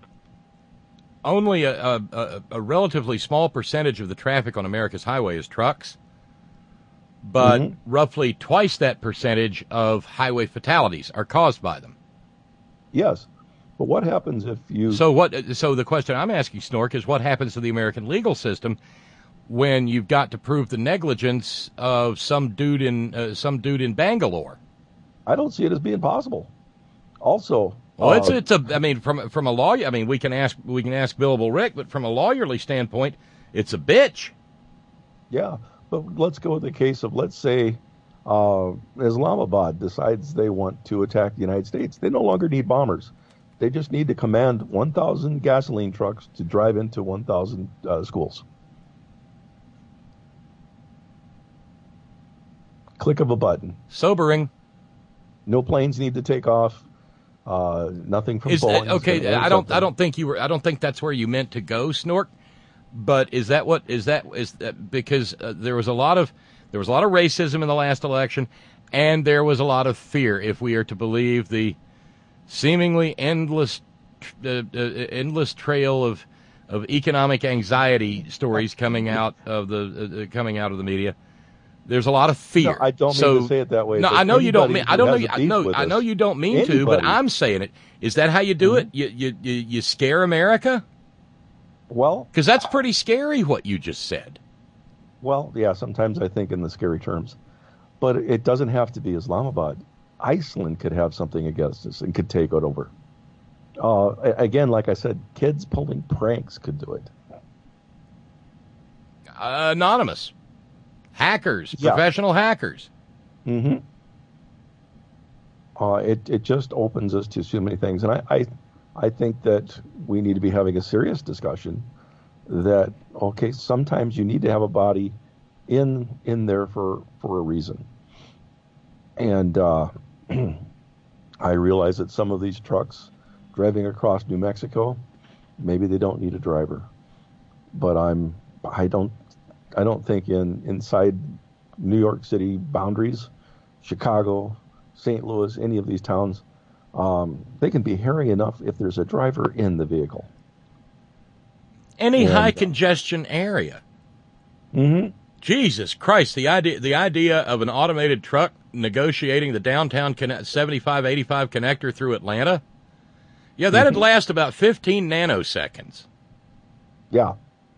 only a, a, a relatively small percentage of the traffic on America's highway is trucks, but mm-hmm. roughly twice that percentage of highway fatalities are caused by them. Yes, but what happens if you? So what? So the question I'm asking, Snork, is what happens to the American legal system when you've got to prove the negligence of some dude in uh, some dude in Bangalore? I don't see it as being possible. Also, well, uh, it's it's a. I mean, from from a lawyer, I mean, we can ask we can ask Billable Rick, but from a lawyerly standpoint, it's a bitch. Yeah, but let's go with the case of, let's say, uh, Islamabad decides they want to attack the United States. They no longer need bombers. They just need to command one thousand gasoline trucks to drive into one thousand uh, schools. Click of a button. Sobering. No planes need to take off. Uh, nothing from is Boeing. That, okay, I don't. I don't think you were. I don't think that's where you meant to go, Snork. But is that what is that is that because uh, there was a lot of there was a lot of racism in the last election, and there was a lot of fear, if we are to believe the seemingly endless uh, uh, endless trail of of economic anxiety stories coming out of the uh, coming out of the media. There's a lot of fear. No, I don't so, mean to say it that way. No, I know you don't mean. I don't know. You, I know. I know you don't mean anybody. to, but I'm saying it. Is that how you do mm-hmm. it? You you you, you scare America? Well, because that's pretty scary what you just said. Well, yeah. Sometimes I think in the scary terms, but it doesn't have to be Islamabad. Iceland could have something against us and could take it over. Uh, again, like I said, kids pulling pranks could do it. Uh, anonymous. Hackers, yeah. Professional hackers. Mm-hmm. Uh, it it just opens us to so many things, and I, I I think that we need to be having a serious discussion. That okay, sometimes you need to have a body in in there for for a reason, and uh, I realize that some of these trucks driving across New Mexico, maybe they don't need a driver, but I'm I don't. I don't think in inside New York City boundaries, Chicago, Saint Louis, any of these towns, um, they can be hairy enough if there's a driver in the vehicle. Any and, high congestion area. Mm-hmm. Jesus Christ, the idea the idea of an automated truck negotiating the downtown seventy-five eighty-five connector through Atlanta, yeah, that'd mm-hmm. last about fifteen nanoseconds. Yeah.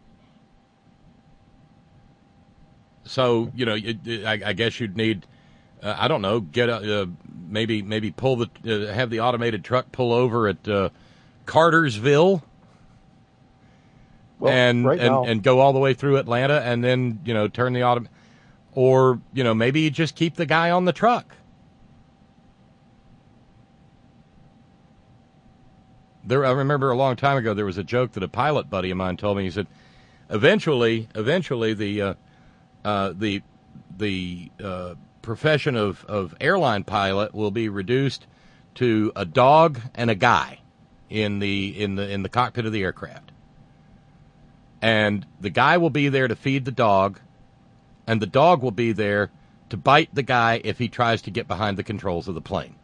So, you know, I, I guess you'd need, uh, I don't know, get a, uh, maybe maybe pull the, uh, have the automated truck pull over at uh, Cartersville well, and, right and, now, and go all the way through Atlanta and then, you know, turn the auto, or, you know, maybe you just keep the guy on the truck. There, I remember a long time ago there was a joke that a pilot buddy of mine told me. He said, eventually, eventually the, uh, Uh, the the uh, profession of, of airline pilot will be reduced to a dog and a guy in the in the in the cockpit of the aircraft, and the guy will be there to feed the dog, and the dog will be there to bite the guy if he tries to get behind the controls of the plane.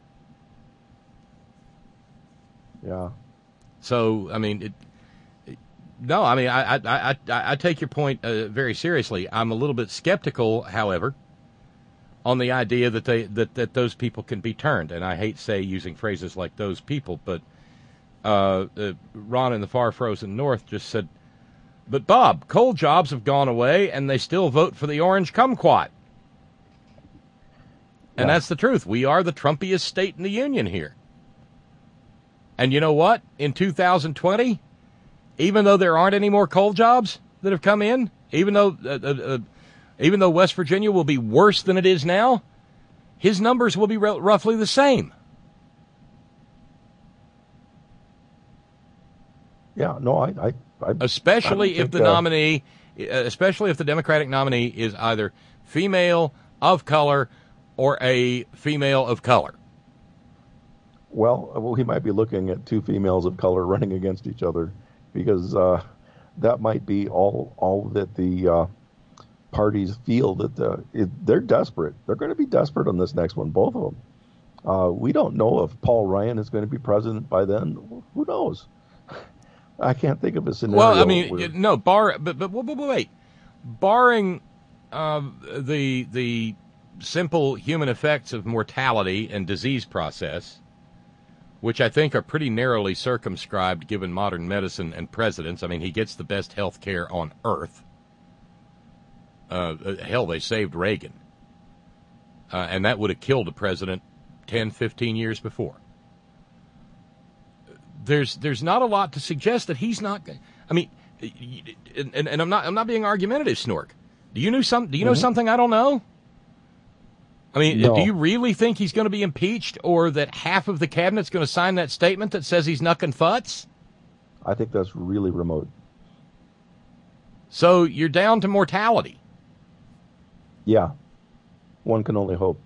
Yeah. So I mean it. No, I mean, I I, I, I take your point uh, very seriously. I'm a little bit skeptical, however, on the idea that they that, that those people can be turned. And I hate say using phrases like those people, but uh, uh, Ron in the far frozen north just said, but Bob, coal jobs have gone away and they still vote for the orange kumquat. And yeah. That's the truth. We are the Trumpiest state in the union here. And you know what? In two thousand twenty... even though there aren't any more coal jobs that have come in, even though uh, uh, even though West Virginia will be worse than it is now, his numbers will be r- roughly the same. Yeah, no, I, I, I especially I if the think, uh, nominee, especially if the Democratic nominee is either female, of color, or a female of color. Well, well, he might be looking at two females of color running against each other, because uh, that might be all all that the uh, parties feel that the, it, they're desperate. They're going to be desperate on this next one, both of them. Uh, we don't know if Paul Ryan is going to be president by then. Who knows? I can't think of a scenario. Well, I mean, where... no, bar, but but, but, but wait, barring uh, the the simple human effects of mortality and disease process, which I think are pretty narrowly circumscribed given modern medicine and presidents. I mean, he gets the best health care on earth. Uh, hell, they saved Reagan, uh, and that would have killed a president ten, fifteen years before. There's there's not a lot to suggest that he's not. I mean, and, and I'm not I'm not being argumentative, Snork. Do you know some? Do you know mm-hmm. something I don't know? I mean, no. Do you really think he's going to be impeached, or that half of the cabinet's going to sign that statement that says he's knucking futz? I think that's really remote. So you're down to mortality. Yeah, one can only hope.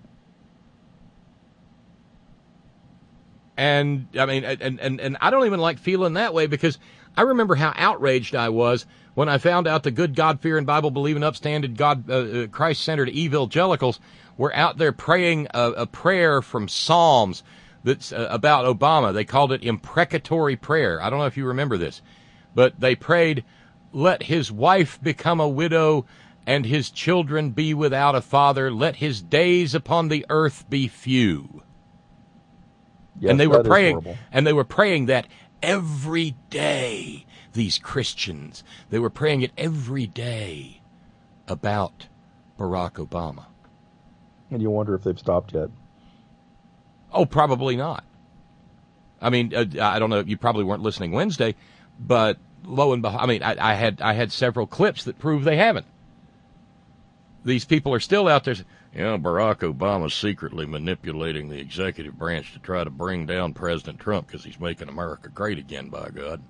And I mean, and, and, and I don't even like feeling that way, because I remember how outraged I was when I found out the good, God-fearing, Bible-believing, upstanding, God, uh, Christ-centered evangelicals were out there praying a, a prayer from Psalms that's uh, about Obama. They called it imprecatory prayer. I don't know if you remember this, but they prayed, "Let his wife become a widow and his children be without a father. Let his days upon the earth be few." Yes, and they were that is praying, horrible. and they were praying that every day. These Christians, they were praying it every day about Barack Obama. And you wonder if they've stopped yet. Oh, probably not. I mean, uh, I don't know. You probably weren't listening Wednesday, but lo and behold, I mean, I, I had I had several clips that prove they haven't. These people are still out there. You know, Barack Obama's secretly manipulating the executive branch to try to bring down President Trump because he's making America great again, by God.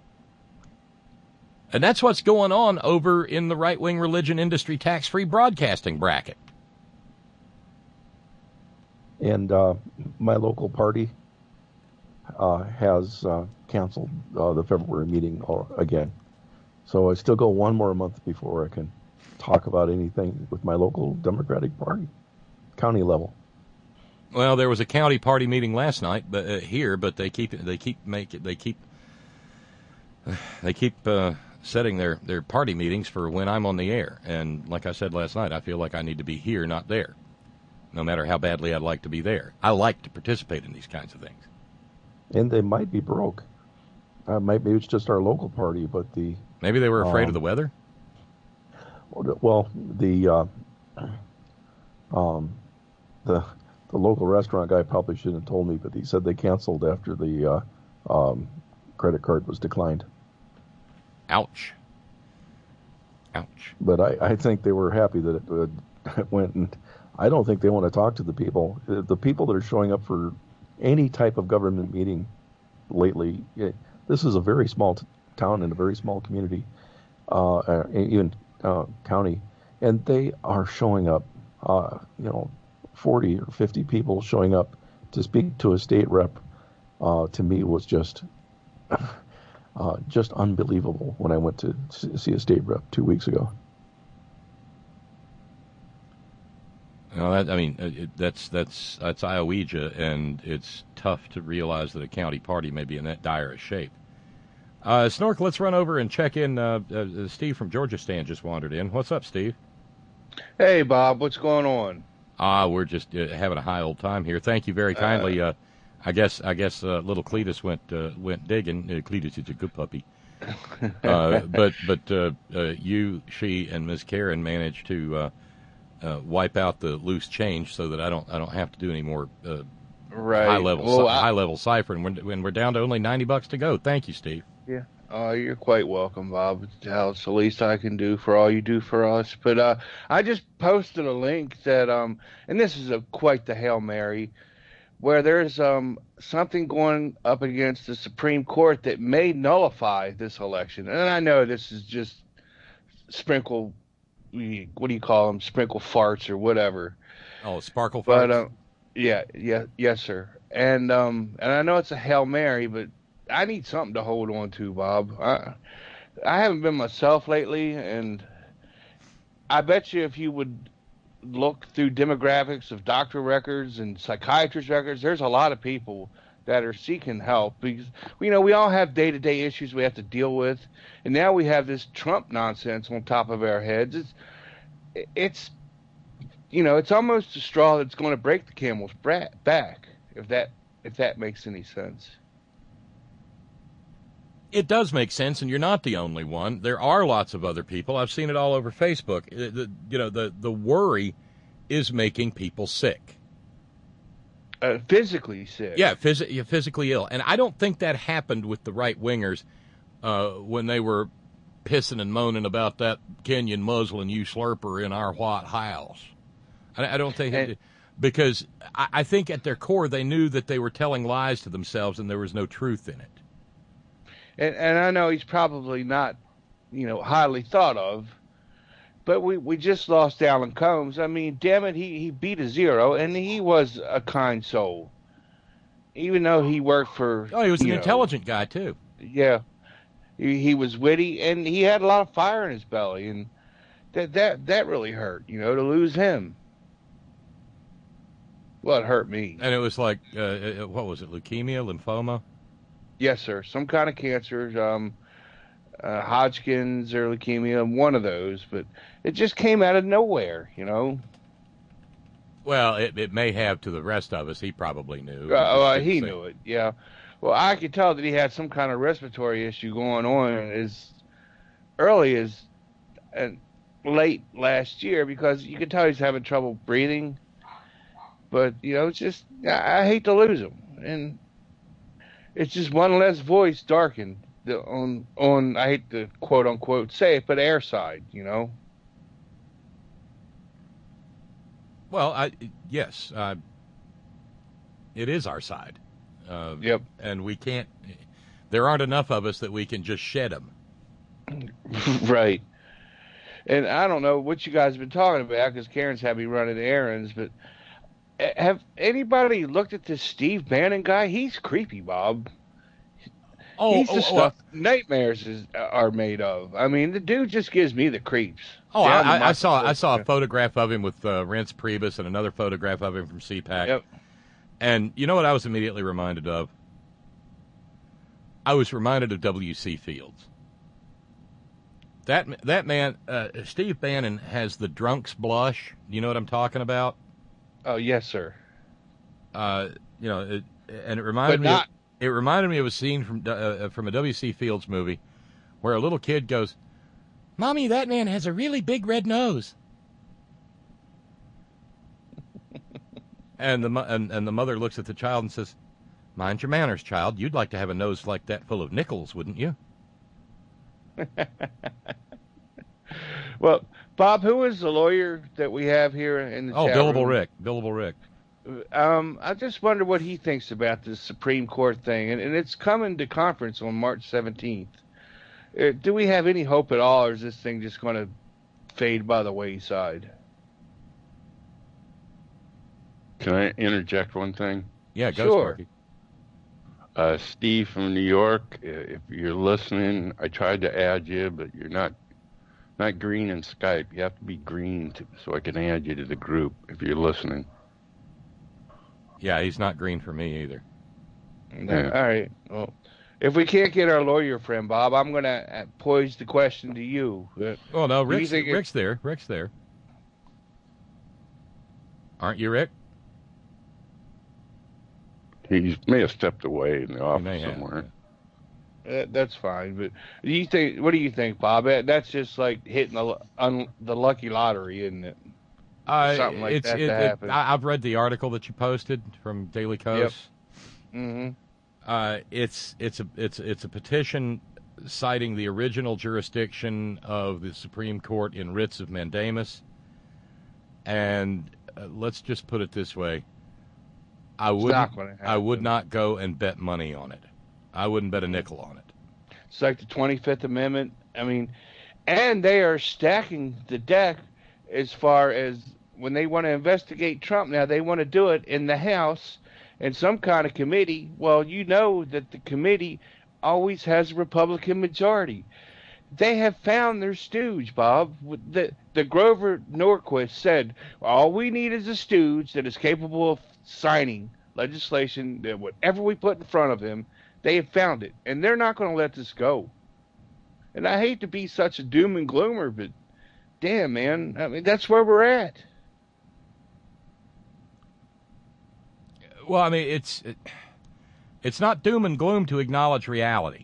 And that's what's going on over in the right-wing religion industry tax-free broadcasting bracket. And uh, my local party uh, has uh, canceled uh, the February meeting again. So I still go one more month before I can talk about anything with my local Democratic Party, county level. Well, there was a county party meeting last night, but uh, here, but they keep they keep make it they keep they keep uh, setting their, their party meetings for when I'm on the air. And like I said last night, I feel like I need to be here, not there, no matter how badly I'd like to be there. I like to participate in these kinds of things. And they might be broke. Uh, maybe it's just our local party, but the maybe they were afraid um, of the weather. Well, the uh, um, the the local restaurant guy probably shouldn't have told me, but he said they canceled after the uh, um, credit card was declined. Ouch. Ouch. But I, I think they were happy that it, uh, it went, and I don't think they want to talk to the people. The people that are showing up for any type of government meeting lately, it, this is a very small t- town and a very small community, uh, uh, even uh, county, and they are showing up, uh, you know, forty or fifty people showing up to speak to a state rep, uh, to me was just... Uh, just unbelievable when I went to see a state rep two weeks ago. Well, that, I mean, it, that's that's that's Ioweja, and it's tough to realize that a county party may be in that dire a shape. Uh, Snork, let's run over and check in. Uh, uh, Steve from Georgia Stand just wandered in. What's up, Steve? Hey, Bob. What's going on? Ah, uh, we're just uh, having a high old time here. Thank you very kindly. Uh, I guess I guess uh, little Cletus went uh, went digging. Uh, Cletus is a good puppy, uh, but but uh, uh, you, she, and Miss Karen managed to uh, uh, wipe out the loose change so that I don't I don't have to do any more uh, right. high level well, high level ciphering when when we're down to only ninety bucks to go. Thank you, Steve. Yeah, Oh, you're quite welcome, Bob. It's the least I can do for all you do for us. But uh, I just posted a link that, um, and this is a quite the Hail Mary, where there's um something going up against the Supreme Court that may nullify this election. And I know this is just sprinkle, what do you call them, sprinkle farts or whatever. Oh, sparkle farts. But uh, yeah, yeah, yes, sir. And um, and I know it's a Hail Mary, but I need something to hold on to, Bob. I I haven't been myself lately, and I bet you if you would look through demographics of doctor records and psychiatrist records, there's a lot of people that are seeking help because, you know, we all have day-to-day issues we have to deal with, and now we have this Trump nonsense on top of our heads. It's, it's you know, it's almost a straw that's going to break the camel's back, if that if that makes any sense. It does make sense, and you're not the only one. There are lots of other people. I've seen it all over Facebook. The, the, you know, the, the worry is making people sick. Uh, physically sick. Yeah, phys- physically ill. And I don't think that happened with the right-wingers uh, when they were pissing and moaning about that Kenyan Muslim usurper in our White House. I, I don't think... And, it, because I, I think at their core they knew that they were telling lies to themselves and there was no truth in it. And, and I know he's probably not, you know, highly thought of, but we, we just lost Alan Combs. I mean, damn it, he, he beat a zero, and he was a kind soul. Even though he worked for... Oh, he was an know, intelligent guy, too. Yeah. He, he was witty, and he had a lot of fire in his belly, and that, that, that really hurt, you know, to lose him. Well, it hurt me. And it was like, uh, what was it, leukemia, lymphoma? Yes, sir. Some kind of cancer, um, uh, Hodgkin's or leukemia, one of those. But it just came out of nowhere, you know. Well, it, it may have to the rest of us. He probably knew. Uh, uh, he knew it, yeah. Well, I could tell that he had some kind of respiratory issue going on as early as uh, late last year because you could tell he's having trouble breathing. But, you know, it's just, I, I hate to lose him. And it's just one less voice darkened the, on, on, I hate to quote unquote say it, but air side, you know? Well, I, yes, uh, it is our side. Uh, yep. And we can't, there aren't enough of us that we can just shed them. Right. And I don't know what you guys have been talking about because Karen's had me running errands, but have anybody looked at this Steve Bannon guy? He's creepy, Bob. Oh, He's the oh, stuff oh, nightmares is, are made of. I mean, the dude just gives me the creeps. Oh, I, I, I saw I saw a photograph of him with uh, Reince Priebus and another photograph of him from C PAC. Yep. And you know what I was immediately reminded of? I was reminded of W C Fields. That that man, uh, Steve Bannon, has the drunk's blush. You know what I'm talking about? Oh, yes, sir. Uh, you know, it, and it reminded but me. Not- Of, it reminded me of a scene from uh, from a W C Fields movie, where a little kid goes, "Mommy, that man has a really big red nose." and the and, and the mother looks at the child and says, "Mind your manners, child. You'd like to have a nose like that full of nickels, wouldn't you?" Well, Bob, who is the lawyer that we have here in the Oh, chat Billable room? Rick. Billable Rick. Um, I just wonder what he thinks about this Supreme Court thing, and, and it's coming to conference on March seventeenth. Uh, do we have any hope at all, or is this thing just going to fade by the wayside? Can I interject one thing? Yeah, go, Sure. Sparky. Uh, Steve from New York, if you're listening, I tried to add you, but you're not not green in Skype. You have to be green to, so I can add you to the group if you're listening. Yeah, he's not green for me either. Yeah. All right. Well, if we can't get our lawyer friend, Bob, I'm going to pose the question to you. Uh, Oh, no, do you Rick's, think it- Rick's there. Rick's there. Aren't you, Rick? He may have stepped away in the may office have, somewhere. Uh, that's fine, but do you think? What do you think, Bob? That- That's just like hitting the un, the lucky lottery, isn't it? Uh, Something like it's, that it, to it- happen. I, I've read the article that you posted from Daily Kos. Mm-hmm. Uh, it's it's a it's it's a petition citing the original jurisdiction of the Supreme Court in writs of mandamus. And uh, let's just put it this way. I wouldn't, I would not go and bet money on it. I wouldn't bet a nickel on it. It's like the twenty-fifth Amendment. I mean, and they are stacking the deck as far as when they want to investigate Trump now, they want to do it in the House in some kind of committee. Well, you know that the committee always has a Republican majority. They have found their stooge, Bob. The, the Grover Norquist said, all we need is a stooge that is capable of signing legislation that whatever we put in front of him, they have found it. And they're not going to let this go. And I hate to be such a doom and gloomer, but damn, man, I mean, that's where we're at. Well, I mean, it's it, it's not doom and gloom to acknowledge reality.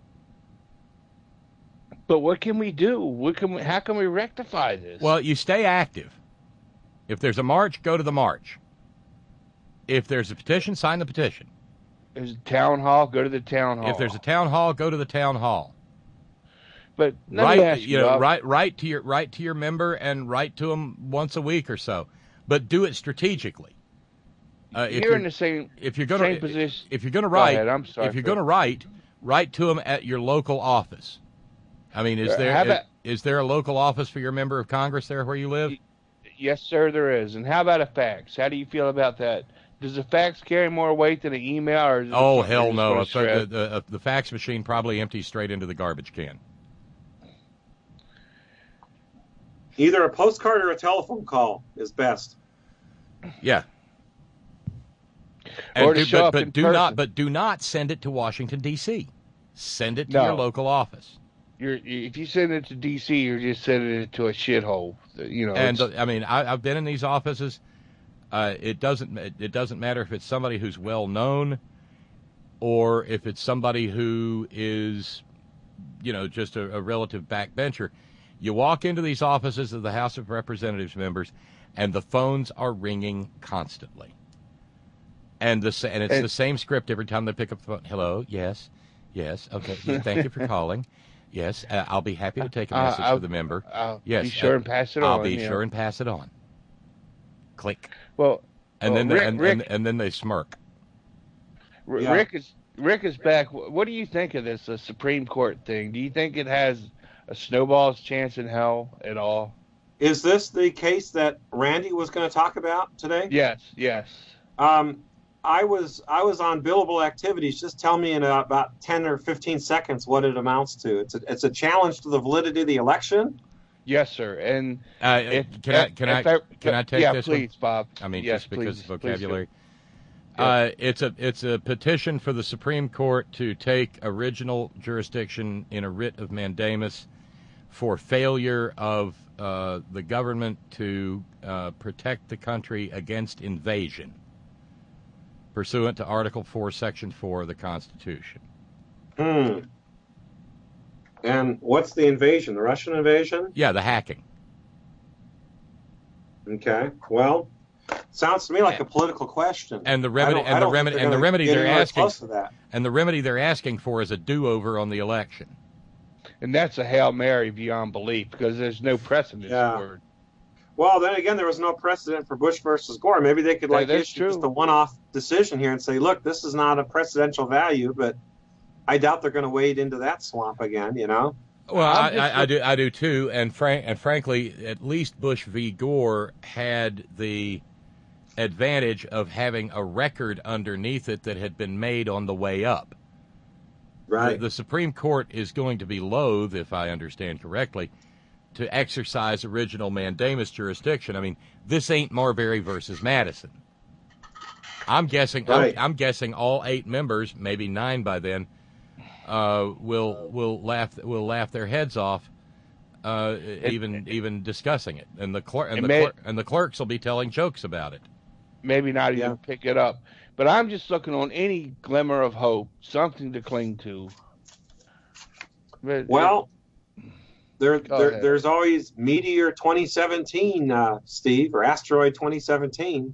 But what can we do? What can we, how can we rectify this? Well, you stay active. If there's a march, go to the march. If there's a petition, sign the petition. There's a town hall, go to the town hall. If there's a town hall, go to the town hall. But let write, me ask you, you know, Bob. write, write to your write to your member and write to them once a week or so, but do it strategically. Uh, if you're in the same if you're going same to position. if you're going to Go write, ahead, I'm sorry, if you're Phil. going to write, write to them at your local office. I mean, is Uh, there how is, about- is there a local office for your member of Congress there where you live? Yes, sir, there is. And how about a fax? How do you feel about that? Does a fax carry more weight than an email? Or is it Oh something hell you're no! just gonna A fa- shred? the, the, the fax machine probably empties straight into the garbage can. Either a postcard or a telephone call is best. Yeah. And Or to do, show but, up but in do person. not but do not send it to Washington D C. Send it to No. your local office. You're, if you send it to D C, you're just sending it to a shithole. You know, And it's- uh, I mean, I, I've been in these offices. Uh, it doesn't it, it doesn't matter if it's somebody who's well known, or if it's somebody who is, you know, just a, a relative backbencher. You walk into these offices of the House of Representatives members, and the phones are ringing constantly. And the sa- and it's And- the same script every time they pick up the phone. Hello, yes, yes, okay, yeah, thank you for calling. Yes, uh, I'll be happy to take a Uh, message I'll- for the member. I'll yes, be sure uh, and pass it I'll on, be yeah. sure and pass it on. Click. well, And well, then Rick, and, Rick, and, and then they smirk. R- Yeah. Rick is Rick is back. Wh- What do you think of this uh, Supreme Court thing? Do you think it has a snowball's chance in hell at all? Is this the case that Randy was going to talk about today? Yes, yes. Um, I was I was on billable activities. Just tell me in about ten or fifteen seconds what it amounts to. It's a, it's a challenge to the validity of the election. Yes, sir. And Uh, if, can I if- can I if can I take yeah, this please, one? Bob. I mean, yes, just because please, of please vocabulary. go. Uh, it's a it's a petition for the Supreme Court to take original jurisdiction in a writ of mandamus for failure of uh, the government to uh, protect the country against invasion, pursuant to Article Four, Section Four of the Constitution. Hmm. And what's the invasion? The Russian invasion? Yeah, the hacking. Okay. Well, sounds to me like a political question. And the I remedy don't- I and the don't think remedy they're and the gonna remedy get they're anywhere asking close to that. and the remedy they're asking for is a do-over on the election. And that's a Hail Mary beyond belief because there's no precedent Yeah. for it. Well, then again, there was no precedent for Bush versus Gore. Maybe they could Yeah, like that's issue true. just a one-off decision here and say, look, this is not a precedential value, but I doubt they're going to wade into that swamp again, you know? Well, I, I'm just- I, I do, I do too, and frank, and frankly, at least Bush v. Gore had the advantage of having a record underneath it that had been made on the way up. Right. The, the Supreme Court is going to be loath, if I understand correctly, to exercise original mandamus jurisdiction. I mean, this ain't Marbury versus Madison. I'm guessing. Right. I'm, I'm guessing all eight members, maybe nine by then, uh, will will laugh will laugh their heads off, uh, even even discussing it, and the clerk and It the may- clerk, and the clerks will be telling jokes about it. Maybe not even Yeah. pick it up. But I'm just looking on any glimmer of hope, something to cling to. But- Well, there, Go there ahead. there's always Meteor twenty seventeen, uh, Steve, or Asteroid twenty seventeen.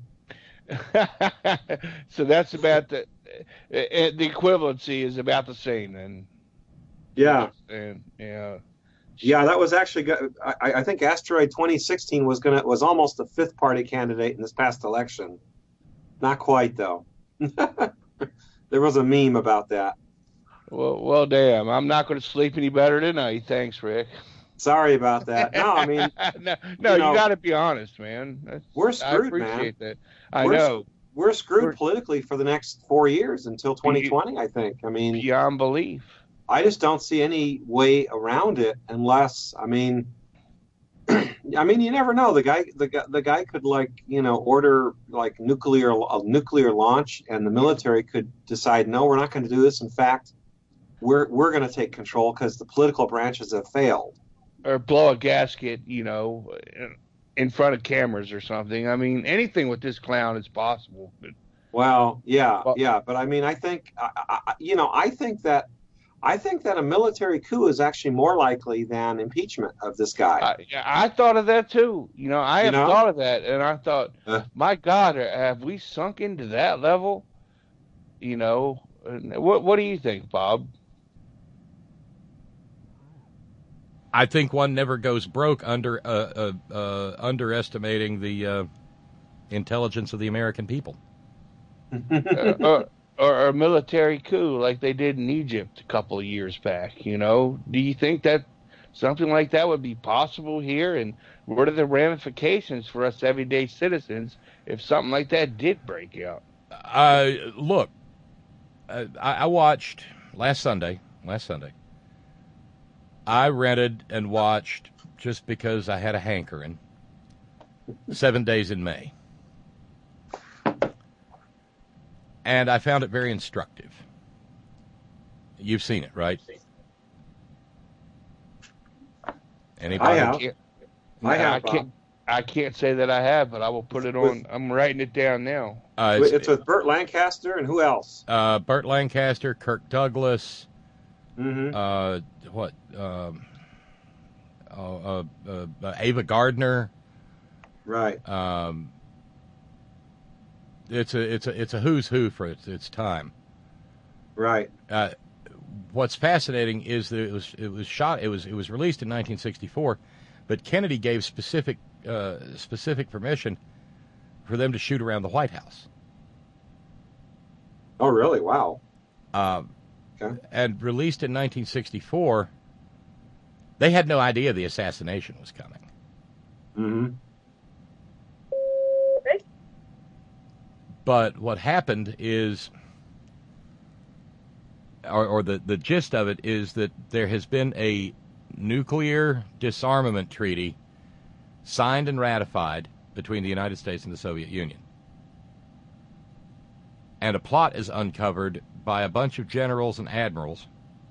so that's about the uh, the equivalency is about the same then. Yeah. And yeah. Yeah, that was actually go- I, I think Asteroid twenty sixteen was gonna was almost a fifth party candidate in this past election. Not quite though. There was a meme about that. Well, well, damn. I'm not going to sleep any better tonight. Thanks, Rick. Sorry about that. No, I mean, no, no, you know, you got to be honest, man. That's, we're screwed, I appreciate man. that. I we're, know. We're screwed We're- politically for the next four years until twenty twenty, I think. I mean, Beyond belief. I just don't see any way around it unless, I mean, I mean, you never know. The guy, the guy, the guy could like, you know, order like nuclear, a nuclear launch, and the military could decide, no, we're not going to do this. In fact, we're we're going to take control because the political branches have failed. Or blow a gasket, you know, in front of cameras or something. I mean, anything with this clown is possible. But, Well, yeah, Well- yeah, but I mean, I think, I, I, you know, I think that, I think that a military coup is actually more likely than impeachment of this guy. I, I thought of that too. You know, I You have know? thought of that, and I thought, Uh. my God, have we sunk into that level? You know, and what what do you think, Bob? I think one never goes broke under uh, uh, uh, underestimating the uh, intelligence of the American people. uh, or, or a military coup like they did in Egypt a couple of years back. You know, do you think that something like that would be possible here? And what are the ramifications for us everyday citizens if something like that did break out? Uh, look, uh, I, I watched last Sunday. Last Sunday, I rented and watched, just because I had a hankering, Seven Days in May. And I found it very instructive. You've seen it, right? Anybody? I have. can't, I have, I Bob. can't. I can't say that I have, but I will put it on. I'm writing it down now. Uh, It's, it's with Burt Lancaster and who else? uh, Burt Lancaster, Kirk Douglas, Mm-hmm. uh, what? Um, uh, uh, uh, Ava Gardner. Right. Um, it's a it's a it's a who's who for its its time. Right. Uh, what's fascinating is that it was it was shot it was it was released in nineteen sixty-four, but Kennedy gave specific uh, specific permission for them to shoot around the White House. Oh, really? Wow. Uh, Okay. and released in nineteen sixty-four, they had no idea the assassination was coming. Mm-hmm. But what happened is, or, or the, the gist of it is that there has been a nuclear disarmament treaty signed and ratified between the United States and the Soviet Union. And a plot is uncovered by a bunch of generals and admirals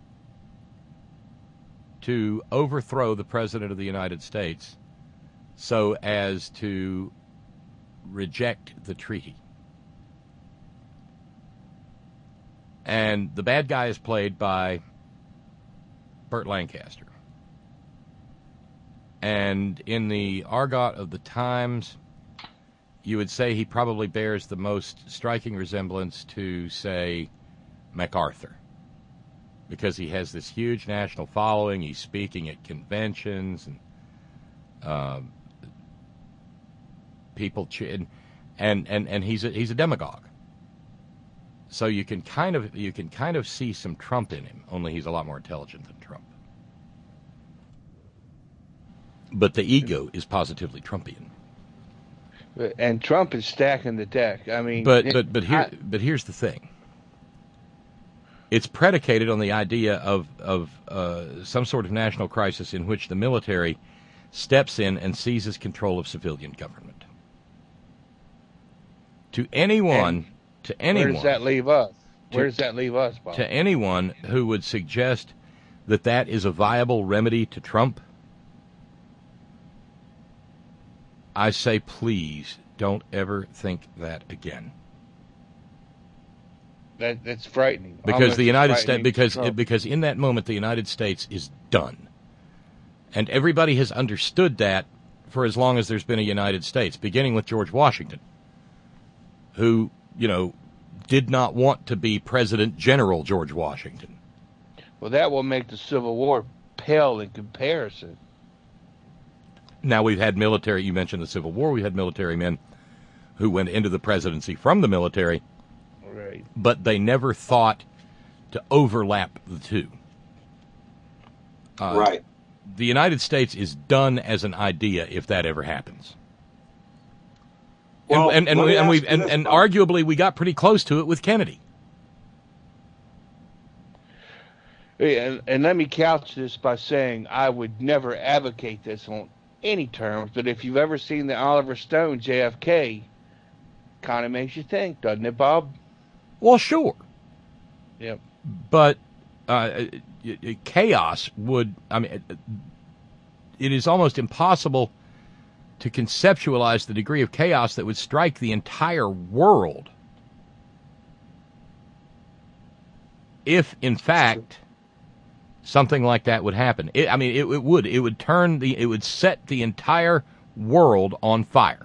to overthrow the President of the United States so as to reject the treaty. And the bad guy is played by Burt Lancaster. And in the argot of the times, you would say he probably bears the most striking resemblance to, say, MacArthur, because he has this huge national following. He's speaking at conventions, and um, people ch- and, and and and he's a, he's a demagogue. So you can kind of you can kind of see some Trump in him, only he's a lot more intelligent than Trump. But the ego is positively Trumpian. And Trump is stacking the deck. I mean, But but but here I- but here's the thing. It's predicated on the idea of of uh, some sort of national crisis in which the military steps in and seizes control of civilian government. To anyone, And to anyone, Where does that leave us? Where To- does that leave us, Bob? to anyone who would suggest that that is a viable remedy to Trump, I say, please don't ever think that again. That that's frightening. Because Almost the United States, frightening because Trump. because in that moment the United States is done, and everybody has understood that for as long as there's been a United States, beginning with George Washington, who you know did not want to be President General George Washington. Well, that will make the Civil War pale in comparison. Now, we've had military, you mentioned the Civil War, we had military men who went into the presidency from the military, Right. but they never thought to overlap the two. Uh, right. The United States is done as an idea if that ever happens. Well, and and let and, me we, and, ask we've, you and, this, and Bob. arguably we got pretty close to it with Kennedy. And, and let me couch this by saying I would never advocate this on any terms, but if you've ever seen the Oliver Stone J F K, kind of makes you think, doesn't it, Bob? Well, sure. Yep. But uh, chaos would, I mean, it is almost impossible to conceptualize the degree of chaos that would strike the entire world if, in fact, something like that would happen. It, I mean, it, it would. It would turn the. It would set the entire world on fire.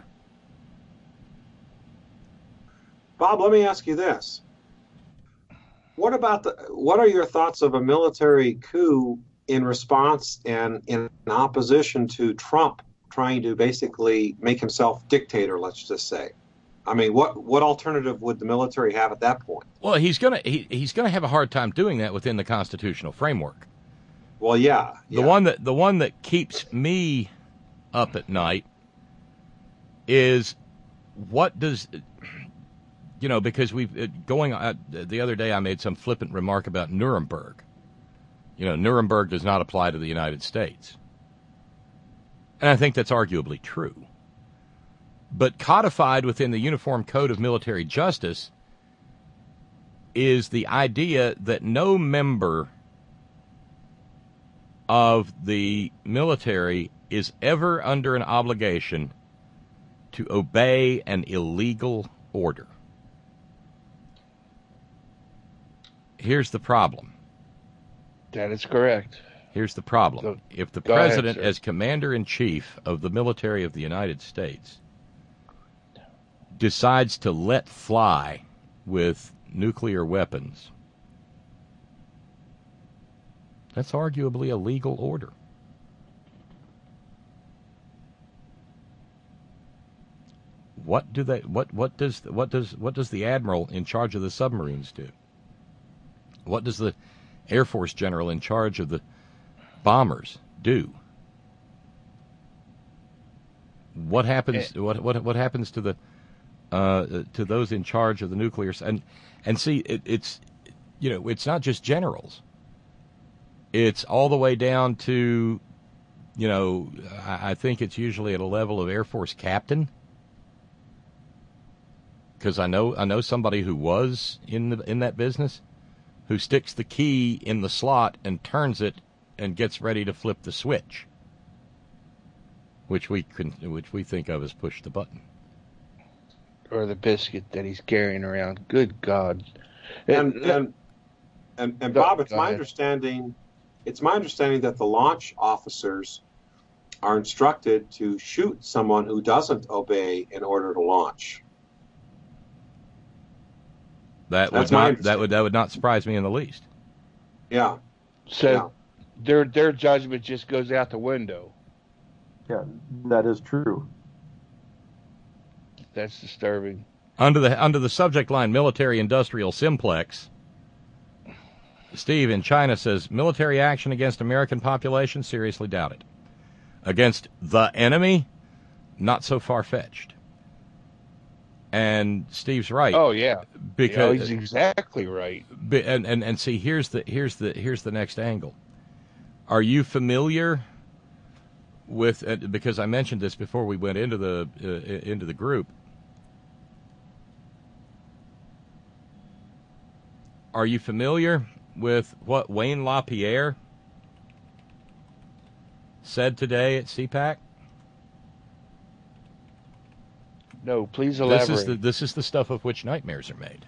Bob, let me ask you this. What about the, what are your thoughts of a military coup in response and in opposition to Trump trying to basically make himself dictator, let's just say? I mean, what, what alternative would the military have at that point? Well, he's gonna he, he's gonna have a hard time doing that within the constitutional framework. Well, yeah, The yeah. one that the one that keeps me up at night is what does you know because we've going uh, the other day I made some flippant remark about Nuremberg. You know, Nuremberg does not apply to the United States, and I think that's arguably true. But codified within the Uniform Code of Military Justice is the idea that no member of the military is ever under an obligation to obey an illegal order. Here's the problem. That is correct. Here's the problem. Go- If the go ahead, president, sir. as commander-in-chief of the military of the United States, decides to let fly with nuclear weapons, that's arguably a legal order. What do they? What what does what does what does the admiral in charge of the submarines do? What does the Air Force general in charge of the bombers do? What happens? What what what happens to the uh, to those in charge of the nuclear? And and see, it, it's you know, it's not just generals. It's all the way down to, you know, I, I think it's usually at a level of Air Force captain. Because I know I know somebody who was in the in that business, who sticks the key in the slot and turns it and gets ready to flip the switch, which we can which we think of as push the button. Or the biscuit that he's carrying around. Good God. And It- and and, and Go- Bob, it's go my ahead. understanding, it's my understanding that the launch officers are instructed to shoot someone who doesn't obey in order to launch. That That's would my not that would that would not surprise me in the least. Yeah. So Yeah. their their judgment just goes out the window. Yeah, that is true. That's disturbing. Under the under the subject line military industrial simplex, Steve in China says military action against American population, seriously doubt it. Against the enemy, not so far-fetched. And Steve's right. Oh yeah, because You know, he's exactly right. Be- and, and and see, here's the here's the here's the next angle. Are you familiar with? Uh, because I mentioned this before we went into the uh, into the group. Are you familiar with what Wayne LaPierre said today at CPAC? No, please elaborate. This is the this is the stuff of which nightmares are made.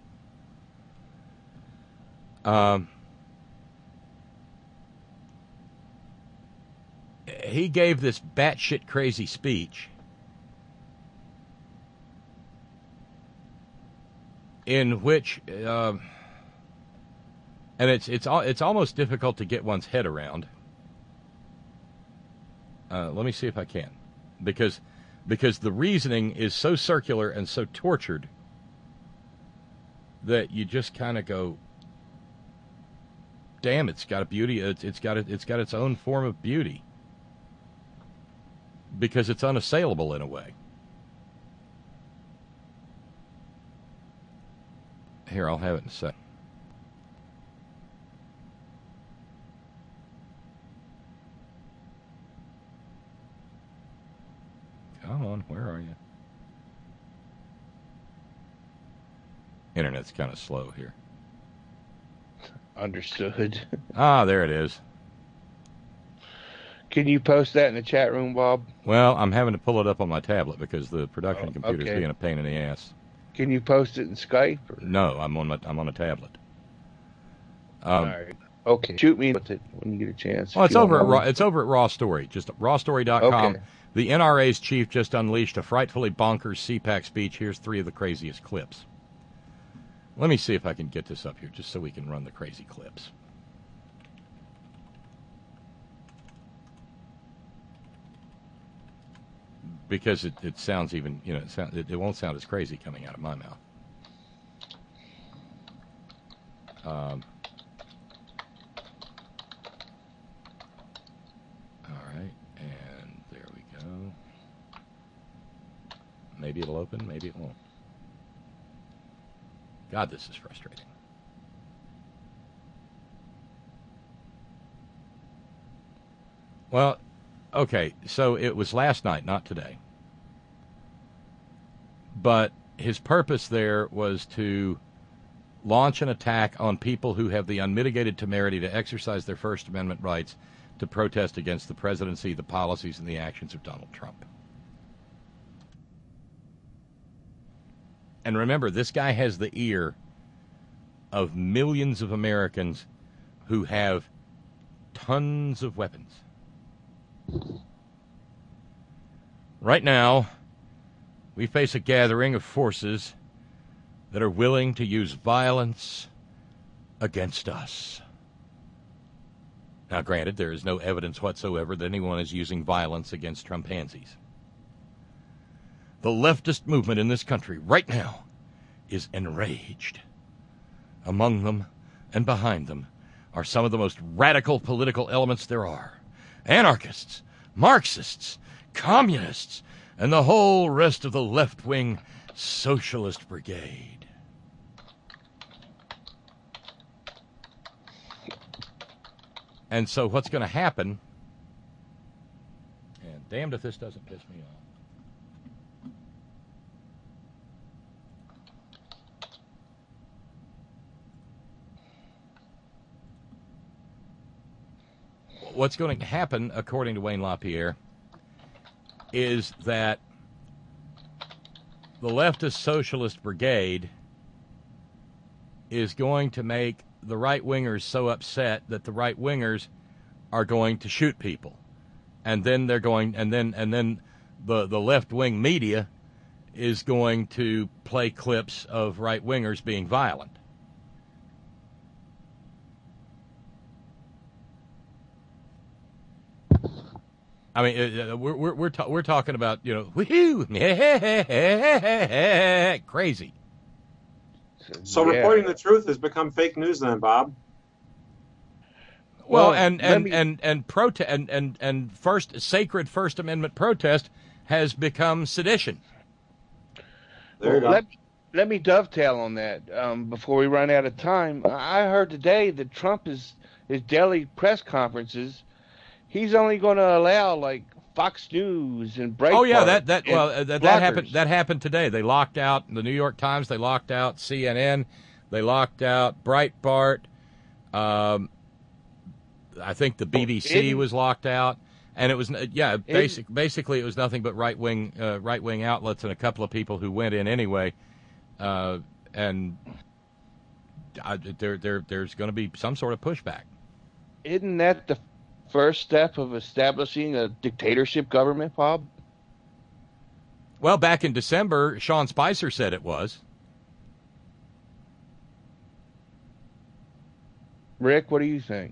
Um, he gave this batshit crazy speech in which uh, And it's it's al- it's almost difficult to get one's head around. Uh, let me see if I can, because because the reasoning is so circular and so tortured that you just kind of go, damn, it's got a beauty. It's, it's got a, it's got its own form of beauty because it's unassailable in a way. Here, I'll have it in a sec. Come on, where are you? Internet's kind of slow here. Understood. Ah, there it is. Can you post that in the chat room, Bob? Well, I'm having to pull it up on my tablet because the production Oh, computer's okay. being a pain in the ass. Can you post it in Skype? Or? No, I'm on my I'm on a tablet. Um, All right. Okay. Shoot me with it when you get a chance. Well, if it's you over at don't Raw, mind. it's over at Raw Story, just raw story dot com. Okay. The N R A's chief just unleashed a frightfully bonkers C PAC speech. Here's three of the craziest clips. Let me see if I can get this up here, just so we can run the crazy clips. Because it, it sounds even, you know, it, sound, it, it won't sound as crazy coming out of my mouth. Um, all right, and there we go. Maybe it'll open, maybe it won't. God, this is frustrating. Well, okay, so it was last night, not today. But his purpose there was to launch an attack on people who have the unmitigated temerity to exercise their First Amendment rights to protest against the presidency, the policies, and the actions of Donald Trump. And remember, this guy has the ear of millions of Americans who have tons of weapons. Right now, we face a gathering of forces that are willing to use violence against us. Now, granted, there is no evidence whatsoever that anyone is using violence against Trumpansies. The leftist movement in this country right now is enraged. Among them and behind them are some of the most radical political elements there are. Anarchists, Marxists, communists, and the whole rest of the left-wing socialist brigade. And so what's going to happen, and damned if this doesn't piss me off, what's going to happen, according to Wayne LaPierre, is that the leftist socialist brigade is going to make the right-wingers so upset that the right-wingers are going to shoot people. And then they're going, and then, and then the, the left-wing media is going to play clips of right-wingers being violent. I mean, uh, we're we're we're, ta- we're talking about, you know, woohoo, crazy. So Yeah. reporting the truth has become fake news then, Bob. Well, Well, and let and me- and and prote- and and and first sacred First Amendment protest has become sedition. There you Well, go. Let, let me dovetail on that um, before we run out of time. I heard today that Trump is his daily press conferences. He's only going to allow like Fox News and Breitbart. Oh yeah, that that and well uh, that, that bloggers. happened that happened today. They locked out the New York Times. They locked out C N N. They locked out Breitbart. Um, I think the B B C Isn't- was locked out, and it was yeah basic basically it was nothing but right wing uh, right wing outlets and a couple of people who went in anyway, uh, and I, there there there's going to be some sort of pushback. Isn't that the first step of establishing a dictatorship government, Bob? Well, back in December, Sean Spicer said it was. Rick, what do you think?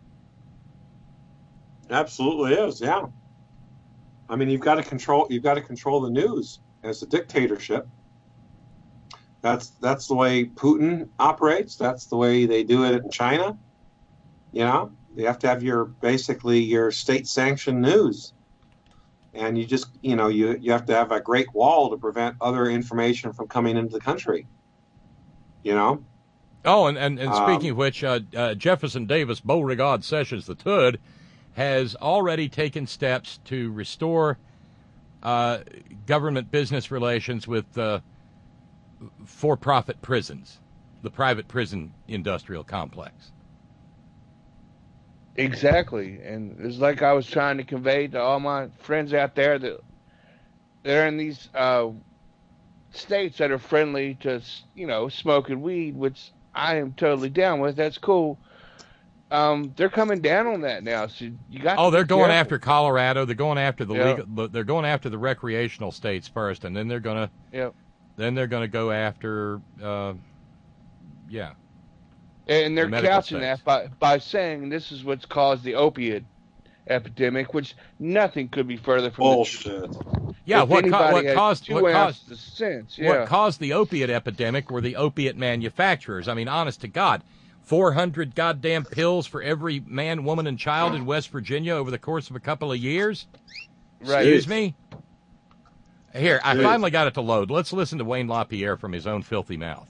Absolutely is, yeah. I mean, you've got to control. You've got to control the news as a dictatorship. That's that's the way Putin operates. That's the way they do it in China. You know, you have to have your basically your state-sanctioned news, and you just you know you you have to have a great wall to prevent other information from coming into the country. You know. Oh, and and, and speaking um, of which, uh, uh, Jefferson Davis Beauregard Sessions the third has already taken steps to restore uh, government business relations with uh, for-profit prisons, the private prison industrial complex. Exactly, and it's like I was trying to convey to all my friends out there that they're in these uh, states that are friendly to, you know, smoking weed, which I am totally down with. That's cool. Um, they're coming down on that now, so you got. Oh, to they're be going careful. after Colorado. They're going after the Yep. legal. They're going after the recreational states first, and then they're gonna. Yep. Then they're gonna go after. Uh, yeah. And they're The medical couching states. that by by saying this is what's caused the opiate epidemic, which nothing could be further from bullshit. the truth. Yeah, If what, co- anybody what had caused two what ounces caused of sense, yeah. what caused the opiate epidemic were the opiate manufacturers. I mean, honest to God, four hundred goddamn pills for every man, woman, and child in West Virginia over the course of a couple of years. Right. Excuse me. Here, I Jeez. finally got it to load. Let's listen to Wayne LaPierre from his own filthy mouth.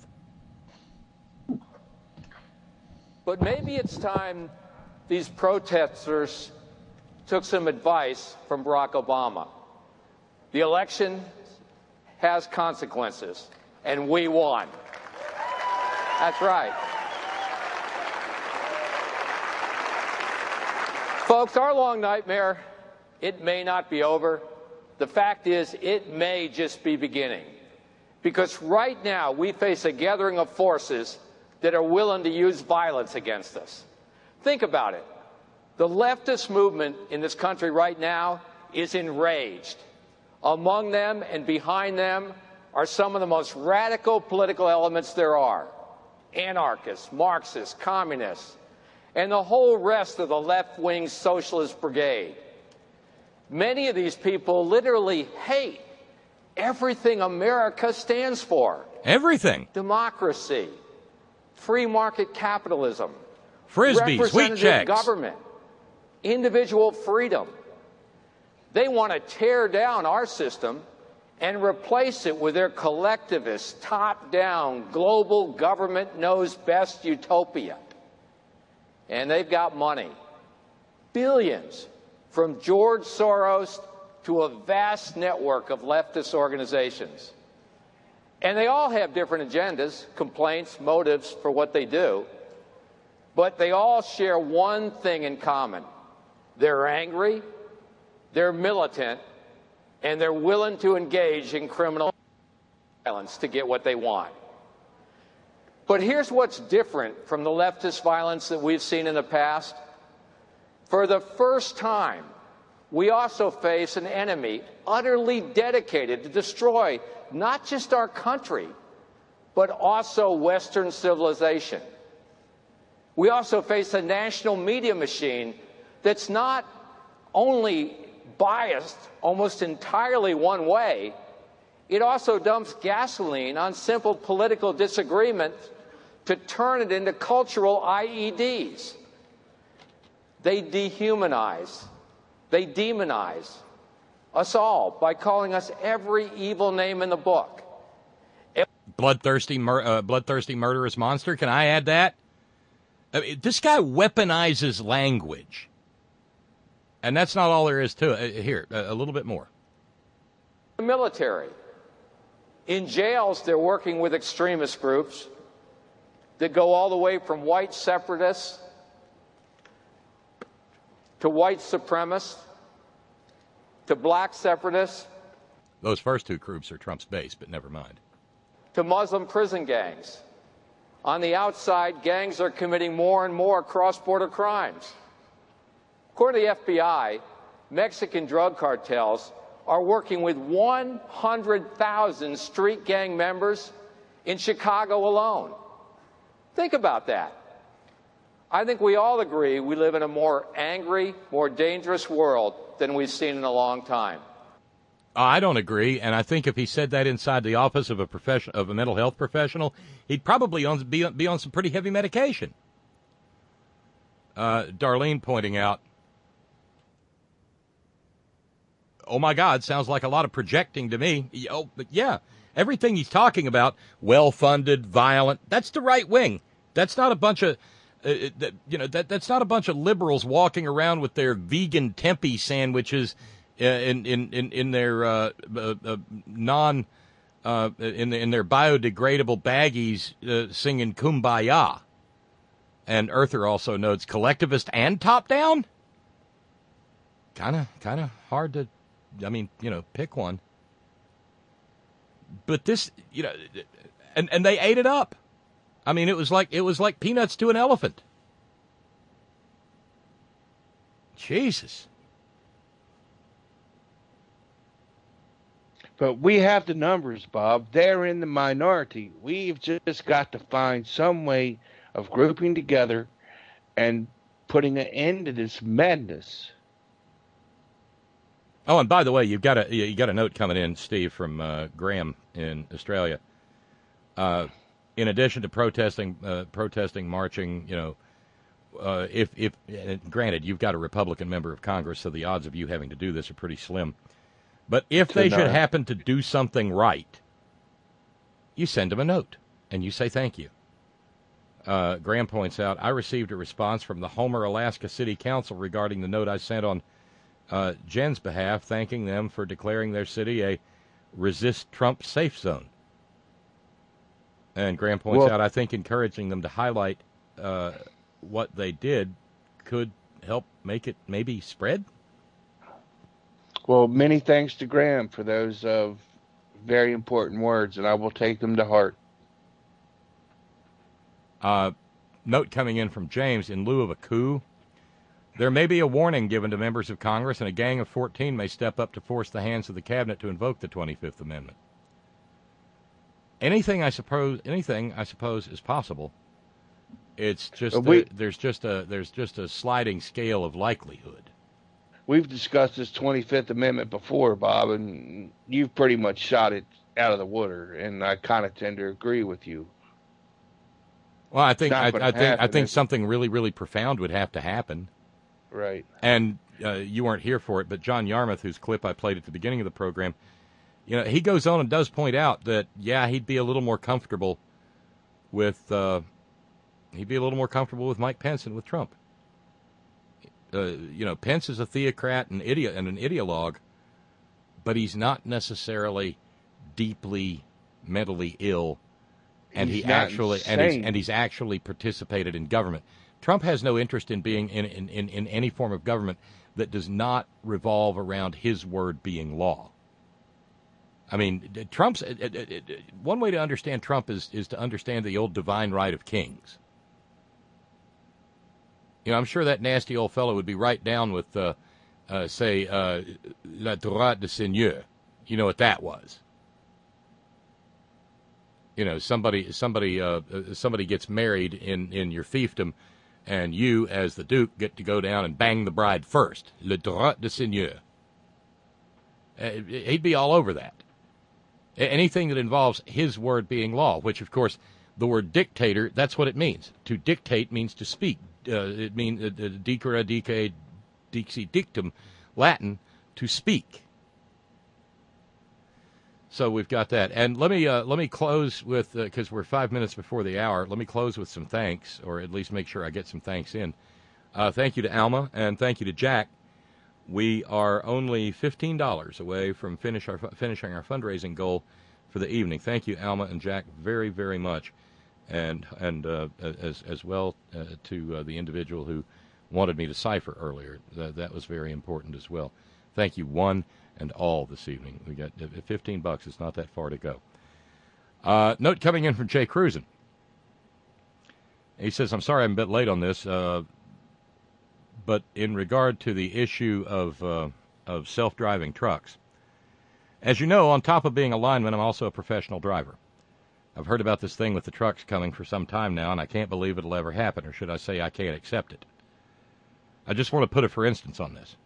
But maybe it's time these protesters took some advice from Barack Obama. The election has consequences, and we won. That's right. Folks, our long nightmare, it may not be over. The fact is, it may just be beginning. Because right now, we face a gathering of forces that are willing to use violence against us. Think about it. The leftist movement in this country right now is enraged. Among them and behind them are some of the most radical political elements there are. Anarchists, Marxists, communists, and the whole rest of the left-wing socialist brigade. Many of these people literally hate everything America stands for. Everything. Democracy, free market capitalism, Frisbees, wheat representative checks. government, individual freedom. They want to tear down our system and replace it with their collectivist, top-down, global government knows best utopia. And they've got money. Billions, from George Soros to a vast network of leftist organizations. And they all have different agendas, complaints, motives for what they do. But they all share one thing in common. They're angry, they're militant, and they're willing to engage in criminal violence to get what they want. But here's what's different from the leftist violence that we've seen in the past. For the first time, we also face an enemy utterly dedicated to destroy not just our country, but also Western civilization. We also face a national media machine that's not only biased almost entirely one way, it also dumps gasoline on simple political disagreement to turn it into cultural I E Ds. They dehumanize, they demonize us all by calling us every evil name in the book. Bloodthirsty, mur- uh, bloodthirsty, murderous monster. Can I add that? I mean, this guy weaponizes language. And that's not all there is to it. Uh, here, a, a little bit more. The military. In jails, they're working with extremist groups that go all the way from white separatists to white supremacists to black separatists. Those first two groups are Trump's base, but never mind. To Muslim prison gangs. On the outside, gangs are committing more and more cross-border crimes. According to the F B I, Mexican drug cartels are working with one hundred thousand street gang members in Chicago alone. Think about that. I think we all agree we live in a more angry, more dangerous world than we've seen in a long time. I don't agree, and I think if he said that inside the office of a profession of a mental health professional, he'd probably on, be, on, be on some pretty heavy medication. Uh, Darlene pointing out, oh, my God, sounds like a lot of projecting to me. Oh, but yeah, everything he's talking about, well-funded, violent, that's the right wing. That's not a bunch of, uh, that, you know, that that's not a bunch of liberals walking around with their vegan tempeh sandwiches uh, in, in, in, in their uh, uh, uh, non, uh, in, in their biodegradable baggies uh, singing Kumbaya. And Earther also notes collectivist and top-down? Kind of, kind of hard to, I mean, you know, pick one. But this, you know, and, and they ate it up. I mean, it was like it was like peanuts to an elephant. Jesus. But we have the numbers, Bob. They're in the minority. We've just got to find some way of grouping together and putting an end to this madness. Oh, and by the way, you've got a you got a note coming in, Steve, from uh, Graham in Australia. Uh, in addition to protesting, uh, protesting, marching, you know, uh, if if granted, you've got a Republican member of Congress, so the odds of you having to do this are pretty slim. But if they should happen to do something right, you send them a note and you say thank you. Uh, Graham points out, I received a response from the Homer, Alaska City Council regarding the note I sent on uh, Jen's behalf, thanking them for declaring their city a resist Trump safe zone. And Graham points well, out, I think encouraging them to highlight uh, what they did could help make it maybe spread. Well, many thanks to Graham for those uh, very important words, and I will take them to heart. Uh, note coming in from James, in lieu of a coup, there may be a warning given to members of Congress, and a gang of fourteen may step up to force the hands of the cabinet to invoke the twenty-fifth Amendment. Anything, I suppose, anything I suppose is possible. It's just we, a, there's just a there's just a sliding scale of likelihood. We've discussed this twenty-fifth Amendment before, Bob, and you've pretty much shot it out of the water, and I kind of tend to agree with you. Well, I think I, I think happen, I think something really really profound would have to happen. Right. And uh, you weren't here for it, but John Yarmouth, whose clip I played at the beginning of the program, you know, he goes on and does point out that yeah, he'd be a little more comfortable with uh, he'd be a little more comfortable with Mike Pence and with Trump. Uh, you know, Pence is a theocrat and idiot and an ideologue, but he's not necessarily deeply mentally ill, and he's he actually insane. and he's, and he's actually participated in government. Trump has no interest in being in, in, in, in any form of government that does not revolve around his word being law. I mean, Trump's uh, uh, uh, one way to understand Trump is is to understand the old divine right of kings. You know, I'm sure that nasty old fellow would be right down with, uh, uh, say, uh, la droit de seigneur. You know what that was? You know, somebody somebody uh, somebody gets married in, in your fiefdom, and you, as the duke, get to go down and bang the bride first. Le droit de seigneur. Uh, he'd be all over that. Anything that involves his word being law, which, of course, the word dictator, that's what it means. To dictate means to speak. Uh, it means uh, dicere, dice, dixi dictum, Latin, to speak. So we've got that. And let me uh, let me close with, because uh, we're five minutes before the hour, let me close with some thanks, or at least make sure I get some thanks in. Uh, thank you to Alma, and thank you to Jack. We are only fifteen dollars away from finish our, finishing our fundraising goal for the evening. Thank you, Alma and Jack, very, very much. And and uh, as as well uh, to uh, the individual who wanted me to cipher earlier. That, that was very important as well. Thank you, one and all, this evening. We got uh, fifteen bucks. It's not that far to go. Uh, note coming in from Jay Cruzen. He says, I'm sorry I'm a bit late on this, uh, but in regard to the issue of uh, of self-driving trucks, as you know, on top of being a lineman, I'm also a professional driver. I've heard about this thing with the trucks coming for some time now, and I can't believe it'll ever happen, or should I say I can't accept it. I just want to put a for instance on this.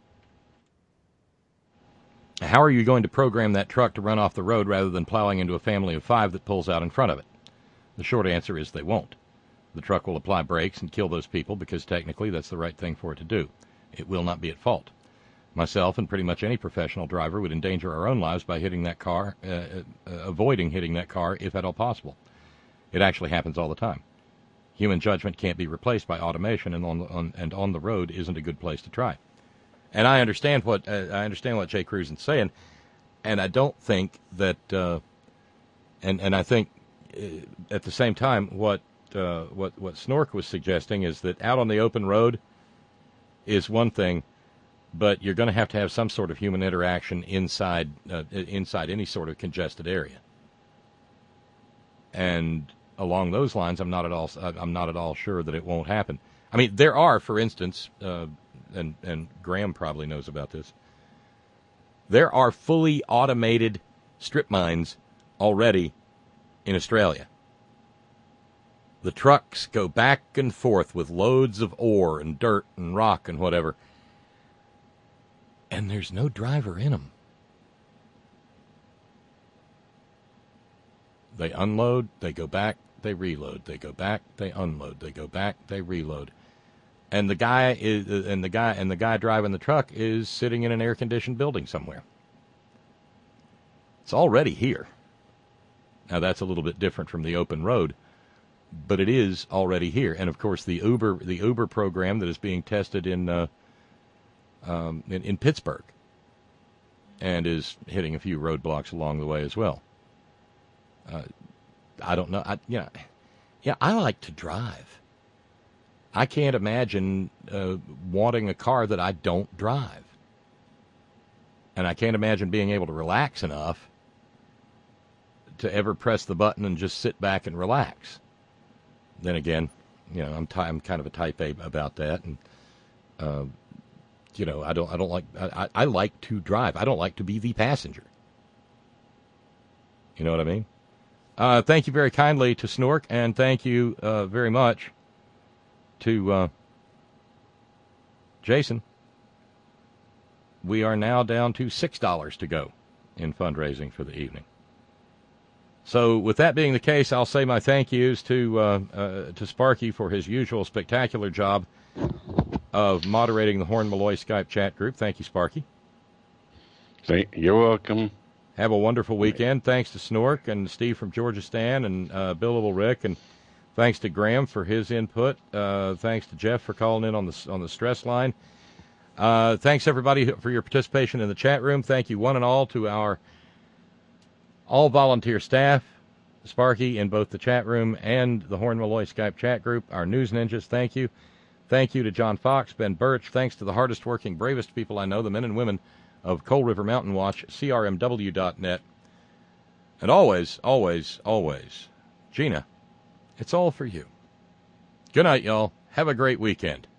How are you going to program that truck to run off the road rather than plowing into a family of five that pulls out in front of it? The short answer is they won't. The truck will apply brakes and kill those people because technically that's the right thing for it to do. It will not be at fault. Myself and pretty much any professional driver would endanger our own lives by hitting that car, uh, uh, avoiding hitting that car if at all possible. It actually happens all the time. Human judgment can't be replaced by automation, and on the, on, and on the road isn't a good place to try. And I understand what uh, I understand what Jay Cruzen's saying, and I don't think that, uh, and and I think uh, at the same time what uh, what what Snork was suggesting is that out on the open road is one thing. But you're going to have to have some sort of human interaction inside uh, inside any sort of congested area. And along those lines, I'm not at all I'm not at all sure that it won't happen. I mean, there are, for instance, uh, and and Graham probably knows about this. There are fully automated strip mines already in Australia. The trucks go back and forth with loads of ore and dirt and rock and whatever. And there's no driver in them. They unload, they go back, they reload. They go back, they unload. They go back, they reload. And the guy is, and the guy, and the guy driving the truck is sitting in an air-conditioned building somewhere. It's already here. Now that's a little bit different from the open road, but it is already here. And of course, the Uber, the Uber program that is being tested in. Uh, Um, in, in Pittsburgh, and is hitting a few roadblocks along the way as well. Uh, I don't know. I, yeah, yeah. I like to drive. I can't imagine uh, wanting a car that I don't drive, and I can't imagine being able to relax enough to ever press the button and just sit back and relax. Then again, you know, I'm t- I'm kind of a type A about that, and. Uh, You know, I don't. I don't like. I, I like to drive. I don't like to be the passenger. You know what I mean? Uh, thank you very kindly to Snork, and thank you uh, very much to uh, Jason. We are now down to six dollars to go in fundraising for the evening. So, with that being the case, I'll say my thank yous to uh, uh, to Sparky for his usual spectacular job of moderating the Horn Malloy Skype chat group. Thank you, Sparky. You're welcome. Have a wonderful weekend. Thanks to Snork and Steve from Georgia Stan and uh, Billable Rick, and thanks to Graham for his input. Uh, thanks to Jeff for calling in on the on the stress line. Uh, thanks everybody for your participation in the chat room. Thank you one and all to our all volunteer staff, Sparky in both the chat room and the Horn Malloy Skype chat group. Our news ninjas, thank you. Thank you to John Fox, Ben Birch. Thanks to the hardest working, bravest people I know, the men and women of Coal River Mountain Watch, C R M W dot net. And always, always, always, Gina, it's all for you. Good night, y'all. Have a great weekend.